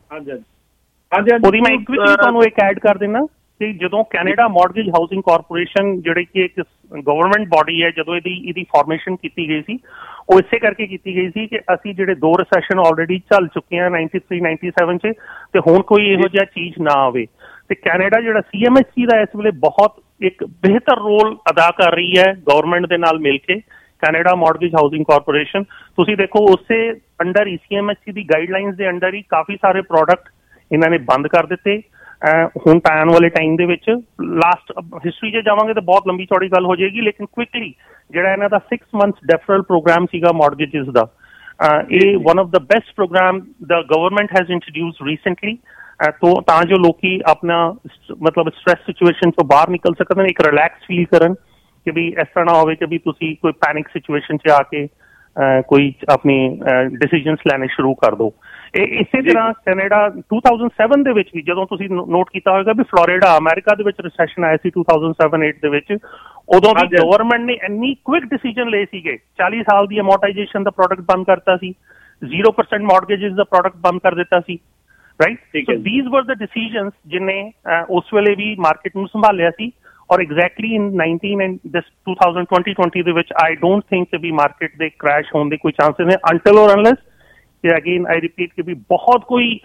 ਉਹਦੀ ਮੈਂ ਇੱਕ ਵੀ ਤੁਹਾਨੂੰ ਇੱਕ ਐਡ ਕਰ ਦੇਣਾ ਕਿ ਜਦੋਂ ਕੈਨੇਡਾ ਮੌਰਗੇਜ ਹਾਊਸਿੰਗ ਕਾਰਪੋਰੇਸ਼ਨ ਜਿਹੜੀ ਕਿ ਇੱਕ ਗਵਰਨਮੈਂਟ ਬੋਡੀ ਹੈ, ਜਦੋਂ ਇਹਦੀ ਇਹਦੀ ਫਾਰਮੇਸ਼ਨ ਕੀਤੀ ਗਈ ਸੀ, ਉਹ ਇਸੇ ਕਰਕੇ ਕੀਤੀ ਗਈ ਸੀ ਕਿ ਅਸੀਂ ਜਿਹੜੇ ਦੋ ਰਿਸੈਸ਼ਨ ਆਲਰੇਡੀ ਚੱਲ ਚੁੱਕੇ ਹਾਂ ਨਾਈਨਟੀ ਥ੍ਰੀ ਨਾਈਨਟੀ ਸੈਵਨ ਚ, ਤੇ ਹੁਣ ਕੋਈ ਇਹੋ ਜਿਹਾ ਚੀਜ਼ ਨਾ ਆਵੇ। ਤੇ ਕੈਨੇਡਾ ਜਿਹੜਾ ਸੀ ਐਮ ਐਚ ਸੀ ਦਾ ਇਸ ਵੇਲੇ ਬਹੁਤ ਇੱਕ ਬਿਹਤਰ ਰੋਲ ਅਦਾ ਕਰ ਰਹੀ ਹੈ ਗਵਰਨਮੈਂਟ ਦੇ ਨਾਲ ਮਿਲ ਕੇ। ਕੈਨੇਡਾ ਮੌਰਗੇਜ ਹਾਊਸਿੰਗ ਕਾਰਪੋਰੇਸ਼ਨ, ਤੁਸੀਂ ਦੇਖੋ ਉਸੇ under E C M H C ਦੀ ਗਾਈਡਲਾਈਨਸ ਦੇ ਅੰਡਰ ਹੀ ਕਾਫੀ ਸਾਰੇ ਪ੍ਰੋਡਕਟ ਇਹਨਾਂ ਨੇ ਬੰਦ ਕਰ ਦਿੱਤੇ। ਹੁਣ ਤਾਂ ਆਉਣ ਵਾਲੇ ਟਾਈਮ ਦੇ ਵਿੱਚ ਲਾਸਟ ਹਿਸਟਰੀ 'ਚ ਜਾਵਾਂਗੇ ਤਾਂ ਬਹੁਤ ਲੰਬੀ ਚੌੜੀ ਗੱਲ ਹੋ ਜਾਏਗੀ, ਲੇਕਿਨ ਕੁਇਕਲੀ ਜਿਹੜਾ ਇਹਨਾਂ ਦਾ ਸਿਕਸ ਮੰਥਸ ਡੈਫਰਲ ਪ੍ਰੋਗਰਾਮ ਸੀਗਾ ਮੌਰਗੇਜਿਸ ਦਾ, ਇਹ one of the best program the government has introduced recently, ਤੋਂ ਤਾਂ ਜੋ ਲੋਕੀ ਆਪਣਾ ਮਤਲਬ ਸਟ੍ਰੈਸ ਸਿਚੁਏਸ਼ਨ ਤੋਂ ਬਾਹਰ ਨਿਕਲ ਸਕਣ, ਇੱਕ ਰਿਲੈਕਸ ਫੀਲ ਕਰਨ ਕਿ ਵੀ ਇਸ ਤਰ੍ਹਾਂ ਨਾ ਹੋਵੇ ਕਿ ਵੀ ਤੁਸੀਂ ਕੋਈ ਪੈਨਿਕ ਸਿਚੁਏਸ਼ਨ 'ਚ ਆ ਕੇ ਕੋਈ ਆਪਣੀ ਡਿਸੀਜਨਸ ਲੈਣੇ ਸ਼ੁਰੂ ਕਰ ਦਿਓ। ਇਹ ਇਸੇ ਤਰ੍ਹਾਂ ਕੈਨੇਡਾ ਟੂ ਥਾਊਜ਼ੈਂਡ ਸੈਵਨ ਦੇ ਵਿੱਚ ਵੀ, ਜਦੋਂ ਤੁਸੀਂ ਨੋਟ ਕੀਤਾ ਹੋਵੇਗਾ ਵੀ ਫਲੋਰੀਡਾ ਅਮਰੀਕਾ ਦੇ ਵਿੱਚ ਰਿਸੈਸ਼ਨ ਆਇਆ ਸੀ ਟੂ ਥਾਊਜ਼ੈਂਡ ਸੈਵਨ ਏਟ ਦੇ ਵਿੱਚ, ਉਦੋਂ ਵੀ ਗਵਰਨਮੈਂਟ ਨੇ ਇੰਨੀ ਕੁਇਕ ਡਿਸੀਜਨ ਲਏ ਸੀਗੇ, ਚਾਲੀ ਸਾਲ ਦੀ ਅਮੋਰਟਾਈਜੇਸ਼ਨ ਦਾ ਪ੍ਰੋਡਕਟ ਬੰਦ ਕਰਤਾ ਸੀ, ਜ਼ੀਰੋ ਪਰਸੈਂਟ ਮੌਰਗੇਜਿਸ ਦਾ ਪ੍ਰੋਡਕਟ ਬੰਦ ਕਰ ਦਿੱਤਾ ਸੀ, ਰਾਈਟ। ਸੋ ਦੀਜ਼ ਵਰ ਦ ਡਿਸੀਜਨਸ ਜਿਹਨੇ ਉਸ ਵੇਲੇ ਵੀ ਮਾਰਕੀਟ ਨੂੰ ਸੰਭਾਲਿਆ ਸੀ। ਔਰ exactly in nineteen and this two thousand twenty twenty ਦੇ ਵਿੱਚ ਆਈ ਡੋਂਟ ਥਿੰਕ ਕਿ ਵੀ ਮਾਰਕੀਟ ਦੇ ਕ੍ਰੈਸ਼ ਹੋਣ ਦੇ ਕੋਈ ਚਾਂਸਿਸ ਨੇ, ਅੰਟਿਲ ਔਰ ਅਨਲੈਸ ਕਿ ਅਗੇਨ ਆਈ ਰਿਪੀਟ ਕਿ ਵੀ ਬਹੁਤ ਕੋਈ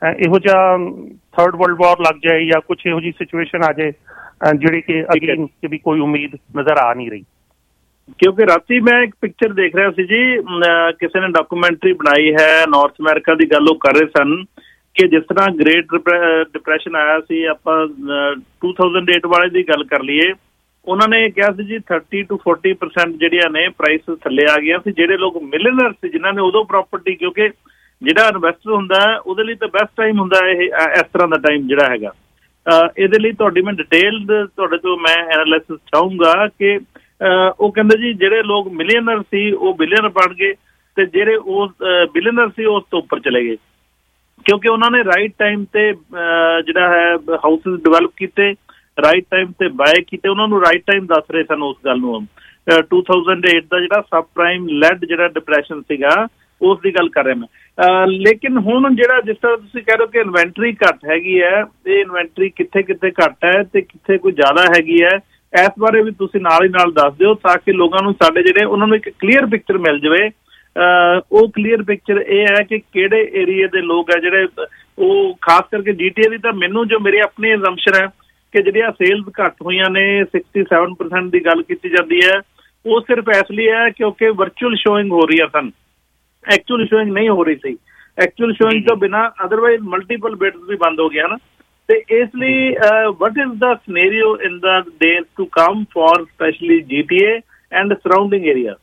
ਇਹੋ ਜਿਹਾ ਥਰਡ ਵਰਲਡ ਵਾਰ ਲੱਗ ਜਾਏ ਜਾਂ ਕੁਛ ਇਹੋ ਜਿਹੀ ਸਿਚੁਏਸ਼ਨ ਆ ਜਾਏ ਜਿਹੜੀ ਕਿ ਅਗੇਨ ਕਿ ਵੀ ਕੋਈ ਉਮੀਦ ਨਜ਼ਰ ਆ ਨਹੀਂ ਰਹੀ। ਕਿਉਂਕਿ ਰਾਤੀ ਮੈਂ ਇੱਕ ਪਿਕਚਰ ਦੇਖ ਰਿਹਾ ਸੀ ਜੀ, ਕਿਸੇ ਨੇ ਡਾਕੂਮੈਂਟਰੀ ਬਣਾਈ ਹੈ, ਨਾਰਥ ਅਮਰੀਕਾ ਦੀ ਗੱਲ ਉਹ ਕਰ ਰਹੇ ਸਨ ਕਿ ਜਿਸ ਤਰ੍ਹਾਂ ਗ੍ਰੇਟ ਡਿਪਰੈਸ਼ਨ ਆਇਆ ਸੀ, ਆਪਾਂ ਟੂ ਥਾਊਜ਼ੈਂਡ ਏਟ ਵਾਲੇ ਦੀ ਗੱਲ ਕਰ ਲਈਏ, ਉਹਨਾਂ ਨੇ ਕਿਹਾ ਸੀ ਜੀ ਥਰਟੀ ਟੂ ਫੋਰਟੀ ਪਰਸੈਂਟ ਜਿਹੜੀਆਂ ਨੇ ਪ੍ਰਾਈਸ ਥੱਲੇ ਆ ਗਈਆਂ ਸੀ। ਜਿਹੜੇ ਲੋਕ ਮਿਲੀਅਨਰ ਸੀ ਜਿਨ੍ਹਾਂ ਨੇ ਉਦੋਂ ਪ੍ਰੋਪਰਟੀ, ਕਿਉਂਕਿ ਜਿਹੜਾ ਇਨਵੈਸਟਰ ਹੁੰਦਾ ਉਹਦੇ ਲਈ ਤਾਂ ਬੈਸਟ ਟਾਈਮ ਹੁੰਦਾ ਇਹ ਇਸ ਤਰ੍ਹਾਂ ਦਾ ਟਾਈਮ ਜਿਹੜਾ ਹੈਗਾ। ਇਹਦੇ ਲਈ ਤੁਹਾਡੀ ਮੈਂ ਡਿਟੇਲਡ ਤੁਹਾਡੇ ਤੋਂ ਮੈਂ ਐਨਾਲਿਸਿਸ ਚਾਹੂੰਗਾ ਕਿ ਉਹ ਕਹਿੰਦੇ ਜੀ ਜਿਹੜੇ ਲੋਕ ਮਿਲੀਅਨਰ ਸੀ ਉਹ ਬਿਲੀਅਨਰ ਬਣ ਗਏ ਤੇ ਜਿਹੜੇ ਉਸ ਬਿਲੀਅਨਰ ਸੀ ਉਸ ਤੋਂ ਉੱਪਰ ਚਲੇ ਗਏ, ਕਿਉਂਕਿ ਉਹਨਾਂ ਨੇ ਰਾਈਟ ਟਾਈਮ ਤੇ ਜਿਹੜਾ ਹੈ ਹਾਊਸਿਸ ਡਿਵੈਲਪ ਕੀਤੇ, ਰਾਈਟ ਟਾਈਮ ਤੇ ਬਾਏ ਕੀਤੇ। ਉਹਨਾਂ ਨੂੰ ਰਾਈਟ ਟਾਈਮ ਦੱਸ ਰਹੇ ਸਨ ਉਸ ਗੱਲ ਨੂੰ। ਟੂ ਥਾਊਜ਼ੈਂਡ ਏਟ ਦਾ ਜਿਹੜਾ ਸਬ ਪ੍ਰਾਈਮ ਲੈਡ ਜਿਹੜਾ ਡਿਪਰੈਸ਼ਨ ਸੀਗਾ ਉਸ ਦੀ ਗੱਲ ਕਰ ਰਿਹਾ ਮੈਂ। ਲੇਕਿਨ ਹੁਣ ਜਿਹੜਾ ਜਿਸ ਤਰ੍ਹਾਂ ਤੁਸੀਂ ਕਹਿ ਰਹੇ ਹੋ ਕਿ ਇਨਵੈਂਟਰੀ ਘੱਟ ਹੈਗੀ ਹੈ, ਇਹ ਇਨਵੈਂਟਰੀ ਕਿੱਥੇ ਕਿੱਥੇ ਘੱਟ ਹੈ ਤੇ ਕਿੱਥੇ ਕੋਈ ਜ਼ਿਆਦਾ ਹੈਗੀ ਹੈ, ਇਸ ਬਾਰੇ ਵੀ ਤੁਸੀਂ ਨਾਲ ਹੀ ਨਾਲ ਦੱਸ ਦਿਓ ਤਾਂ ਕਿ ਲੋਕਾਂ ਨੂੰ ਸਾਡੇ ਜਿਹੜੇ ਉਹਨਾਂ ਨੂੰ ਇੱਕ ਕਲੀਅਰ ਪਿਕਚਰ ਮਿਲ ਜਾਵੇ। ਉਹ ਕਲੀਅਰ ਪਿਕਚਰ ਇਹ ਹੈ ਕਿ ਕਿਹੜੇ ਏਰੀਏ ਦੇ ਲੋਕ ਹੈ ਜਿਹੜੇ ਉਹ ਖਾਸ ਕਰਕੇ ਜੀ ਟੀ ਏ ਦੀ, ਤਾਂ ਮੈਨੂੰ ਜੋ ਮੇਰੀ ਆਪਣੀ ਅਜ਼ੰਪਸ਼ਨ ਹੈ ਕਿ ਜਿਹੜੀਆਂ ਸੇਲਸ ਘੱਟ ਹੋਈਆਂ ਨੇ ਸਿਕਸਟੀ ਸੈਵਨ ਪਰਸੈਂਟ ਦੀ ਗੱਲ ਕੀਤੀ ਜਾਂਦੀ ਹੈ, ਉਹ ਸਿਰਫ ਇਸ ਲਈ ਹੈ ਕਿਉਂਕਿ ਵਰਚੁਅਲ ਸ਼ੋਇੰਗ ਹੋ ਰਹੀਆਂ ਸਨ, ਐਕਚੁਅਲ ਸ਼ੋਇੰਗ ਨਹੀਂ ਹੋ ਰਹੀ ਸੀ। ਐਕਚੁਅਲ ਸ਼ੋਇੰਗ ਤੋਂ ਬਿਨਾਂ ਅਦਰਵਾਈਜ਼ ਮਲਟੀਪਲ ਬਿਡਸ ਵੀ ਬੰਦ ਹੋ ਗਿਆ ਨਾ, ਤੇ ਇਸ ਲਈ what is the scenario in the days to come for specially G T A and surrounding area?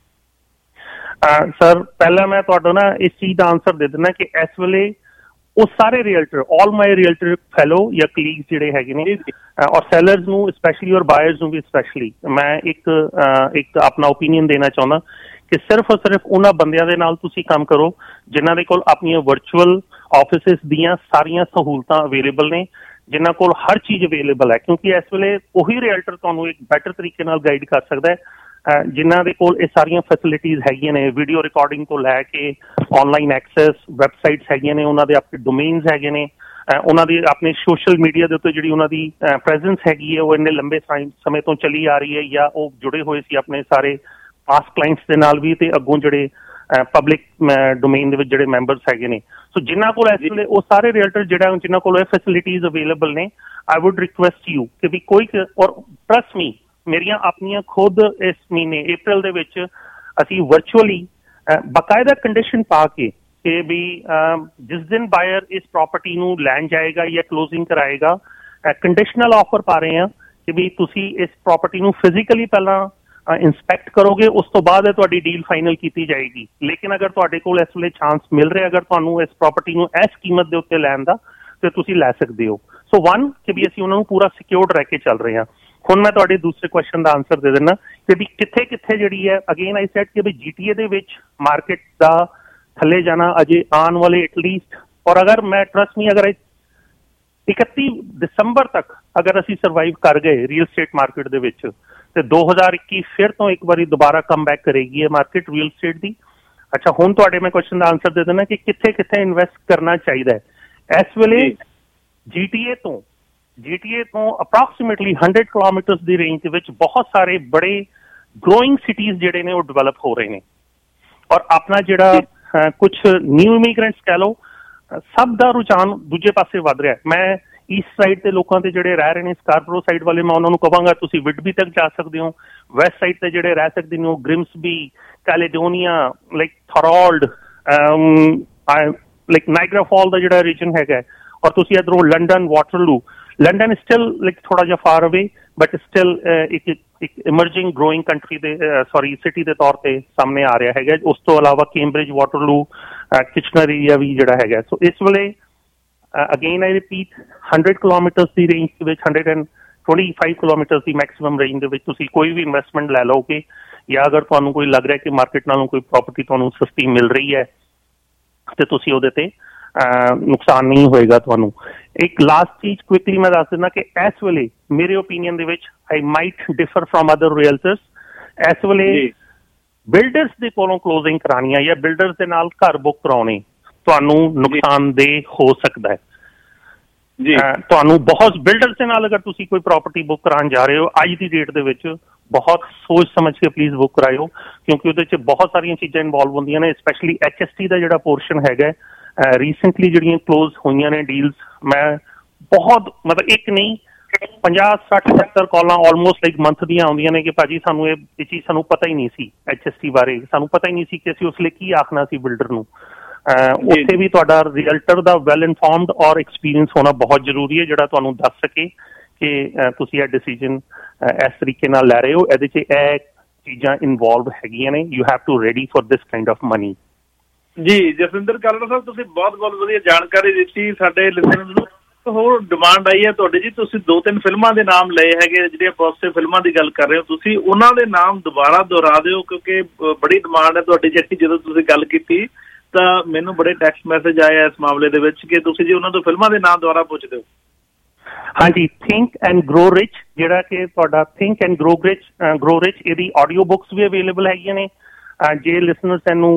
Sir ਪਹਿਲਾਂ ਮੈਂ ਤੁਹਾਨੂੰ ਨਾ ਇਸ ਚੀਜ਼ ਦਾ ਆਨਸਰ ਦੇ ਦਿੰਦਾ ਕਿ ਇਸ ਵੇਲੇ ਉਹ ਸਾਰੇ ਰੀਅਲਟਰ, ਆਲ ਮਾਈ ਰੀਅਲਟਰ ਫੈਲੋ ਜਾਂ ਕਲੀਗਸ ਜਿਹੜੇ ਹੈਗੇ ਨੇ ਔਰ ਸੈਲਰਸ ਨੂੰ ਸਪੈਸ਼ਲੀ ਔਰ ਬਾਇਰਸ ਨੂੰ ਵੀ ਸਪੈਸ਼ਲੀ ਮੈਂ ਇੱਕ ਇੱਕ ਆਪਣਾ ਓਪੀਨੀਅਨ ਦੇਣਾ ਚਾਹੁੰਦਾ ਕਿ ਸਿਰਫ ਔਰ ਸਿਰਫ ਉਹਨਾਂ ਬੰਦਿਆਂ ਦੇ ਨਾਲ ਤੁਸੀਂ ਕੰਮ ਕਰੋ ਜਿਨ੍ਹਾਂ ਦੇ ਕੋਲ ਆਪਣੀਆਂ ਵਰਚੁਅਲ ਆਫਿਸਿਸ ਦੀਆਂ ਸਾਰੀਆਂ ਸਹੂਲਤਾਂ ਅਵੇਲੇਬਲ ਨੇ, ਜਿਨ੍ਹਾਂ ਕੋਲ ਹਰ ਚੀਜ਼ ਅਵੇਲੇਬਲ ਹੈ, ਕਿਉਂਕਿ ਇਸ ਵੇਲੇ ਉਹੀ ਰੀਅਲਟਰ ਤੁਹਾਨੂੰ ਇੱਕ ਬੈਟਰ ਤਰੀਕੇ ਨਾਲ ਗਾਈਡ ਕਰ ਸਕਦਾ ਹੈ ਜਿਨ੍ਹਾਂ ਦੇ ਕੋਲ ਇਹ ਸਾਰੀਆਂ ਫੈਸਿਲਿਟੀਜ਼ ਹੈਗੀਆਂ ਨੇ, ਵੀਡੀਓ ਰਿਕਾਰਡਿੰਗ ਤੋਂ ਲੈ ਕੇ ਆਨਲਾਈਨ ਐਕਸੈਸ, ਵੈਬਸਾਈਟਸ ਹੈਗੀਆਂ ਨੇ, ਉਹਨਾਂ ਦੇ ਆਪਣੇ ਡੋਮੇਨਸ ਹੈਗੇ ਨੇ, ਉਹਨਾਂ ਦੀ ਆਪਣੇ ਸੋਸ਼ਲ ਮੀਡੀਆ ਦੇ ਉੱਤੇ ਜਿਹੜੀ ਉਹਨਾਂ ਦੀ ਪ੍ਰੈਜ਼ੈਂਸ ਹੈਗੀ ਹੈ ਉਹ ਇੰਨੇ ਲੰਬੇ ਸਮੇਂ ਤੋਂ ਚੱਲੀ ਆ ਰਹੀ ਹੈ ਜਾਂ ਉਹ ਜੁੜੇ ਹੋਏ ਸੀ ਆਪਣੇ ਸਾਰੇ ਪਾਸਟ ਕਲਾਇੰਟਸ ਦੇ ਨਾਲ ਵੀ ਤੇ ਅੱਗੋਂ ਜਿਹੜੇ ਪਬਲਿਕ ਡੋਮੇਨ ਦੇ ਵਿੱਚ ਜਿਹੜੇ ਮੈਂਬਰਸ ਹੈਗੇ ਨੇ। ਸੋ ਜਿਨ੍ਹਾਂ ਕੋਲ ਇਸ ਵੇਲੇ ਉਹ ਸਾਰੇ ਰੀਅਲਟਰ ਜਿਹੜਾ ਜਿਨ੍ਹਾਂ ਕੋਲ ਇਹ ਫੈਸਿਲਿਟੀਜ਼ ਅਵੇਲੇਬਲ ਨੇ, ਆਈ ਵੁੱਡ ਰਿਕੁਐਸਟ ਯੂ ਕਿ ਵੀ ਕੋਈ ਔਰ ਟਰਸਟ ਮੀ ਮੇਰੀਆਂ ਆਪਣੀਆਂ ਖੁਦ ਇਸ ਮਹੀਨੇ ਅਪ੍ਰੈਲ ਦੇ ਵਿੱਚ ਅਸੀਂ ਵਰਚੁਅਲੀ ਬਾਕਾਇਦਾ ਕੰਡੀਸ਼ਨ ਪਾ ਕੇ ਕਿ ਵੀ ਜਿਸ ਦਿਨ ਬਾਇਰ ਇਸ ਪ੍ਰੋਪਰਟੀ ਨੂੰ ਲੈਣ ਜਾਏਗਾ ਜਾਂ ਕਲੋਜ਼ਿੰਗ ਕਰਾਏਗਾ, ਕੰਡੀਸ਼ਨਲ ਆਫਰ ਪਾ ਰਹੇ ਹਾਂ ਕਿ ਵੀ ਤੁਸੀਂ ਇਸ ਪ੍ਰੋਪਰਟੀ ਨੂੰ ਫਿਜ਼ੀਕਲੀ ਪਹਿਲਾਂ ਇੰਸਪੈਕਟ ਕਰੋਗੇ, ਉਸ ਤੋਂ ਬਾਅਦ ਇਹ ਤੁਹਾਡੀ ਡੀਲ ਫਾਈਨਲ ਕੀਤੀ ਜਾਏਗੀ। ਲੇਕਿਨ ਅਗਰ ਤੁਹਾਡੇ ਕੋਲ ਇਸ ਵੇਲੇ ਚਾਂਸ ਮਿਲ ਰਿਹਾ ਅਗਰ ਤੁਹਾਨੂੰ ਇਸ ਪ੍ਰੋਪਰਟੀ ਨੂੰ ਇਸ ਕੀਮਤ ਦੇ ਉੱਤੇ ਲੈਣ ਦਾ ਤੇ ਤੁਸੀਂ ਲੈ ਸਕਦੇ ਹੋ। ਸੋ ਵਨ ਕਿ ਵੀ ਅਸੀਂ ਉਹਨਾਂ ਨੂੰ ਪੂਰਾ ਸਿਕਿਉਰਡ ਰਹਿ ਕੇ ਚੱਲ ਰਹੇ ਹਾਂ। ਹੁਣ ਮੈਂ ਤੁਹਾਡੇ ਦੂਸਰੇ ਕੁਐਸਚਨ ਦਾ ਆਨਸਰ ਦੇ ਦਿੰਦਾ ਕਿ ਵੀ ਕਿੱਥੇ ਕਿੱਥੇ ਜਿਹੜੀ ਹੈ, ਅਗੇਨ ਆਈ ਸੈਡ ਕਿ ਵੀ ਜੀ ਟੀ ਏ ਦੇ ਵਿੱਚ ਮਾਰਕੀਟ ਦਾ ਥੱਲੇ ਜਾਣਾ ਅਜੇ ਆਉਣ ਵਾਲੇ ਐਟਲੀਸਟ, ਔਰ ਅਗਰ ਮੈਂ ਟਰਸਟ ਮੀ ਅਗਰ ਇਕੱਤੀ ਦਸੰਬਰ ਤੱਕ ਅਗਰ ਅਸੀਂ ਸਰਵਾਈਵ ਕਰ ਗਏ ਰੀਅਲ ਸਟੇਟ ਮਾਰਕੀਟ ਦੇ ਵਿੱਚ ਤੇ ਦੋ ਹਜ਼ਾਰ ਇੱਕੀ ਫਿਰ ਤੋਂ ਇੱਕ ਵਾਰੀ ਦੁਬਾਰਾ ਕਮ ਬੈਕ ਕਰੇਗੀ ਇਹ ਮਾਰਕੀਟ ਰੀਅਲ ਸਟੇਟ ਦੀ। ਅੱਛਾ, ਹੁਣ ਤੁਹਾਡੇ ਮੈਂ ਕੁਐਸਚਨ ਦਾ ਆਨਸਰ ਦੇ ਦਿੰਦਾ ਕਿ ਕਿੱਥੇ ਕਿੱਥੇ ਇਨਵੈਸਟ ਕਰਨਾ ਚਾਹੀਦਾ ਹੈ। ਇਸ ਵੇਲੇ ਜੀ ਟੀ ਏ ਤੋਂ ਜੀ ਟੀ ਏ ਤੋਂ ਅਪਰੋਕਸੀਮੇਟਲੀ ਹੰਡਰਡ ਕਿਲੋਮੀਟਰਸ ਦੀ ਰੇਂਜ ਦੇ ਵਿੱਚ ਬਹੁਤ ਸਾਰੇ ਬੜੇ ਗਰੋਇੰਗ ਸਿਟੀਜ਼ ਜਿਹੜੇ ਨੇ ਉਹ ਡਿਵੈਲਪ ਹੋ ਰਹੇ ਨੇ ਔਰ ਆਪਣਾ ਜਿਹੜਾ ਕੁਛ ਨਿਊ ਇਮੀਗ੍ਰੈਂਟਸ ਕਹਿ ਲਓ ਸਭ ਦਾ ਰੁਝਾਨ ਦੂਜੇ ਪਾਸੇ ਵੱਧ ਰਿਹਾ। ਮੈਂ ਈਸਟ ਸਾਈਡ ਦੇ ਲੋਕਾਂ ਦੇ ਜਿਹੜੇ ਰਹਿ ਰਹੇ ਨੇ ਸਕਾਰਪਰੋ ਸਾਈਡ ਵਾਲੇ, ਮੈਂ ਉਹਨਾਂ ਨੂੰ ਕਹਾਂਗਾ ਤੁਸੀਂ ਵਿਡਬੀ ਤੱਕ ਜਾ ਸਕਦੇ ਹੋ। ਵੈਸਟ ਸਾਈਡ ਤੇ ਜਿਹੜੇ ਰਹਿ ਸਕਦੇ ਨੇ ਉਹ Grimsby, Caledonia, like Thorold, like Niagara fall ਦਾ ਜਿਹੜਾ ਰੀਜਨ ਹੈਗਾ, ਔਰ ਤੁਸੀਂ ਇੱਧਰੋਂ London, Waterloo, London still like ਥੋੜਾ ਜਿਹਾ ਫਾਰ ਅਵੇ ਬਟ ਸਟਿਲ ਇੱਕ ਇੱਕ ਇਮਰਜਿੰਗ ਗਰੋਇੰਗ ਕੰਟਰੀ ਦੇ ਸੌਰੀ ਸਿਟੀ ਦੇ ਤੌਰ ਤੇ ਸਾਹਮਣੇ ਆ ਰਿਹਾ ਹੈਗਾ। ਉਸ ਤੋਂ ਇਲਾਵਾ ਕੈਂਬਰਿਜ, ਵਾਟਰਲੂ, ਕਿਚਨਰ ਏਰੀਆ ਵੀ ਜਿਹੜਾ ਹੈਗਾ। ਸੋ ਇਸ ਵੇਲੇ again I repeat hundred kilometres ਦੀ ਰੇਂਜ ਦੇ ਵਿੱਚ hundred and twenty five kilometres ਦੀ ਮੈਕਸਿਮਮ ਰੇਂਜ ਦੇ ਵਿੱਚ ਤੁਸੀਂ ਕੋਈ ਵੀ ਇਨਵੈਸਟਮੈਂਟ ਲੈ ਲਓਗੇ ਜਾਂ ਅਗਰ ਤੁਹਾਨੂੰ ਕੋਈ ਲੱਗ ਰਿਹਾ ਕਿ ਮਾਰਕੀਟ ਨਾਲੋਂ ਕੋਈ ਪ੍ਰੋਪਰਟੀ ਤੁਹਾਨੂੰ ਸਸਤੀ ਮਿਲ ਰਹੀ ਹੈ ਤੇ ਤੁਸੀਂ ਉਹਦੇ ਤੇ ਨੁਕਸਾਨ ਨਹੀਂ ਹੋਏਗਾ ਤੁਹਾਨੂੰ। ਇੱਕ ਲਾਸਟ ਚੀਜ਼ ਕੁਇਕਲੀ ਮੈਂ ਦੱਸ ਦਿੰਦਾ ਕਿ ਇਸ ਵੇਲੇ ਮੇਰੇ ਓਪੀਨੀਅਨ ਦੇ ਵਿੱਚ I might differ from other realtors. ਇਸ ਵੇਲੇ ਬਿਲਡਰਸ ਦੇ ਕੋਲੋਂ ਕਲੋਜ਼ਿੰਗ ਕਰਾਉਣੀ ਹੈ ਜਾਂ ਬਿਲਡਰਸ ਦੇ ਨਾਲ ਘਰ ਬੁੱਕ ਕਰਾਉਣੇ ਤੁਹਾਨੂੰ ਨੁਕਸਾਨਦੇਹ ਹੋ ਸਕਦਾ ਹੈ। ਤੁਹਾਨੂੰ ਬਹੁਤ ਬਿਲਡਰਸ ਦੇ ਨਾਲ ਅਗਰ ਤੁਸੀਂ ਕੋਈ ਪ੍ਰੋਪਰਟੀ ਬੁੱਕ ਕਰਾਉਣ ਜਾ ਰਹੇ ਹੋ ਅੱਜ ਦੀ ਡੇਟ ਦੇ ਵਿੱਚ ਬਹੁਤ ਸੋਚ ਸਮਝ ਕੇ ਪਲੀਜ਼ ਬੁੱਕ ਕਰਾਇਓ, ਕਿਉਂਕਿ ਉਹਦੇ 'ਚ ਬਹੁਤ ਸਾਰੀਆਂ ਚੀਜ਼ਾਂ ਇਨਵੋਲਵ ਹੁੰਦੀਆਂ ਨੇ। ਸਪੈਸ਼ਲੀ ਐਚ ਐਸ ਟੀ ਦਾ ਜਿਹੜਾ ਪੋਰਸ਼ਨ ਹੈਗਾ ਰੀਸੈਂਟਲੀ ਜਿਹੜੀਆਂ ਕਲੋਜ਼ ਹੋਈਆਂ ਨੇ ਡੀਲਸ, ਮੈਂ ਬਹੁਤ ਮਤਲਬ ਇੱਕ ਨਹੀਂ ਪੰਜਾਹ ਸੱਠ ਸੱਤਰ ਕਾਲਾਂ ਆਲਮੋਸਟ ਲਾਈਕ ਮੰਥ ਦੀਆਂ ਆਉਂਦੀਆਂ ਨੇ ਕਿ ਭਾਜੀ ਸਾਨੂੰ ਇਹ ਇਹ ਚੀਜ਼ ਸਾਨੂੰ ਪਤਾ ਹੀ ਨਹੀਂ ਸੀ, ਐਚ ਐਸ ਟੀ ਬਾਰੇ ਸਾਨੂੰ ਪਤਾ ਹੀ ਨਹੀਂ ਸੀ ਕਿ ਅਸੀਂ ਉਸ ਲਈ ਕੀ ਆਖਣਾ ਸੀ ਬਿਲਡਰ ਨੂੰ। ਉੱਥੇ ਵੀ ਤੁਹਾਡਾ ਰੀਅਲਟਰ ਦਾ ਵੈਲ ਇਨਫੋਰਮਡ ਔਰ ਐਕਸਪੀਰੀਅੰਸ ਹੋਣਾ ਬਹੁਤ ਜ਼ਰੂਰੀ ਹੈ, ਜਿਹੜਾ ਤੁਹਾਨੂੰ ਦੱਸ ਸਕੇ ਕਿ ਤੁਸੀਂ ਇਹ ਡਿਸੀਜਨ ਇਸ ਤਰੀਕੇ ਨਾਲ ਲੈ ਰਹੇ ਹੋ, ਇਹਦੇ 'ਚ ਇਹ ਚੀਜ਼ਾਂ ਇਨਵੋਲਵ ਹੈਗੀਆਂ ਨੇ, you have to ready for this kind of money. ਜੀ ਜਸਵਿੰਦਰ ਕਾਲੜਾ ਸਾਹਿਬ, ਤੁਸੀਂ ਬਹੁਤ ਬਹੁਤ ਵਧੀਆ ਜਾਣਕਾਰੀ ਦਿੱਤੀ ਸਾਡੇ ਲਿਸਨਰਸ ਨੂੰ। ਹੋਰ ਡਿਮਾਂਡ ਆਈ ਹੈ ਤੁਹਾਡੀ ਜੀ, ਤੁਸੀਂ ਦੋ ਤਿੰਨ ਫਿਲਮਾਂ ਦੇ ਨਾਮ ਲਏ ਹੈਗੇ, ਜਿਹੜੀਆਂ ਪੋਜ਼ਿਟਿਵ ਫਿਲਮਾਂ ਦੀ ਗੱਲ ਕਰ ਰਹੇ ਹੋ ਤੁਸੀਂ, ਉਹਨਾਂ ਦੇ ਨਾਮ ਦੁਬਾਰਾ ਦੁਹਰਾ ਦਿਓ ਕਿਉਂਕਿ ਬੜੀ ਡਿਮਾਂਡ ਹੈ ਤੁਹਾਡੀ ਜਿਹੜੀ। ਜਦੋਂ ਤੁਸੀਂ ਗੱਲ ਕੀਤੀ ਤਾਂ ਮੈਨੂੰ ਬੜੇ ਟੈਕਸਟ ਮੈਸੇਜ ਆਏ ਇਸ ਮਾਮਲੇ ਦੇ ਵਿੱਚ ਕਿ ਤੁਸੀਂ ਜੀ ਉਹਨਾਂ ਤੋਂ ਫਿਲਮਾਂ ਦੇ ਨਾਮ ਦੁਬਾਰਾ ਪੁੱਛ ਦਿਓ। ਹਾਂਜੀ, ਥਿੰਕ ਐਂਡ ਗਰੋ ਰਿਚ, ਜਿਹੜਾ ਕਿ ਤੁਹਾਡਾ think and grow rich grow rich ਇਹਦੀ ਆਡੀਓ ਬੁੱਕਸ ਵੀ ਅਵੇਲੇਬਲ ਹੈਗੀਆਂ ਨੇ। ਜੇ ਲਿਸਨਰਸ ਇਹਨੂੰ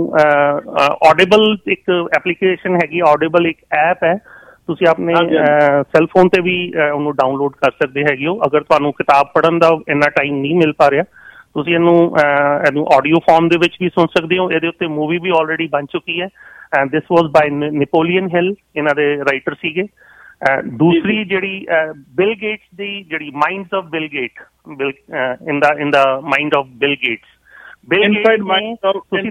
ਆਡੀਬਲ ਇੱਕ ਐਪਲੀਕੇਸ਼ਨ ਹੈਗੀ, ਆਡੀਬਲ ਇੱਕ ਐਪ ਹੈ, ਤੁਸੀਂ ਆਪਣੇ ਸੈੱਲ ਫੋਨ ਤੇ ਵੀ ਉਹਨੂੰ ਡਾਊਨਲੋਡ ਕਰ ਸਕਦੇ ਹੈਗੇ ਹੋ। ਅਗਰ ਤੁਹਾਨੂੰ ਕਿਤਾਬ ਪੜ੍ਹਨ ਦਾ ਇੰਨਾ ਟਾਈਮ ਨਹੀਂ ਮਿਲ ਪਾ ਰਿਹਾ, ਤੁਸੀਂ ਇਹਨੂੰ ਇਹਨੂੰ ਆਡੀਓ ਫਾਰਮ ਦੇ ਵਿੱਚ ਵੀ ਸੁਣ ਸਕਦੇ ਹੋ। ਇਹਦੇ ਉੱਤੇ ਮੂਵੀ ਵੀ ਆਲਰੇਡੀ ਬਣ ਚੁੱਕੀ ਹੈ। ਦਿਸ ਵਾਜ਼ ਬਾਈ ਨੈਪੋਲੀਅਨ ਹਿਲ, ਇਹਨਾਂ ਦੇ ਰਾਈਟਰ ਸੀਗੇ। ਦੂਸਰੀ ਜਿਹੜੀ ਬਿਲ ਗੇਟਸ ਦੀ ਜਿਹੜੀ minds of Bill Gate, Bill in the in the mind of Bill Gates, Bill inside mind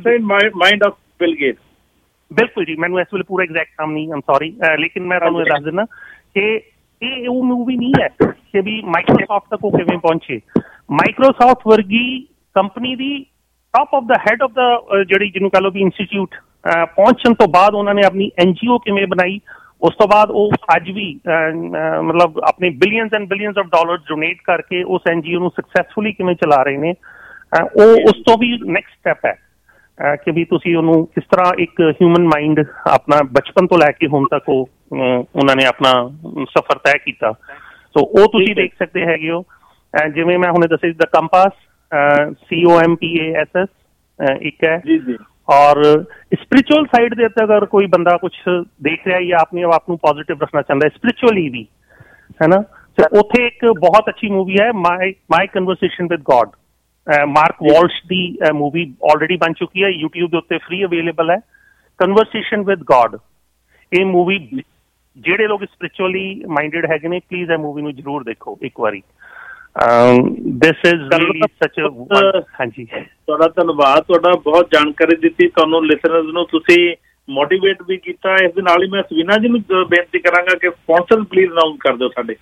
of Bill Gates. ਬਿਲਕੁਲ ਜੀ, ਮੈਨੂੰ ਇਸ ਵੇਲੇ ਪੂਰਾ ਐਗਜ਼ੈਕਟ ਨਾਮ ਨਹੀਂ, ਆਮ ਸੌਰੀ, ਲੇਕਿਨ ਮੈਂ ਤੁਹਾਨੂੰ ਇਹ ਦੱਸ ਦਿੰਦਾ ਕਿ ਇਹ ਉਹ ਮੂਵੀ ਨਹੀਂ ਹੈ ਕਿ ਵੀ ਮਾਈਕਰੋਸਾਫਟ ਤੱਕ ਉਹ ਕਿਵੇਂ ਪਹੁੰਚੇ। ਮਾਈਕਰੋਸਾਫਟ ਵਰਗੀ ਕੰਪਨੀ ਦੀ top of the head of the ਜਿਹੜੀ ਜਿਹਨੂੰ ਕਹ ਲਓ ਵੀ ਇੰਸਟੀਚਿਊਟ ਪਹੁੰਚਣ ਤੋਂ ਬਾਅਦ ਉਹਨਾਂ ਨੇ ਆਪਣੀ ਐਨ ਜੀ ਓ ਕਿਵੇਂ ਬਣਾਈ, ਉਸ ਤੋਂ ਬਾਅਦ ਉਹ ਅੱਜ ਵੀ ਮਤਲਬ ਆਪਣੇ billions and billions of dollar donate ਕਰਕੇ ਉਸ ਐਨ ਜੀ ਓ ਨੂੰ ਸਕਸੈਸਫੁਲੀ ਕਿਵੇਂ ਚਲਾ ਰਹੇ ਨੇ। ਉਹ ਉਸ ਤੋਂ ਵੀ ਨੈਕਸਟ ਸਟੈਪ ਹੈ ਕਿ ਵੀ ਤੁਸੀਂ ਉਹਨੂੰ ਕਿਸ ਤਰ੍ਹਾਂ ਇੱਕ ਹਿਊਮਨ ਮਾਈਂਡ ਆਪਣਾ ਬਚਪਨ ਤੋਂ ਲੈ ਕੇ ਹੁਣ ਤੱਕ ਉਹ ਉਹਨਾਂ ਨੇ ਆਪਣਾ ਸਫ਼ਰ ਤੈਅ ਕੀਤਾ। ਸੋ ਉਹ ਤੁਸੀਂ ਦੇਖ ਸਕਦੇ ਹੈਗੇ ਹੋ। ਜਿਵੇਂ ਮੈਂ ਹੁਣੇ ਦੱਸਿਆ the compass, C O M P A S S ਇੱਕ ਹੈ। ਔਰ ਸਪਿਰਿਚੁਅਲ ਸਾਈਡ ਦੇ ਉੱਤੇ ਅਗਰ ਕੋਈ ਬੰਦਾ ਕੁਛ ਦੇਖ ਰਿਹਾ ਜਾਂ ਆਪਣੇ ਆਪ ਨੂੰ ਪੋਜ਼ਿਟਿਵ ਰੱਖਣਾ ਚਾਹੁੰਦਾ ਸਪਿਰਿਚੁਅਲੀ ਵੀ, ਹੈ ਨਾ, ਉੱਥੇ ਇੱਕ ਬਹੁਤ ਅੱਛੀ ਮੂਵੀ ਹੈ my my conversation with God. Mark Walsh ਦੀ ਮੂਵੀ ਆਲਰੇਡੀ ਬਣ ਚੁੱਕੀ ਹੈ, ਯੂਟਿਊਬ ਦੇ ਉੱਤੇ ਫ੍ਰੀ ਅਵੇਲੇਬਲ ਹੈ। ਕਨਵਰਸੇਸ਼ਨ ਵਿਦ ਗॉड, ਇਹ ਮੂਵੀ ਜਿਹੜੇ ਲੋਕ ਸਪਿਰਿਚੁਅਲੀ ਮਾਈਂਡਡ ਹੈਗੇ ਨੇ, ਪਲੀਜ਼ ਇਹ ਮੂਵੀ ਨੂੰ ਜ਼ਰੂਰ ਦੇਖੋ ਇੱਕ ਵਾਰੀ। ਦਿਸ ਇਜ਼ ਰੀਅਲੀ ਸੱਚ ਅ ਹਾਂਜੀ, ਤੁਹਾਡਾ ਧੰਨਵਾਦ, ਤੁਹਾਡਾ ਬਹੁਤ ਜਾਣਕਾਰੀ ਦਿੱਤੀ, ਤੁਹਾਨੂੰ ਲਿਸਨਰਸ ਨੂੰ ਤੁਸੀਂ ਮੋਟੀਵੇਟ ਵੀ ਕੀਤਾ। ਇਸ ਦੇ ਨਾਲ ਹੀ ਮੈਂ ਸਵੀਨਾ ਜੀ ਨੂੰ ਬੇਨਤੀ ਕਰਾਂਗਾ ਕਿ ਸਪਾਂਸਰ ਪਲੀਜ਼ ਅਨਾਉਂਸ ਕਰ ਦਿਓ ਸਾਡੇ।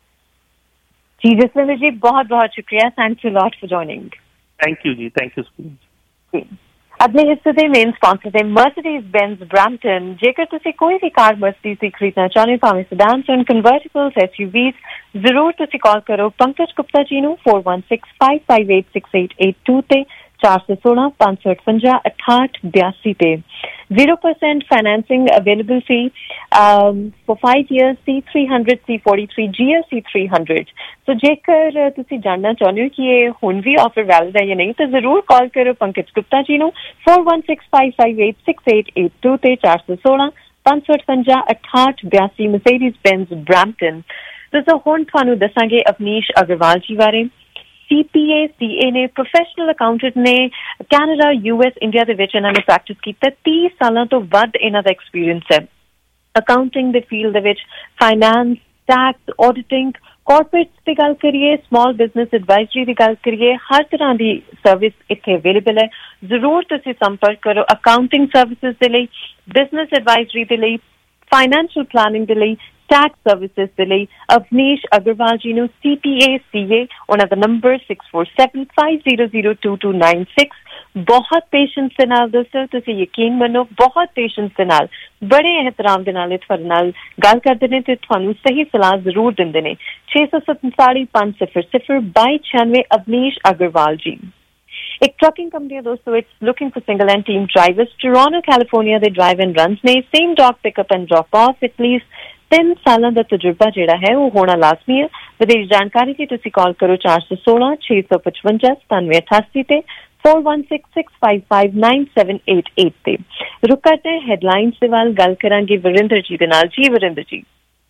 जी जसविंदर जी, बहुत बहुत शुक्रिया, thanks a lot for joining. Thank you जी, थैंक यू जी। अगले हिस्से ਦੇ ਮੇਨ ਸਪਾਂਸਰ ਹੈ ਮਰਸੀਡੀਜ਼ ਬੈਂਜ਼ ਬ੍ਰੈਂਪਟਨ। ਜੇਕਰ ਤੁਸੀਂ ਕੋਈ ਵੀ ਕਾਰ ਮਰਸੀਡੀਜ਼ ਦੀ ਖਰੀਦਣਾ ਚਾਹੁੰਦੇ ਹੋ, ਭਾਵੇਂ ਸੈਡਾਨਸ ਹੋਣ, ਕਨਵਰਟੇਬਲਸ, ਐਸ ਯੂ ਵੀਜ਼, ਜ਼ਰੂਰ ਤੁਸੀਂ ਕਾਲ ਕਰੋ ਪੰਕਜ ਗੁਪਤਾ ਜੀ ਨੂੰ four one six five five eight six eight eight two ਤੇ ਚਾਰ ਸੌ ਸੋਲਾਂ ਪੰਜ ਸੌ ਅਠਵੰਜਾ ਅਠਾਹਠ ਬਿਆਸੀ ਤੇ। zero percent financing available fee um, for five years, C three hundred, C forty-three, G S C three hundred। so ਜੇਕਰ ਤੁਸੀਂ ਜਾਣਨਾ ਚਾਹੁੰਦੇ ਹੋ ਕਿ ਇਹ ਹੁਣ ਵੀ ਆਫਰ ਵੈਲਿਡ ਹੈ ਜਾਂ ਨਹੀਂ, ਤਾਂ ਜ਼ਰੂਰ ਕਾਲ ਕਰੋ ਪੰਕਜ ਗੁਪਤਾ ਜੀ ਨੂੰ four one six five five eight six eight eight two ਤੇ ਚਾਰ ਸੌ ਸੋਲਾਂ ਪੰਜ ਸੌ ਅਠਵੰਜਾ ਅਠਾਹਠ ਬਿਆਸੀ, ਮਰਸੀਡੀਜ਼ ਬੈਂਜ਼ ਬ੍ਰੈਂਪਟਨ। ਦੋਸਤੋ ਹੁਣ ਤੁਹਾਨੂੰ ਦੱਸਾਂਗੇ ਅਵਨੀਸ਼ ਅਗਰਵਾਲ ਜੀ ਬਾਰੇ। ਸੀ ਪੀ ਏ ਸੀ ਏ ਨੇ, ਪ੍ਰੋਫੈਸ਼ਨਲ ਅਕਾਊਂਟੈਂਟ ਨੇ, ਕੈਨੇਡਾ, ਯੂ ਐਸ, ਇੰਡੀਆ ਦੇ ਵਿੱਚ ਇਹਨਾਂ ਨੇ ਪ੍ਰੈਕਟਿਸ ਕੀਤਾ। ਤੀਹ ਸਾਲਾਂ ਤੋਂ ਵੱਧ ਇਹਨਾਂ ਦਾ ਐਕਸਪੀਰੀਅੰਸ ਹੈ ਅਕਾਊਂਟਿੰਗ ਦੇ ਫੀਲਡ ਦੇ ਵਿੱਚ। ਫਾਈਨੈਂਸ, ਟੈਕਸ, ਆਡਿਟਿੰਗ, ਕਾਰਪੋਰੇਟ ਦੀ ਗੱਲ ਕਰੀਏ, ਸਮਾਲ ਬਿਜ਼ਨਸ ਐਡਵਾਈਜ਼ਰੀ ਦੀ ਗੱਲ ਕਰੀਏ, ਹਰ ਤਰ੍ਹਾਂ ਦੀ ਸਰਵਿਸ ਇੱਥੇ ਅਵੇਲੇਬਲ ਹੈ। ਜ਼ਰੂਰ ਤੁਸੀਂ ਸੰਪਰਕ ਕਰੋ ਅਕਾਊਂਟਿੰਗ ਸਰਵਿਸਿਜ਼ ਦੇ ਲਈ, ਬਿਜ਼ਨਸ ਐਡਵਾਈਜ਼ਰੀ ਦੇ ਲਈ, ਫਾਈਨੈਂਸ਼ੀਅਲ ਪਲਾਨਿੰਗ ਦੇ ਲਈ, ਟੈਕਸ ਸਰਵਿਸਿਜ਼ ਦੇ ਲਈ ਅਵਨੀਸ਼ ਅਗਰਵਾਲ ਜੀ ਨੂੰ। ਸੀ ਪੀ ਏ ਸੀ ਏ, ਉਹਨਾਂ ਦਾ number six four seven five zero zero two two nine six। ਬਹੁਤ ਪੇਸ਼ੈਂਸ ਦੇ ਨਾਲ ਦੋਸਤੋ, ਤੁਸੀਂ ਯਕੀਨ ਮੰਨੋ, ਬਹੁਤ ਪੇਸ਼ੈਂਸ ਦੇ ਨਾਲ, ਬੜੇ ਇਹਤਰਾਮ ਦੇ ਨਾਲ ਇਹ ਤੁਹਾਡੇ ਨਾਲ ਗੱਲ ਕਰਦੇ ਨੇ ਤੇ ਤੁਹਾਨੂੰ ਸਹੀ ਸਲਾਹ ਜ਼ਰੂਰ ਦਿੰਦੇ ਨੇ। ਛੇ ਸੌ ਸੰਤਾਲੀ ਪੰਜ ਸਿਫਰ ਸਿਫਰ ਬਾਈ ਛਿਆਨਵੇਂ ਅਵਨੀਸ਼ ਅਗਰਵਾਲ ਜੀ। ਇੱਕ ਟਰਕਿੰਗ ਕੰਪਨੀ ਹੈ ਦੋਸਤੋ, it's looking for single and team drivers. Toronto California ਦੇ ਡਰਾਈਵ ਐਂਡ ਰਨਸ ਨੇ, same dock pickup and drop off. At least ਤਿੰਨ ਸਾਲਾਂ ਦਾ ਤਜਰਬਾ ਜਿਹੜਾ ਹੈ ਉਹ ਹੋਣਾ ਲਾਜ਼ਮੀ ਹੈ। ਵਧੇਰੇ ਜਾਣਕਾਰੀ ਲਈ ਤੁਸੀਂ ਕਾਲ ਕਰੋ ਚਾਰ ਸੌ ਸੋਲਾਂ ਛੇ ਸੌ ਪਚਵੰਜਾ ਸਤਾਨਵੇਂ ਅਠਾਸੀ ਤੇ four one six six five five nine seven eight eight ਤੇ। ਰੁਕ ਕਰਦੇ ਹੈਡਲਾਈਨਸ ਦੇ ਵੱਲ, ਗੱਲ ਕਰਾਂਗੇ ਵਰਿੰਦਰ ਜੀ ਦੇ ਨਾਲ। ਜੀ ਵਰਿੰਦਰ ਜੀ।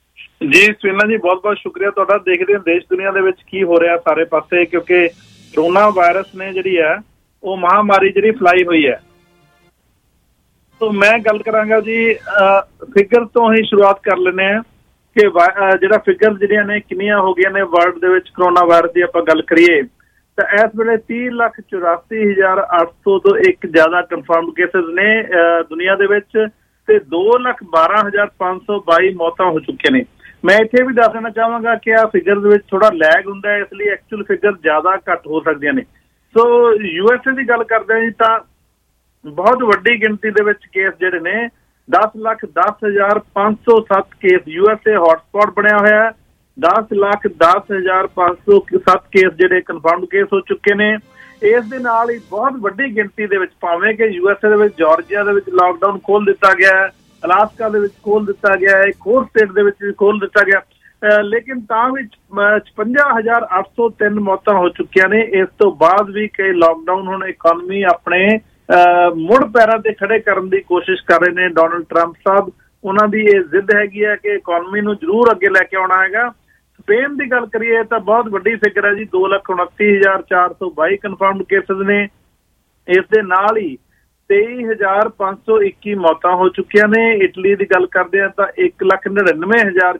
ਜੀ ਸਵੀਨਾ ਜੀ, ਬਹੁਤ ਬਹੁਤ ਸ਼ੁਕਰੀਆ ਤੁਹਾਡਾ। ਦੇਖਦੇ ਹਾਂ ਦੇਸ਼ ਦੁਨੀਆ ਦੇ ਵਿੱਚ ਕੀ ਹੋ ਰਿਹਾ ਸਾਰੇ ਪਾਸੇ, ਕਿਉਂਕਿ ਕਰੋਨਾ ਵਾਇਰਸ ਨੇ ਜਿਹੜੀ ਹੈ ਉਹ ਮਹਾਮਾਰੀ ਜਿਹੜੀ ਫੈਲਾਈ ਹੋਈ ਹੈ। ਮੈਂ ਗੱਲ ਕਰਾਂਗਾ ਜੀ ਫਿਗਰ ਤੋਂ ਹੀ ਸ਼ੁਰੂਆਤ ਕਰ ਲੈਂਦੇ ਹਾਂ ਕਿ ਜਿਹੜਾ ਫਿਗਰ ਜਿਹੜੀਆਂ ਨੇ ਕਿੰਨੀਆਂ ਹੋ ਗਈਆਂ ਨੇ ਵਰਲਡ ਦੇ ਵਿੱਚ ਕਰੋਨਾ ਵਾਇਰਸ ਦੀ ਆਪਾਂ ਗੱਲ ਕਰੀਏ ਤਾਂ ਇਸ ਵੇਲੇ ਤੀਹ ਲੱਖ ਚੁਰਾਸੀ ਹਜ਼ਾਰ ਅੱਠ ਸੌ ਤੋਂ ਇੱਕ ਜ਼ਿਆਦਾ ਕਨਫਰਮਡ ਕੇਸਿਸ ਨੇ ਦੁਨੀਆ ਦੇ ਵਿੱਚ ਤੇ ਦੋ ਲੱਖ ਬਾਰਾਂ ਹਜ਼ਾਰ ਪੰਜ ਸੌ ਬਾਈ ਮੌਤਾਂ ਹੋ ਚੁੱਕੀਆਂ ਨੇ। ਮੈਂ ਇੱਥੇ ਵੀ ਦੱਸ ਦੇਣਾ ਚਾਹਾਂਗਾ ਕਿ ਆ ਫਿਗਰ ਦੇ ਵਿੱਚ ਥੋੜਾ ਲੈਗ ਹੁੰਦਾ ਹੈ, ਇਸ ਲਈ ਐਕਚੁਅਲ ਫਿਗਰ ਜ਼ਿਆਦਾ ਘੱਟ ਹੋ ਸਕਦੀਆਂ ਨੇ। ਸੋ ਯੂ ਐਸ ਏ ਦੀ ਗੱਲ ਕਰਦੇ ਹਾਂ ਜੀ ਤਾਂ ਬਹੁਤ ਵੱਡੀ ਗਿਣਤੀ ਦੇ ਵਿੱਚ ਕੇਸ ਜਿਹੜੇ ਨੇ ਦਸ ਲੱਖ ਦਸ ਹਜ਼ਾਰ ਪੰਜ ਸੌ ਸੱਤ case U S A hotspot ਬਣਿਆ ਹੋਇਆ ਹੈ। ਦਸ ਲੱਖ ਦਸ ਹਜ਼ਾਰ ਪੰਜ ਸੌ ਸੱਤ ਕੇਸ ਜਿਹੜੇ ਕਨਫਰਮਡ ਕੇਸ ਹੋ ਚੁੱਕੇ ਨੇ। ਇਸ ਦੇ ਨਾਲ ਹੀ ਬਹੁਤ ਵੱਡੀ ਗਿਣਤੀ ਦੇ ਵਿੱਚ ਭਾਵੇਂ ਕਿ ਯੂ ਐਸ ਏ ਦੇ ਵਿੱਚ ਜਾਰਜੀਆ ਦੇ ਵਿੱਚ ਲਾਕਡਾਊਨ ਖੋਲ ਦਿੱਤਾ ਗਿਆ ਹੈ, ਅਲਾਸਕਾ ਦੇ ਵਿੱਚ ਖੋਲ ਦਿੱਤਾ ਗਿਆ ਹੈ, ਇੱਕ ਹੋਰ ਸਟੇਟ ਦੇ ਵਿੱਚ ਵੀ ਖੋਲ ਦਿੱਤਾ ਗਿਆ, ਲੇਕਿਨ ਤਾਂ ਵੀ ਛਪੰਜਾ ਹਜ਼ਾਰ ਅੱਠ ਸੌ ਤਿੰਨ ਮੌਤਾਂ ਹੋ ਚੁੱਕੀਆਂ ਨੇ। ਇਸ ਤੋਂ ਬਾਅਦ ਵੀ ਕਈ ਲਾਕਡਾਊਨ ਹੁਣ ਇਕਨੋਮੀ ਆਪਣੇ ਮੁੜ ਪੈਰਾਂ ਤੇ ਖੜੇ ਕਰਨ ਦੀ ਕੋਸ਼ਿਸ਼ ਕਰ ਰਹੇ ਨੇ ਡੋਨਲਡ ਟਰੰਪ ਸਾਹਿਬ। ਉਹਨਾਂ ਦੀ ਇਹ ਜ਼ਿੱਦ ਹੈਗੀ ਹੈ ਕਿ ਇਕਨੋਮੀ ਨੂੰ ਜ਼ਰੂਰ ਅੱਗੇ ਲੈ ਕੇ ਆਉਣਾ ਹੈਗਾ। ਸਪੇਨ ਦੀ ਗੱਲ ਕਰੀਏ ਤਾਂ ਬਹੁਤ ਵੱਡੀ ਫਿਗਰ ਹੈ ਜੀ, ਦੋ ਲੱਖ ਉਨੱਤੀ ਹਜ਼ਾਰ ਚਾਰ ਸੌ ਬਾਈ ਕਨਫਰਮਡ ਕੇਸਿਸ ਨੇ। ਇਸ ਦੇ ਨਾਲ ਹੀ ਤੇਈ ਹਜ਼ਾਰ ਪੰਜ ਸੌ ਇੱਕੀ ਮੌਤਾਂ ਹੋ ਚੁੱਕੀਆਂ ਨੇ। ਇਟਲੀ ਦੀ ਗੱਲ ਕਰਦੇ ਹਾਂ ਤਾਂ ਇੱਕ ਲੱਖ ਨੜਿਨਵੇਂ ਹਜ਼ਾਰ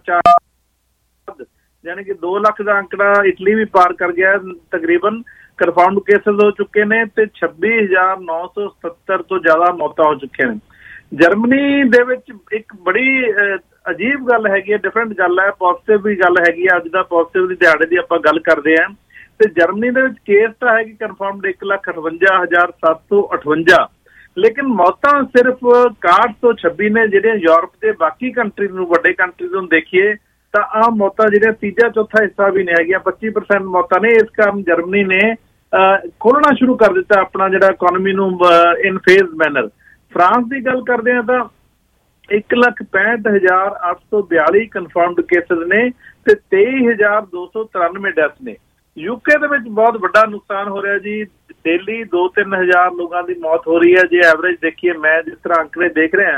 ਚਾਰ ਯਾਨੀ ਕਿ ਦੋ ਲੱਖ ਦਾ ਅੰਕੜਾ ਇਟਲੀ ਵੀ ਪਾਰ ਕਰ ਗਿਆ ਤਕਰੀਬਨ ਕਨਫਰਮਡ ਕੇਸਿਸ ਹੋ ਚੁੱਕੇ ਨੇ ਤੇ ਛੱਬੀ ਹਜ਼ਾਰ ਨੌ ਸੌ ਸੱਤਰ ਤੋਂ ਜ਼ਿਆਦਾ ਮੌਤਾਂ ਹੋ ਚੁੱਕੀਆਂ ਨੇ। ਜਰਮਨੀ ਦੇ ਵਿੱਚ ਇੱਕ ਬੜੀ ਅਜੀਬ ਗੱਲ ਹੈਗੀ ਹੈ, ਡਿਫਰੈਂਟ ਗੱਲ ਹੈ, ਪੋਜ਼ੀਟਿਵ ਵੀ ਗੱਲ ਹੈਗੀ ਹੈ। ਅੱਜ ਦਾ ਪੋਜ਼ੀਟਿਵ ਦੀ ਦਿਹਾੜੇ ਦੀ ਆਪਾਂ ਗੱਲ ਕਰਦੇ ਹਾਂ ਤੇ ਜਰਮਨੀ ਦੇ ਵਿੱਚ ਕੇਸ ਤਾਂ ਹੈਗੀ ਕਨਫਰਮਡ ਇੱਕ ਲੱਖ ਅਠਵੰਜਾ ਹਜ਼ਾਰ ਸੱਤ ਸੌ ਅਠਵੰਜਾ, ਲੇਕਿਨ ਮੌਤਾਂ ਸਿਰਫ ਇਕਾਹਠ ਤੋਂ ਛੱਬੀ ਨੇ। ਜਿਹੜੀਆਂ ਯੂਰਪ ਦੇ ਬਾਕੀ ਕੰਟਰੀ ਨੂੰ ਵੱਡੇ ਕੰਟਰੀ ਨੂੰ ਦੇਖੀਏ ਤਾਂ ਆਹ ਮੌਤਾਂ ਜਿਹੜੀਆਂ ਤੀਜਾ ਚੌਥਾ ਹਿੱਸਾ ਵੀ ਨਹੀਂ ਹੈਗੀਆਂ, ਪੱਚੀ ਪਰਸੈਂਟ ਮੌਤਾਂ ਨੇ। ਇਸ ਕਾਰਨ ਜਰਮਨੀ ਨੇ ਖੋਲ੍ਹਣਾ ਸ਼ੁਰੂ ਕਰ ਦਿੱਤਾ ਆਪਣਾ ਜਿਹੜਾ ਇਕੋਨਮੀ ਨੂੰ ਇਨ ਫੇਜ਼ ਮੈਨਰ। ਫਰਾਂਸ ਦੀ ਗੱਲ ਕਰਦੇ ਹਾਂ ਤਾਂ ਇੱਕ ਲੱਖ ਪੈਂਹਠ ਹਜ਼ਾਰ ਅੱਠ ਸੌ ਬਿਆਲੀ ਕਨਫਰਮਡ ਕੇਸਿਸ ਨੇ ਤੇ ਤੇਈ ਹਜ਼ਾਰ ਦੋ ਸੌ ਤਰਾਨਵੇਂ ਡੈਥ ਨੇ। ਯੂਕੇ ਦੇ ਵਿੱਚ ਬਹੁਤ ਵੱਡਾ ਨੁਕਸਾਨ ਹੋ ਰਿਹਾ ਜੀ, ਡੇਲੀ ਦੋ ਤਿੰਨ ਹਜ਼ਾਰ ਲੋਕਾਂ ਦੀ ਮੌਤ ਹੋ ਰਹੀ ਹੈ। ਜੇ ਐਵਰੇਜ ਦੇਖੀਏ, ਮੈਂ ਜਿਸ ਤਰ੍ਹਾਂ ਅੰਕੜੇ ਦੇਖ ਰਿਹਾ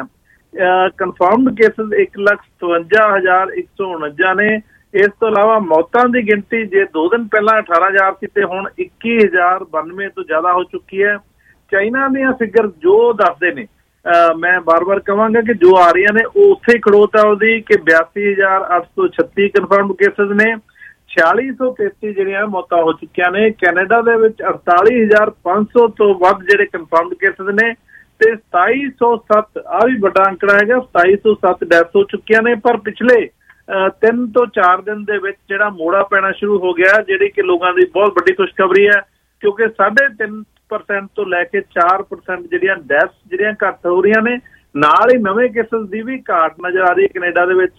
ਕਨਫਰਮਡ ਕੇਸਿਸ ਇੱਕ ਲੱਖ ਸਤਵੰਜਾ ਹਜ਼ਾਰ ਇੱਕ ਸੌ ਉਣੰਜਾ ਨੇ। ਇਸ ਤੋਂ ਇਲਾਵਾ ਮੌਤਾਂ ਦੀ ਗਿਣਤੀ ਜੇ ਦੋ ਦਿਨ ਪਹਿਲਾਂ ਅਠਾਰਾਂ ਹਜ਼ਾਰ ਸੀ ਤੇ ਹੁਣ ਇੱਕੀ ਹਜ਼ਾਰ ਬਾਨਵੇਂ ਤੋਂ ਜ਼ਿਆਦਾ ਹੋ ਚੁੱਕੀ ਹੈ। ਚਾਈਨਾ ਦੀਆਂ ਫਿਗਰ ਜੋ ਦੱਸਦੇ ਨੇ, ਮੈਂ ਬਾਰ ਬਾਰ ਕਹਾਂਗਾ ਕਿ ਜੋ ਆ ਰਹੀਆਂ ਨੇ ਉਹ ਉੱਥੇ ਹੀ ਖੜੋਤ ਹੈ ਉਹਦੀ ਕਿ ਬਿਆਸੀ ਹਜ਼ਾਰ ਅੱਠ ਸੌ ਛੱਤੀ ਕਨਫਰਮਡ ਕੇਸਿਸ ਨੇ, ਛਿਆਲੀ ਸੌ ਤੇਤੀ ਜਿਹੜੀਆਂ ਮੌਤਾਂ ਹੋ ਚੁੱਕੀਆਂ ਨੇ। ਕੈਨੇਡਾ ਦੇ ਵਿੱਚ ਅੜਤਾਲੀ ਹਜ਼ਾਰ ਪੰਜ ਸੌ ਤੋਂ ਵੱਧ ਜਿਹੜੇ ਕਨਫਰਮਡ ਕੇਸਿਸ ਨੇ ਤੇ ਸਤਾਈ ਸੌ ਸੱਤ, ਆਹ ਵੀ ਵੱਡਾ ਅੰਕੜਾ ਹੈਗਾ, ਸਤਾਈ ਸੌ ਸੱਤ ਡੈਥ ਹੋ ਚੁੱਕੀਆਂ ਨੇ। ਪਰ ਪਿਛਲੇ ਤਿੰਨ ਤੋਂ ਚਾਰ ਦਿਨ ਦੇ ਵਿੱਚ ਜਿਹੜਾ ਮੋੜਾ ਪੈਣਾ ਸ਼ੁਰੂ ਹੋ ਗਿਆ, ਜਿਹੜੀ ਕਿ ਲੋਕਾਂ ਦੀ ਬਹੁਤ ਵੱਡੀ ਖੁਸ਼ਖਬਰੀ ਹੈ, ਕਿਉਂਕਿ ਸਾਢੇ ਤਿੰਨ ਪਰਸੈਂਟ ਤੋਂ ਲੈ ਕੇ ਚਾਰ ਪਰਸੈਂਟ ਜਿਹੜੀਆਂ ਡੈਥ ਜਿਹੜੀਆਂ ਘੱਟ ਹੋ ਰਹੀਆਂ ਨੇ। ਨਾਲ ਹੀ ਨਵੇਂ ਕੇਸਿਸ ਦੀ ਵੀ ਘਾਟ ਨਜ਼ਰ ਆ ਰਹੀ ਹੈ ਕੈਨੇਡਾ ਦੇ ਵਿੱਚ।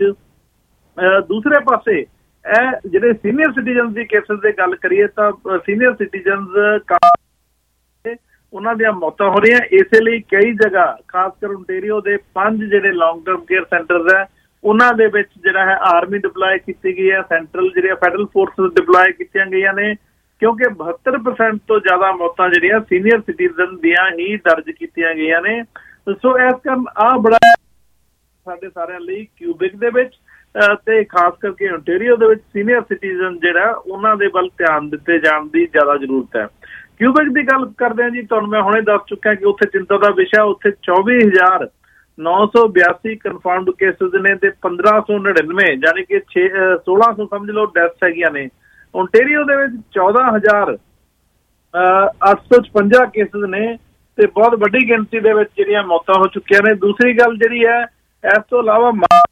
ਦੂਸਰੇ ਪਾਸੇ ਇਹ ਜਿਹੜੇ ਸੀਨੀਅਰ ਸਿਟੀਜ਼ਨ ਦੀ ਕੇਸਿਸ ਦੀ ਗੱਲ ਕਰੀਏ ਤਾਂ ਸੀਨੀਅਰ ਸਿਟੀਜ਼ਨਸ ਉਹਨਾਂ ਦੀਆਂ ਮੌਤਾਂ ਹੋ ਰਹੀਆਂ। ਇਸੇ ਲਈ ਕਈ ਜਗ੍ਹਾ ਖਾਸ ਕਰ ਓਨਟਾਰੀਓ ਦੇ ਪੰਜ ਜਿਹੜੇ ਲੌਂਗ ਟਰਮ ਕੇਅਰ ਸੈਂਟਰਸ ਹੈ ਉਹਨਾਂ ਦੇ ਵਿੱਚ ਜਿਹੜਾ ਹੈ ਆਰਮੀ ਡਿਪਲਾਈ ਕੀਤੀ ਗਈ ਹੈ, ਸੈਂਟਰਲ ਜਿਹੜੀਆਂ ਫੈਡਰਲ ਫੋਰਸਿਸ ਡਿਪਲਾਈ ਕੀਤੀਆਂ ਗਈਆਂ ਨੇ, ਕਿਉਂਕਿ ਬਹੱਤਰ ਪਰਸੈਂਟ ਤੋਂ ਜ਼ਿਆਦਾ ਮੌਤਾਂ ਜਿਹੜੀਆਂ ਸੀਨੀਅਰ ਸਿਟੀਜ਼ਨ ਦੀਆਂ ਹੀ ਦਰਜ ਕੀਤੀਆਂ ਗਈਆਂ ਨੇ। ਸੋ ਇਸ ਕਾਰਨ ਆਹ ਬੜਾ ਸਾਡੇ ਸਾਰਿਆਂ ਲਈ ਕਿਊਬਿਕ ਦੇ ਵਿੱਚ ਤੇ ਖਾਸ ਕਰਕੇ ਓਨਟਾਰੀਓ ਦੇ ਵਿੱਚ ਸੀਨੀਅਰ ਸਿਟੀਜ਼ਨ ਜਿਹੜਾ ਉਹਨਾਂ ਦੇ ਵੱਲ ਧਿਆਨ ਦਿੱਤੇ ਜਾਣ ਦੀ ਜ਼ਿਆਦਾ ਜ਼ਰੂਰਤ ਹੈ। ਕਿਊਬਿਕ ਦੀ ਗੱਲ ਕਰਦੇ ਹਾਂ ਜੀ, ਤੁਹਾਨੂੰ ਮੈਂ ਹੁਣੇ ਦੱਸ ਚੁੱਕਾ ਕਿ ਉੱਥੇ ਚਿੰਤਾ ਦਾ ਵਿਸ਼ਾ, ਉੱਥੇ ਚੌਵੀ ਹਜ਼ਾਰ ਨੌ ਸੌ ਬਿਆਸੀ ਕਨਫਰਮਡ ਕੇਸਿਸ ਨੇ ਤੇ ਪੰਦਰਾਂ ਸੌ ਨੜਿਨਵੇਂ ਯਾਨੀ ਕਿ ਛੇ ਸੋਲਾਂ ਸੌ ਸਮਝ ਲਓ ਡੈਥਸ ਹੈਗੀਆਂ ਨੇ। ਓਨਟਾਰੀਓ ਦੇ ਵਿੱਚ ਚੌਦਾਂ ਹਜ਼ਾਰ ਅੱਠ ਸੌ ਛਪੰਜਾ ਕੇਸਿਸ ਨੇ ਤੇ ਬਹੁਤ ਵੱਡੀ ਗਿਣਤੀ ਦੇ ਵਿੱਚ ਜਿਹੜੀਆਂ ਮੌਤਾਂ ਹੋ ਚੁੱਕੀਆਂ ਨੇ। ਦੂਸਰੀ ਗੱਲ ਜਿਹੜੀ ਹੈ, ਇਸ ਤੋਂ ਇਲਾਵਾ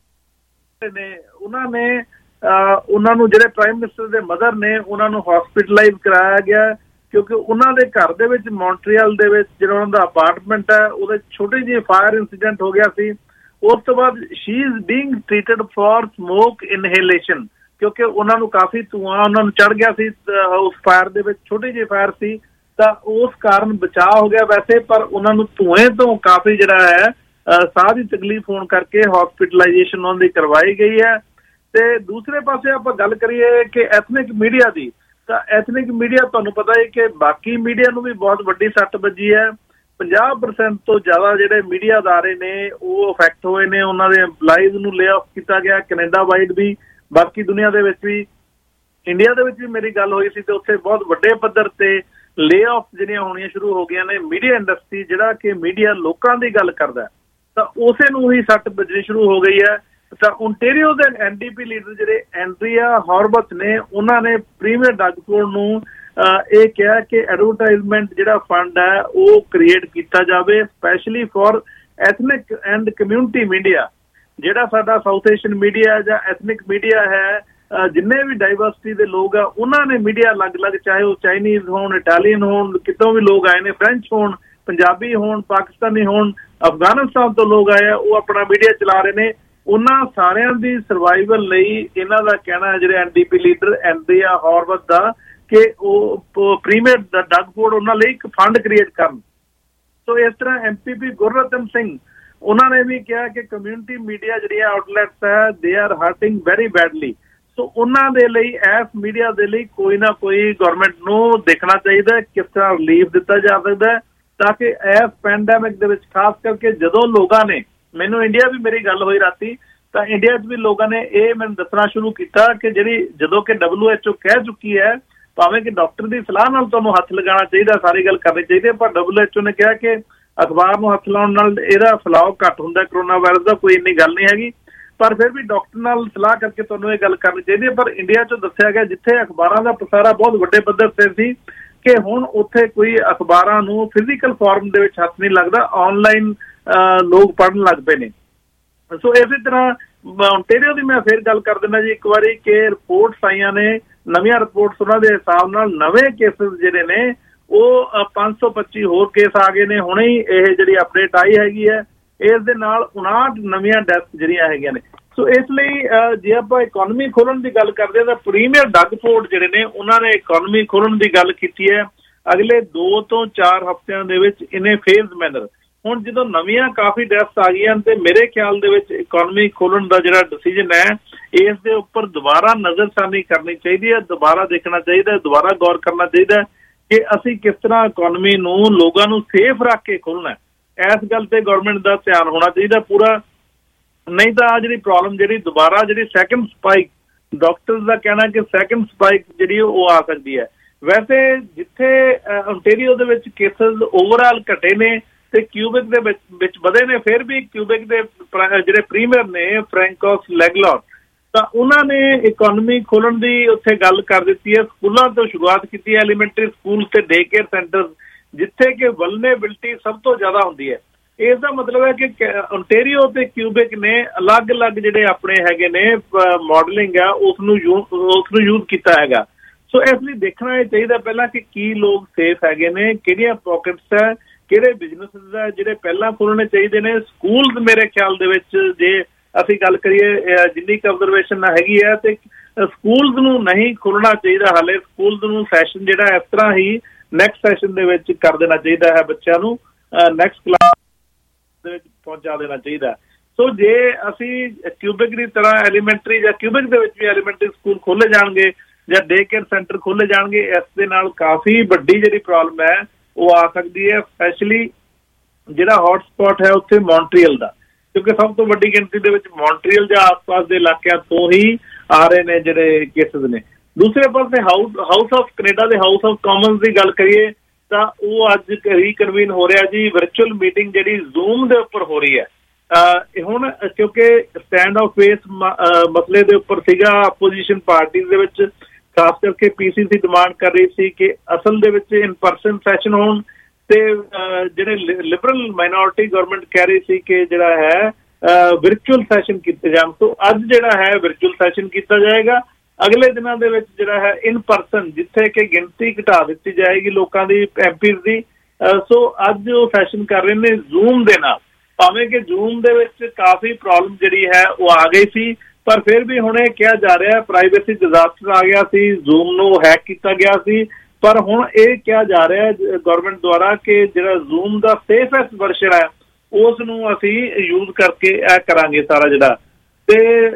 ਨੇ ਉਹਨਾਂ ਨੇ ਉਹਨਾਂ ਨੂੰ ਜਿਹੜੇ ਪ੍ਰਾਈਮ ਮਿਨਿਸਟਰ ਦੇ ਮਦਰ ਨੇ ਉਹਨਾਂ ਨੂੰ ਹਸਪੀਟਲਾਈਜ਼ ਕਰਾਇਆ ਗਿਆ ਕਿਉਂਕਿ ਉਹਨਾਂ ਦੇ ਘਰ ਦੇ ਵਿੱਚ ਮੌਂਟਰੀਅਲ ਦੇ ਵਿੱਚ ਜਿਹੜਾ ਉਹਨਾਂ ਦਾ ਅਪਾਰਟਮੈਂਟ ਹੈ ਉਹਦੇ ਛੋਟੀ ਜਿਹੀ ਫਾਇਰ ਇੰਸੀਡੈਂਟ ਹੋ ਗਿਆ ਸੀ। ਉਸ ਤੋਂ ਬਾਅਦ she is being treated for smoke inhalation ਕਿਉਂਕਿ ਉਹਨਾਂ ਨੂੰ ਕਾਫੀ ਧੂਆਂ ਉਹਨਾਂ ਨੂੰ ਚੜ ਗਿਆ ਸੀ ਉਸ ਫਾਇਰ ਦੇ ਵਿੱਚ, ਛੋਟੀ ਜਿਹੀ ਫਾਇਰ ਸੀ ਤਾਂ ਉਸ ਕਾਰਨ ਬਚਾਅ ਹੋ ਗਿਆ ਵੈਸੇ, ਪਰ ਉਹਨਾਂ ਨੂੰ ਧੂਏ ਤੋਂ ਕਾਫੀ ਜਿਹੜਾ ਹੈ ਸਾਹ ਦੀ ਤਕਲੀਫ ਹੋਣ ਕਰਕੇ ਹਸਪੀਟਲਾਈਜੇਸ਼ਨ ਉਹਨਾਂ ਦੀ ਕਰਵਾਈ ਗਈ ਹੈ। ਤੇ ਦੂਸਰੇ ਪਾਸੇ ਆਪਾਂ ਗੱਲ ਕਰੀਏ ਕਿ ਐਥਨਿਕ ਮੀਡੀਆ ਦੀ, ਤਾਂ ਐਥਨਿਕ ਮੀਡੀਆ ਤੁਹਾਨੂੰ ਪਤਾ ਹੈ ਕਿ ਬਾਕੀ ਮੀਡੀਆ ਨੂੰ ਵੀ ਬਹੁਤ ਵੱਡੀ ਸੱਟ ਵੱਜੀ ਹੈ। ਪੰਜਾਹ ਪਰਸੈਂਟ ਤੋਂ ਜ਼ਿਆਦਾ ਜਿਹੜੇ ਮੀਡੀਆ ਅਦਾਰੇ ਨੇ ਉਹ ਅਫੈਕਟ ਹੋਏ ਨੇ, ਉਹਨਾਂ ਦੇ ਐਮਪਲਾਈਜ਼ ਨੂੰ ਲੇ ਆਫ ਕੀਤਾ ਗਿਆ ਕੈਨੇਡਾ ਵਾਈਡ ਵੀ, ਬਾਕੀ ਦੁਨੀਆ ਦੇ ਵਿੱਚ ਵੀ। ਇੰਡੀਆ ਦੇ ਵਿੱਚ ਵੀ ਮੇਰੀ ਗੱਲ ਹੋਈ ਸੀ ਤੇ ਉੱਥੇ ਬਹੁਤ ਵੱਡੇ ਪੱਧਰ ਤੇ ਲੇ ਆਫ ਜਿਹੜੀਆਂ ਹੋਣੀਆਂ ਸ਼ੁਰੂ ਹੋ ਗਈਆਂ ਨੇ। ਮੀਡੀਆ ਇੰਡਸਟਰੀ ਜਿਹੜਾ ਕਿ ਮੀਡੀਆ ਲੋਕਾਂ ਦੀ ਗੱਲ ਕਰਦਾ ਤਾਂ ਉਸੇ ਨੂੰ ਹੀ ਸੱਟ ਵੱਜਣੀ ਸ਼ੁਰੂ ਹੋ ਗਈ ਹੈ। ਤਾਂ ਓਨਟੇਰੀਓ ਦੇ ਐਨ ਡੀ ਪੀ ਲੀਡਰ ਜਿਹੜੇ ਐਂਡਰੀਆ ਹੌਰਵਥ ਨੇ, ਉਹਨਾਂ ਨੇ ਪ੍ਰੀਮੀਅਰ ਡਗ ਫੋਰਡ ਨੂੰ ਇਹ ਕਿਹਾ ਕਿ ਐਡਵਰਟਾਈਜ਼ਮੈਂਟ ਜਿਹੜਾ ਫੰਡ ਹੈ ਉਹ ਕ੍ਰੀਏਟ ਕੀਤਾ ਜਾਵੇ, specially for ethnic and community media. ਜਿਹੜਾ ਸਾਡਾ ਸਾਊਥ ਏਸ਼ੀਅਨ ਮੀਡੀਆ ਜਾਂ ਐਥਨਿਕ ਮੀਡੀਆ ਹੈ, ਜਿੰਨੇ ਵੀ ਡਾਈਵਰਸਿਟੀ ਦੇ ਲੋਕ ਆ ਉਹਨਾਂ ਨੇ ਮੀਡੀਆ ਅਲੱਗ-ਅਲੱਗ, ਚਾਹੇ ਉਹ ਚਾਈਨੀਜ਼ ਹੋਣ, ਇਟਾਲੀਅਨ ਹੋਣ, ਕਿਤੋਂ ਵੀ ਲੋਕ ਆਏ ਨੇ, ਫਰੈਂਚ ਹੋਣ, ਪੰਜਾਬੀ ਹੋਣ, ਪਾਕਿਸਤਾਨੀ ਹੋਣ, ਅਫਗਾਨਿਸਤਾਨ ਤੋਂ ਲੋਕ ਆਏ ਆ, ਉਹ ਆਪਣਾ ਮੀਡੀਆ ਚਲਾ ਰਹੇ ਨੇ। ਉਹਨਾਂ ਸਾਰਿਆਂ ਦੀ ਸਰਵਾਈਵਲ ਲਈ ਇਹਨਾਂ ਦਾ ਕਹਿਣਾ ਹੈ, ਜਿਹੜੇ ਐਨ ਡੀ ਪੀ ਲੀਡਰ ਐਂਡਰੀਆ ਹੌਰਵਥ ਦਾ, ਕਿ ਉਹ ਪ੍ਰੀਮੀਅਰ ਡਗ ਫੋਰਡ ਉਹਨਾਂ ਲਈ ਇੱਕ ਫੰਡ ਕ੍ਰੀਏਟ ਕਰਨ। ਸੋ ਇਸ ਤਰ੍ਹਾਂ ਐਮ ਪੀ ਪੀ ਗੁਰਰਤਨ ਸਿੰਘ ਉਹਨਾਂ ਨੇ ਵੀ ਕਿਹਾ ਕਿ ਕਮਿਊਨਿਟੀ ਮੀਡੀਆ ਜਿਹੜੀਆਂ ਆਊਟਲੈਟਸ ਹੈ they are hurting very badly. So ਉਹਨਾਂ ਦੇ ਲਈ ਇਸ ਮੀਡੀਆ ਦੇ ਲਈ ਕੋਈ ਨਾ ਕੋਈ ਗੌਰਮੈਂਟ ਨੂੰ ਦੇਖਣਾ ਚਾਹੀਦਾ ਕਿਸ ਤਰ੍ਹਾਂ ਰਿਲੀਫ ਦਿੱਤਾ ਜਾ ਸਕਦਾ ਹੈ, ਤਾਂ ਕਿ ਇਸ ਪੈਂਡੈਮਿਕ ਦੇ ਵਿੱਚ ਖਾਸ ਕਰਕੇ ਜਦੋਂ ਲੋਕਾਂ ਨੇ, ਮੈਨੂੰ ਇੰਡੀਆ ਵੀ ਮੇਰੀ ਗੱਲ ਹੋਈ ਰਾਤੀ, ਤਾਂ ਇੰਡੀਆ 'ਚ ਵੀ ਲੋਕਾਂ ਨੇ ਇਹ ਮੈਨੂੰ ਦੱਸਣਾ ਸ਼ੁਰੂ ਕੀਤਾ ਕਿ ਜਿਹੜੀ ਜਦੋਂ ਕਿ ਡਬਲਯੂ ਐਚ ਓ ਕਹਿ ਚੁੱਕੀ ਹੈ, ਭਾਵੇਂ ਕਿ ਡਾਕਟਰ ਦੀ ਸਲਾਹ ਨਾਲ ਤੁਹਾਨੂੰ ਹੱਥ ਲਗਾਉਣਾ ਚਾਹੀਦਾ, ਸਾਰੀ ਗੱਲ ਕਰਨੀ ਚਾਹੀਦੀ ਹੈ, ਪਰ ਡਬਲਯੂ ਐਚ ਓ ਨੇ ਕਿਹਾ ਕਿ ਅਖਬਾਰ ਨੂੰ ਹੱਥ ਲਾਉਣ ਨਾਲ ਇਹਦਾ ਫੈਲਾਅ ਘੱਟ ਹੁੰਦਾ ਕਰੋਨਾ ਵਾਇਰਸ ਦਾ, ਕੋਈ ਇੰਨੀ ਗੱਲ ਨਹੀਂ ਹੈਗੀ, ਪਰ ਫਿਰ ਵੀ ਡਾਕਟਰ ਨਾਲ ਸਲਾਹ ਕਰਕੇ ਤੁਹਾਨੂੰ ਇਹ ਗੱਲ ਕਰਨੀ ਚਾਹੀਦੀ ਹੈ। ਪਰ ਇੰਡੀਆ 'ਚੋਂ ਦੱਸਿਆ ਗਿਆ ਜਿੱਥੇ ਅਖਬਾਰਾਂ ਦਾ ਪਸਾਰਾ ਬਹੁਤ ਵੱਡੇ ਪੱਧਰ ਤੇ ਸੀ ਕਿ ਹੁਣ ਉੱਥੇ ਕੋਈ ਅਖਬਾਰਾਂ ਨੂੰ ਫਿਜ਼ੀਕਲ ਫਾਰਮ ਦੇ ਵਿੱਚ ਹੱਥ ਨਹੀਂ ਲੱਗਦਾ, ਆਨਲਾਈਨ ਲੋਕ ਪੜ੍ਹਨ ਲੱਗ ਪਏ ਨੇ। ਸੋ ਇਸੇ ਤਰ੍ਹਾਂ ਓਨਟੇਰੀਓ ਦੀ ਮੈਂ ਫਿਰ ਗੱਲ ਕਰ ਦਿੰਦਾ ਜੀ ਇੱਕ ਵਾਰੀ, ਕਿ ਰਿਪੋਰਟਸ ਆਈਆਂ ਨੇ, ਨਵੀਆਂ ਰਿਪੋਰਟਸ, ਉਹਨਾਂ ਦੇ ਹਿਸਾਬ ਨਾਲ ਨਵੇਂ ਕੇਸਿਸ ਜਿਹੜੇ ਨੇ ਉਹ ਪੰਜ ਸੌ ਪੱਚੀ ਹੋਰ ਕੇਸ ਆ ਗਏ ਨੇ। ਹੁਣੇ ਹੀ ਇਹ ਜਿਹੜੀ ਅਪਡੇਟ ਆਈ ਹੈਗੀ ਹੈ, ਇਸ ਦੇ ਨਾਲ ਉਨਾਹਠ ਨਵੀਆਂ ਡੈਥ ਜਿਹੜੀਆਂ ਹੈਗੀਆਂ ਨੇ। ਸੋ ਇਸ ਲਈ ਜੇ ਆਪਾਂ ਇਕੋਨਮੀ ਖੋਲ੍ਹਣ ਦੀ ਗੱਲ ਕਰਦੇ ਹਾਂ ਤਾਂ ਪ੍ਰੀਮੀਅਰ ਡਗ ਫੋਰਡ ਜਿਹੜੇ ਨੇ ਉਹਨਾਂ ਨੇ ਇਕੋਨਮੀ ਖੋਲ੍ਹਣ ਦੀ ਗੱਲ ਕੀਤੀ ਹੈ ਅਗਲੇ ਦੋ ਤੋਂ ਚਾਰ ਹਫ਼ਤਿਆਂ ਦੇ ਵਿੱਚ ਇਨ ਫੇਜ਼ ਮੈਨਰ। ਹੁਣ ਜਦੋਂ ਨਵੀਆਂ ਕਾਫੀ ਡੈਥਸ ਆ ਗਈਆਂ ਤੇ ਮੇਰੇ ਖਿਆਲ ਦੇ ਵਿੱਚ ਇਕੋਨਮੀ ਖੋਲ੍ਹਣ ਦਾ ਜਿਹੜਾ ਡਿਸੀਜਨ ਹੈ ਇਸ ਦੇ ਉੱਪਰ ਦੁਬਾਰਾ ਨਜ਼ਰਸਾਨੀ ਕਰਨੀ ਚਾਹੀਦੀ ਹੈ, ਦੁਬਾਰਾ ਦੇਖਣਾ ਚਾਹੀਦਾ, ਦੁਬਾਰਾ ਗੌਰ ਕਰਨਾ ਚਾਹੀਦਾ ਕਿ ਅਸੀਂ ਕਿਸ ਤਰ੍ਹਾਂ ਇਕੋਨਮੀ ਨੂੰ ਲੋਕਾਂ ਨੂੰ ਸੇਫ ਰੱਖ ਕੇ ਖੋਲ੍ਹਣਾ। ਇਸ ਗੱਲ ਤੇ ਗੌਰਮੈਂਟ ਦਾ ਧਿਆਨ ਹੋਣਾ ਚਾਹੀਦਾ ਪੂਰਾ, ਨਹੀਂ ਤਾਂ ਆ ਜਿਹੜੀ ਪ੍ਰੋਬਲਮ ਜਿਹੜੀ ਦੁਬਾਰਾ ਜਿਹੜੀ ਸੈਕਿੰਡ ਸਪਾਈਕ, ਡਾਕਟਰਸ ਦਾ ਕਹਿਣਾ ਕਿ ਸੈਕਿੰਡ ਸਪਾਈਕ ਜਿਹੜੀ ਉਹ ਆ ਸਕਦੀ ਹੈ। ਵੈਸੇ ਜਿੱਥੇ ਓਨਟੇਰੀਓ ਦੇ ਵਿੱਚ ਕੇਸਿਸ ਓਵਰਆਲ ਘਟੇ ਨੇ ਤੇ ਕਿਊਬਿਕ ਦੇ ਵਿੱਚ ਵਿੱਚ ਵਧੇ ਨੇ, ਫਿਰ ਵੀ ਕਿਊਬਿਕ ਦੇ ਜਿਹੜੇ ਪ੍ਰੀਮੀਅਰ ਨੇ ਫ੍ਰੈਂਕੋਸ ਲੈਗਲੌਰ, ਤਾਂ ਉਹਨਾਂ ਨੇ ਇਕੋਨਮੀ ਖੋਲ੍ਹਣ ਦੀ ਉੱਥੇ ਗੱਲ ਕਰ ਦਿੱਤੀ ਹੈ। ਸਕੂਲਾਂ ਤੋਂ ਸ਼ੁਰੂਆਤ ਕੀਤੀ ਹੈ, ਐਲੀਮੈਂਟਰੀ ਸਕੂਲ ਤੇ ਡੇ ਕੇਅਰ ਸੈਂਟਰ, ਜਿੱਥੇ ਕਿ ਵਲਨੇਬਿਲਿਟੀ ਸਭ ਤੋਂ ਜ਼ਿਆਦਾ ਹੁੰਦੀ ਹੈ। ਇਸ ਦਾ ਮਤਲਬ ਹੈ ਕਿ ਓਨਟੇਰੀਓ ਤੇ ਕਿਊਬਿਕ ਨੇ ਅਲੱਗ-ਅਲੱਗ ਜਿਹੜੇ ਆਪਣੇ ਹੈਗੇ ਨੇ ਮਾਡਲਿੰਗ ਆ ਉਸ ਨੂੰ ਉਸ ਨੂੰ ਯੂਜ਼ ਕੀਤਾ ਹੈਗਾ। ਸੋ ਇਸ ਲਈ ਦੇਖਣਾ ਇਹ ਚਾਹੀਦਾ ਪਹਿਲਾਂ ਕਿ ਕੀ ਲੋਕ ਸੇਫ ਹੈਗੇ ਨੇ, ਕਿਹੜੀਆਂ ਪਾਕਟਸ ਹੈ, ਕਿਹੜੇ ਬਿਜ਼ਨਸਿਸ ਹੈ ਜਿਹੜੇ ਪਹਿਲਾਂ ਖੋਲ੍ਹਣੇ ਚਾਹੀਦੇ ਨੇ। ਸਕੂਲਸ ਮੇਰੇ ਖਿਆਲ ਦੇ ਵਿੱਚ ਜੇ ਅਸੀਂ ਗੱਲ ਕਰੀਏ ਜਿੰਨੀ ਕੁ ਅਬਜ਼ਰਵੇਸ਼ਨ ਹੈਗੀ ਹੈ ਤੇ ਸਕੂਲਸ ਨੂੰ ਨਹੀਂ ਖੋਲ੍ਹਣਾ ਚਾਹੀਦਾ ਹਾਲੇ। ਸਕੂਲਸ ਨੂੰ ਸੈਸ਼ਨ ਜਿਹੜਾ ਇਸ ਤਰ੍ਹਾਂ ਹੀ ਨੈਕਸਟ ਸੈਸ਼ਨ ਦੇ ਵਿੱਚ ਕਰ ਦੇਣਾ ਚਾਹੀਦਾ ਹੈ, ਬੱਚਿਆਂ ਨੂੰ ਨੈਕਸਟ ਕਲਾਸ ਦੇ ਵਿੱਚ ਪਹੁੰਚਾ ਦੇਣਾ ਚਾਹੀਦਾ। ਸੋ ਜੇ ਅਸੀਂ ਕਿਊਬਿਕ ਦੀ ਤਰ੍ਹਾਂ ਐਲੀਮੈਂਟਰੀ ਜਾਂ ਕਿਊਬਿਕ ਦੇ ਵਿੱਚ ਵੀ ਐਲੀਮੈਂਟਰੀ ਸਕੂਲ ਖੋਲ੍ਹੇ ਜਾਣਗੇ ਜਾਂ ਡੇ ਕੇਅਰ ਸੈਂਟਰ ਖੋਲ੍ਹੇ ਜਾਣਗੇ, ਇਸ ਦੇ ਨਾਲ ਕਾਫੀ ਵੱਡੀ ਜਿਹੜੀ ਪ੍ਰੋਬਲਮ ਹੈ ਉਹ ਆ ਸਕਦੀ ਹੈ। ਸਪੈਸ਼ਲੀ ਜਿਹੜਾ ਹੌਟ ਸਪੌਟ ਹੈ ਉੱਥੇ ਮੌਂਟਰੀਅਲ ਦਾ, ਕਿਉਂਕਿ ਸਭ ਤੋਂ ਵੱਡੀ ਗਿਣਤੀ ਦੇ ਵਿੱਚ ਮੌਂਟਰੀਅਲ ਜਾਂ ਆਸ-ਪਾਸ ਦੇ ਇਲਾਕਿਆਂ ਤੋਂ ਹੀ ਆ ਰਹੇ ਨੇ ਜਿਹੜੇ ਕੇਸਿਸ ਨੇ। ਦੂਸਰੇ ਪਾਸੇ ਹਾਊਸ ਹਾਊਸ ਆਫ ਕੈਨੇਡਾ ਦੇ ਹਾਊਸ ਆਫ ਕਾਮਨਸ ਦੀ ਗੱਲ ਕਰੀਏ ਤਾਂ ਉਹ ਅੱਜ ਰੀਕਨਵੀਨ ਹੋ ਰਿਹਾ ਜੀ, ਵਰਚੁਅਲ ਮੀਟਿੰਗ ਜਿਹੜੀ ਜ਼ੂਮ ਦੇ ਉੱਪਰ ਹੋ ਰਹੀ ਹੈ। ਹੁਣ ਕਿਉਂਕਿ ਸਟੈਂਡ ਆਫ ਫੇਸ ਮਸਲੇ ਦੇ ਉੱਪਰ ਸੀਗਾ, ਆਪੋਜੀਸ਼ਨ ਪਾਰਟੀਜ਼ ਦੇ ਵਿੱਚ ਖਾਸ ਕਰਕੇ ਪੀ ਸੀ ਸੀ ਡਿਮਾਂਡ ਕਰ ਰਹੀ ਸੀ ਕਿ ਅਸਲ ਦੇ ਵਿੱਚ ਇਨ ਪਰਸਨ ਸੈਸ਼ਨ ਹੋਣ, ਤੇ ਜਿਹੜੇ ਲਿਬਰਲ ਮਾਈਨੋਰਿਟੀ ਗਵਰਨਮੈਂਟ ਕਹਿ ਰਹੀ ਸੀ ਕਿ ਜਿਹੜਾ ਹੈ ਵਰਚੁਅਲ ਸੈਸ਼ਨ ਕੀਤੇ ਜਾਣ। ਤੋਂ ਅੱਜ ਜਿਹੜਾ ਹੈ ਵਰਚੁਅਲ ਸੈਸ਼ਨ ਕੀਤਾ ਜਾਏਗਾ। ਅਗਲੇ ਦਿਨਾਂ ਦੇ ਵਿੱਚ ਜਿਹੜਾ ਹੈ ਇਨ ਪਰਸਨ, ਜਿੱਥੇ ਕਿ ਗਿਣਤੀ ਘਟਾ ਦਿੱਤੀ ਜਾਏਗੀ ਲੋਕਾਂ ਦੀ, ਐਮ ਪੀਜ਼ ਦੀ। ਸੋ ਅੱਜ ਉਹ ਸੈਸ਼ਨ ਕਰ ਰਹੇ ਨੇ ਜ਼ੂਮ ਦੇ ਨਾਲ, ਭਾਵੇਂ ਕਿ ਜ਼ੂਮ ਦੇ ਵਿੱਚ ਕਾਫੀ ਪ੍ਰੋਬਲਮ ਜਿਹੜੀ ਹੈ ਉਹ ਆ ਗਈ ਸੀ, ਪਰ ਫਿਰ ਵੀ ਹੁਣ ਇਹ ਕਿਹਾ ਜਾ ਰਿਹਾ ਪ੍ਰਾਈਵੇਸੀ ਡਿਜ਼ਾਸਟਰ ਆ ਗਿਆ ਸੀ, ਜ਼ੂਮ ਨੂੰ ਹੈਕ ਕੀਤਾ ਗਿਆ ਸੀ। ਪਰ ਹੁਣ ਇਹ ਕਿਹਾ ਜਾ ਰਿਹਾ ਗਵਰਨਮੈਂਟ ਦੁਆਰਾ ਕਿ ਜਿਹੜਾ ਜ਼ੂਮ ਦਾ ਸੇਫੈਸਟ ਵਰਸ਼ਨ ਹੈ ਉਸ ਨੂੰ ਅਸੀਂ ਯੂਜ਼ ਕਰਕੇ ਇਹ ਕਰਾਂਗੇ ਸਾਰਾ ਜਿਹੜਾ। ਤੇ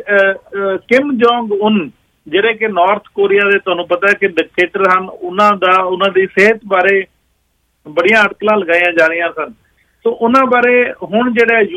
ਕਿਮ ਜੋਂਗ ਉਨ ਜਿਹੜੇ ਕਿ ਨਾਰਥ ਕੋਰੀਆ ਦੇ ਤੁਹਾਨੂੰ ਪਤਾ ਕਿ ਡਿਕਟੇਟਰ ਹਨ, ਉਹਨਾਂ ਦਾ ਉਹਨਾਂ ਦੀ ਸਿਹਤ ਬਾਰੇ ਬੜੀਆਂ ਅਟਕਲਾਂ ਲਗਾਈਆਂ ਜਾ ਰਹੀਆਂ ਸਨ। ਸੋ ਉਹਨਾਂ ਬਾਰੇ ਹੁਣ ਜਿਹੜਾ